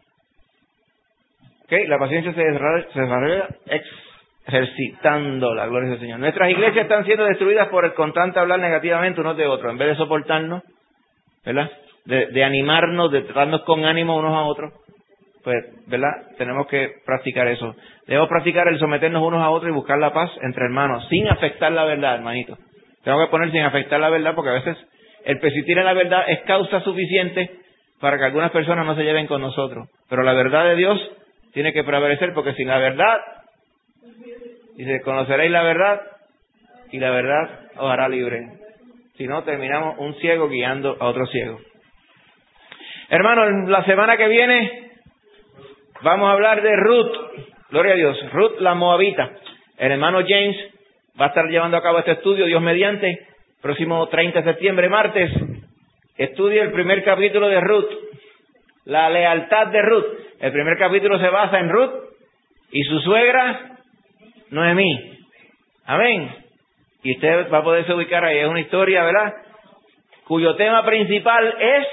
¿Okay? La paciencia se desarrolla ejercitando la gloria del Señor. Nuestras iglesias están siendo destruidas por el constante hablar negativamente unos de otros. En vez de soportarnos, ¿verdad? De animarnos, de tratarnos con ánimo unos a otros, pues, ¿verdad? Tenemos que practicar eso. Debemos practicar el someternos unos a otros y buscar la paz entre hermanos, sin afectar la verdad, hermanito. Tengo que poner sin afectar la verdad, porque a veces el persistir en la verdad es causa suficiente para que algunas personas no se lleven con nosotros. Pero la verdad de Dios tiene que prevalecer, porque sin la verdad, dice, conoceréis la verdad, y la verdad os hará libre. Si no, terminamos un ciego guiando a otro ciego. Hermanos, la semana que viene vamos a hablar de Ruth. Gloria a Dios. Ruth la Moabita. El hermano James va a estar llevando a cabo este estudio, Dios mediante, próximo 30 de septiembre, martes. Estudie el primer capítulo de Ruth. La lealtad de Ruth. El primer capítulo se basa en Ruth y su suegra, Noemí. Amén. Y usted va a poderse ubicar ahí. Es una historia, ¿verdad? Cuyo tema principal es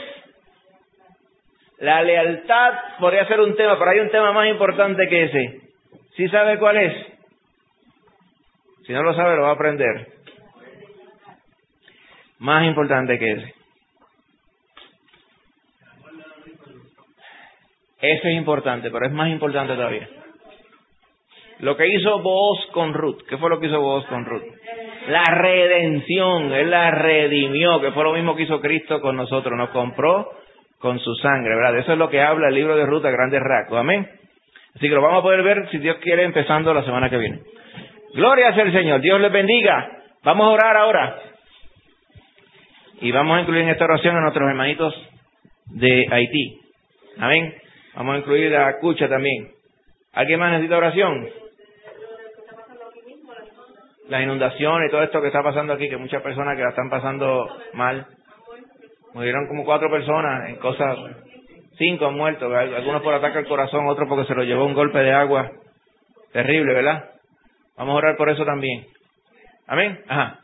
la lealtad. Podría ser un tema, pero hay un tema más importante que ese. ¿Sí sabe cuál es? Si no lo sabe, lo va a aprender. Más importante que ese. Ese es importante, pero es más importante todavía. Lo que hizo Booz con Ruth. ¿Qué fue lo que hizo Booz con Ruth? La redención. Él la redimió, que fue lo mismo que hizo Cristo con nosotros. Nos compró con su sangre, ¿verdad? Eso es lo que habla el libro de Ruth a grandes rasgos. Amén. Así que lo vamos a poder ver, si Dios quiere, empezando la semana que viene. Gloria sea el Señor. Dios les bendiga. Vamos a orar ahora. Y vamos a incluir en esta oración a nuestros hermanitos de Haití. Amén. Vamos a incluir a Cucha también. ¿Alguien más necesita oración? Las inundaciones y todo esto que está pasando aquí, que muchas personas que la están pasando mal. Murieron como 4 personas en cosas, 5 han muerto, algunos por ataque al corazón, otros porque se lo llevó un golpe de agua. Terrible, ¿verdad? Vamos a orar por eso también. Amén. Ajá.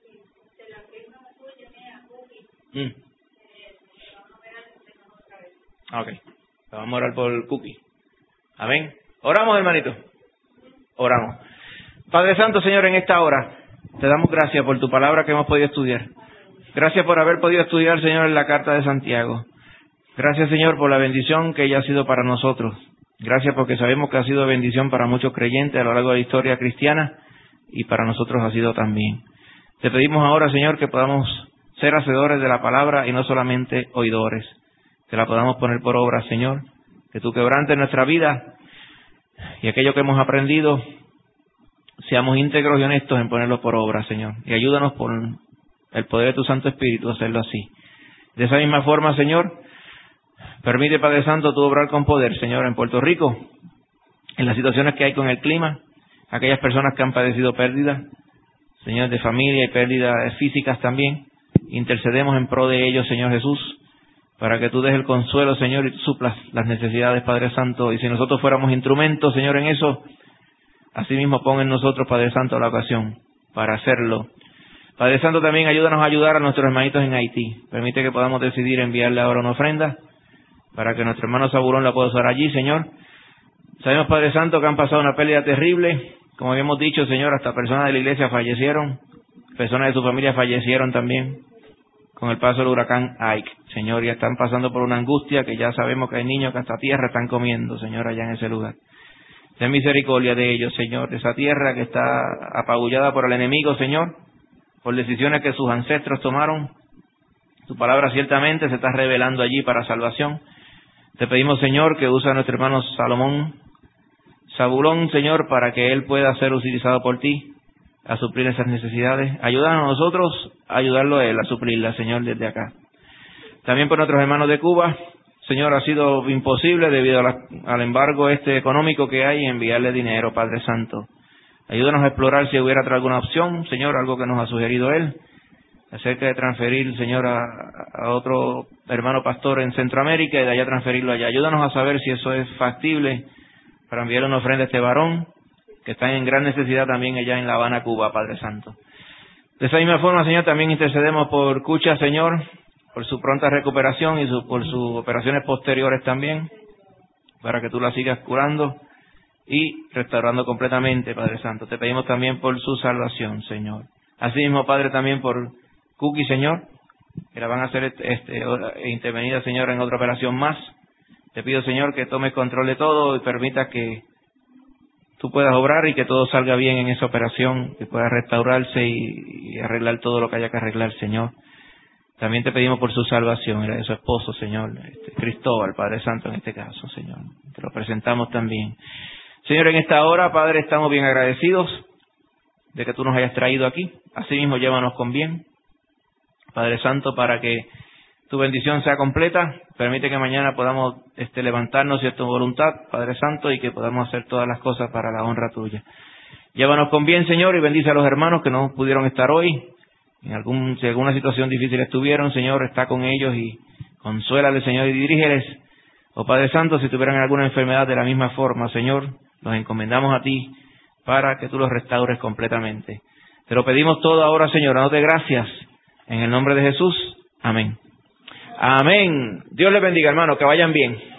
Ok. Vamos a orar por Cookie. Amén. Oramos, hermanito. Oramos. Padre Santo, Señor, en esta hora te damos gracias por tu palabra que hemos podido estudiar. Gracias por haber podido estudiar, Señor, en la carta de Santiago. Gracias, Señor, por la bendición que ella ha sido para nosotros. Gracias porque sabemos que ha sido bendición para muchos creyentes a lo largo de la historia cristiana y para nosotros ha sido también. Te pedimos ahora, Señor, que podamos ser hacedores de la palabra y no solamente oidores. Que la podamos poner por obra, Señor. que tú quebrantes nuestra vida y aquello que hemos aprendido, seamos íntegros y honestos en ponerlo por obra, Señor. Y ayúdanos por el poder de tu Santo Espíritu a hacerlo así. De esa misma forma, Señor, permite, Padre Santo, tú obrar con poder, Señor, en Puerto Rico, en las situaciones que hay con el clima, aquellas personas que han padecido pérdidas, Señor, de familia y pérdidas físicas también. Intercedemos en pro de ellos, Señor Jesús, para que tú des el consuelo, Señor, y tú suplas las necesidades, Padre Santo. Y si nosotros fuéramos instrumentos, Señor, en eso, asimismo pon en nosotros, Padre Santo, la ocasión para hacerlo. Padre Santo, también ayúdanos a ayudar a nuestros hermanitos en Haití. Permite que podamos decidir enviarle ahora una ofrenda para que nuestro hermano Zabulón la pueda usar allí, Señor. Sabemos, Padre Santo, que han pasado una pérdida terrible. Como habíamos dicho, Señor, hasta personas de la iglesia fallecieron, personas de su familia fallecieron también con el paso del huracán Ike. Señor, ya están pasando por una angustia que ya sabemos que hay niños que hasta tierra están comiendo, Señor, allá en ese lugar. Ten misericordia de ellos, Señor, de esa tierra que está apabullada por el enemigo, Señor, por decisiones que sus ancestros tomaron. Tu palabra ciertamente se está revelando allí para salvación. Te pedimos, Señor, que usa a nuestro hermano Zabulón, Señor, para que él pueda ser utilizado por ti a suplir esas necesidades. Ayúdanos a nosotros a ayudarlo a él, a suplirlas, Señor, desde acá. También por nuestros hermanos de Cuba, Señor, ha sido imposible debido al embargo económico que hay enviarle dinero, Padre Santo. Ayúdanos a explorar si hubiera alguna opción, Señor, algo que nos ha sugerido él, acerca de transferir, Señor, a otro hermano pastor en Centroamérica y de allá transferirlo allá. Ayúdanos a saber si eso es factible para enviar una ofrenda a este varón, que está en gran necesidad también allá en La Habana, Cuba, Padre Santo. De esa misma forma, Señor, también intercedemos por Cucha, Señor, por su pronta recuperación y por sus operaciones posteriores también, para que tú la sigas curando y restaurando completamente, Padre Santo. Te pedimos también por su salvación, Señor. Asimismo, Padre, también por Cookie, Señor, que la van a hacer intervenida, Señor, en otra operación más. Te pido, Señor, que tomes control de todo y permita que tú puedas obrar y que todo salga bien en esa operación, que pueda restaurarse y arreglar todo lo que haya que arreglar, Señor. También te pedimos por su salvación, de su esposo, Señor, Cristóbal, Padre Santo, en este caso, Señor. Te lo presentamos también. Señor, en esta hora, Padre, estamos bien agradecidos de que tú nos hayas traído aquí. Asimismo, llévanos con bien, Padre Santo, para que tu bendición sea completa. Permite que mañana podamos levantarnos y tu voluntad, Padre Santo, y que podamos hacer todas las cosas para la honra tuya. Llévanos con bien, Señor, y bendice a los hermanos que no pudieron estar hoy. Si alguna situación difícil estuvieron, Señor, está con ellos y consuélales, Señor, y dirígeles. Oh Padre Santo, si tuvieran alguna enfermedad de la misma forma, Señor, los encomendamos a ti para que tú los restaures completamente. Te lo pedimos todo ahora, Señor, dándote gracias. En el nombre de Jesús. Amén. Amén. Dios les bendiga, hermano, que vayan bien.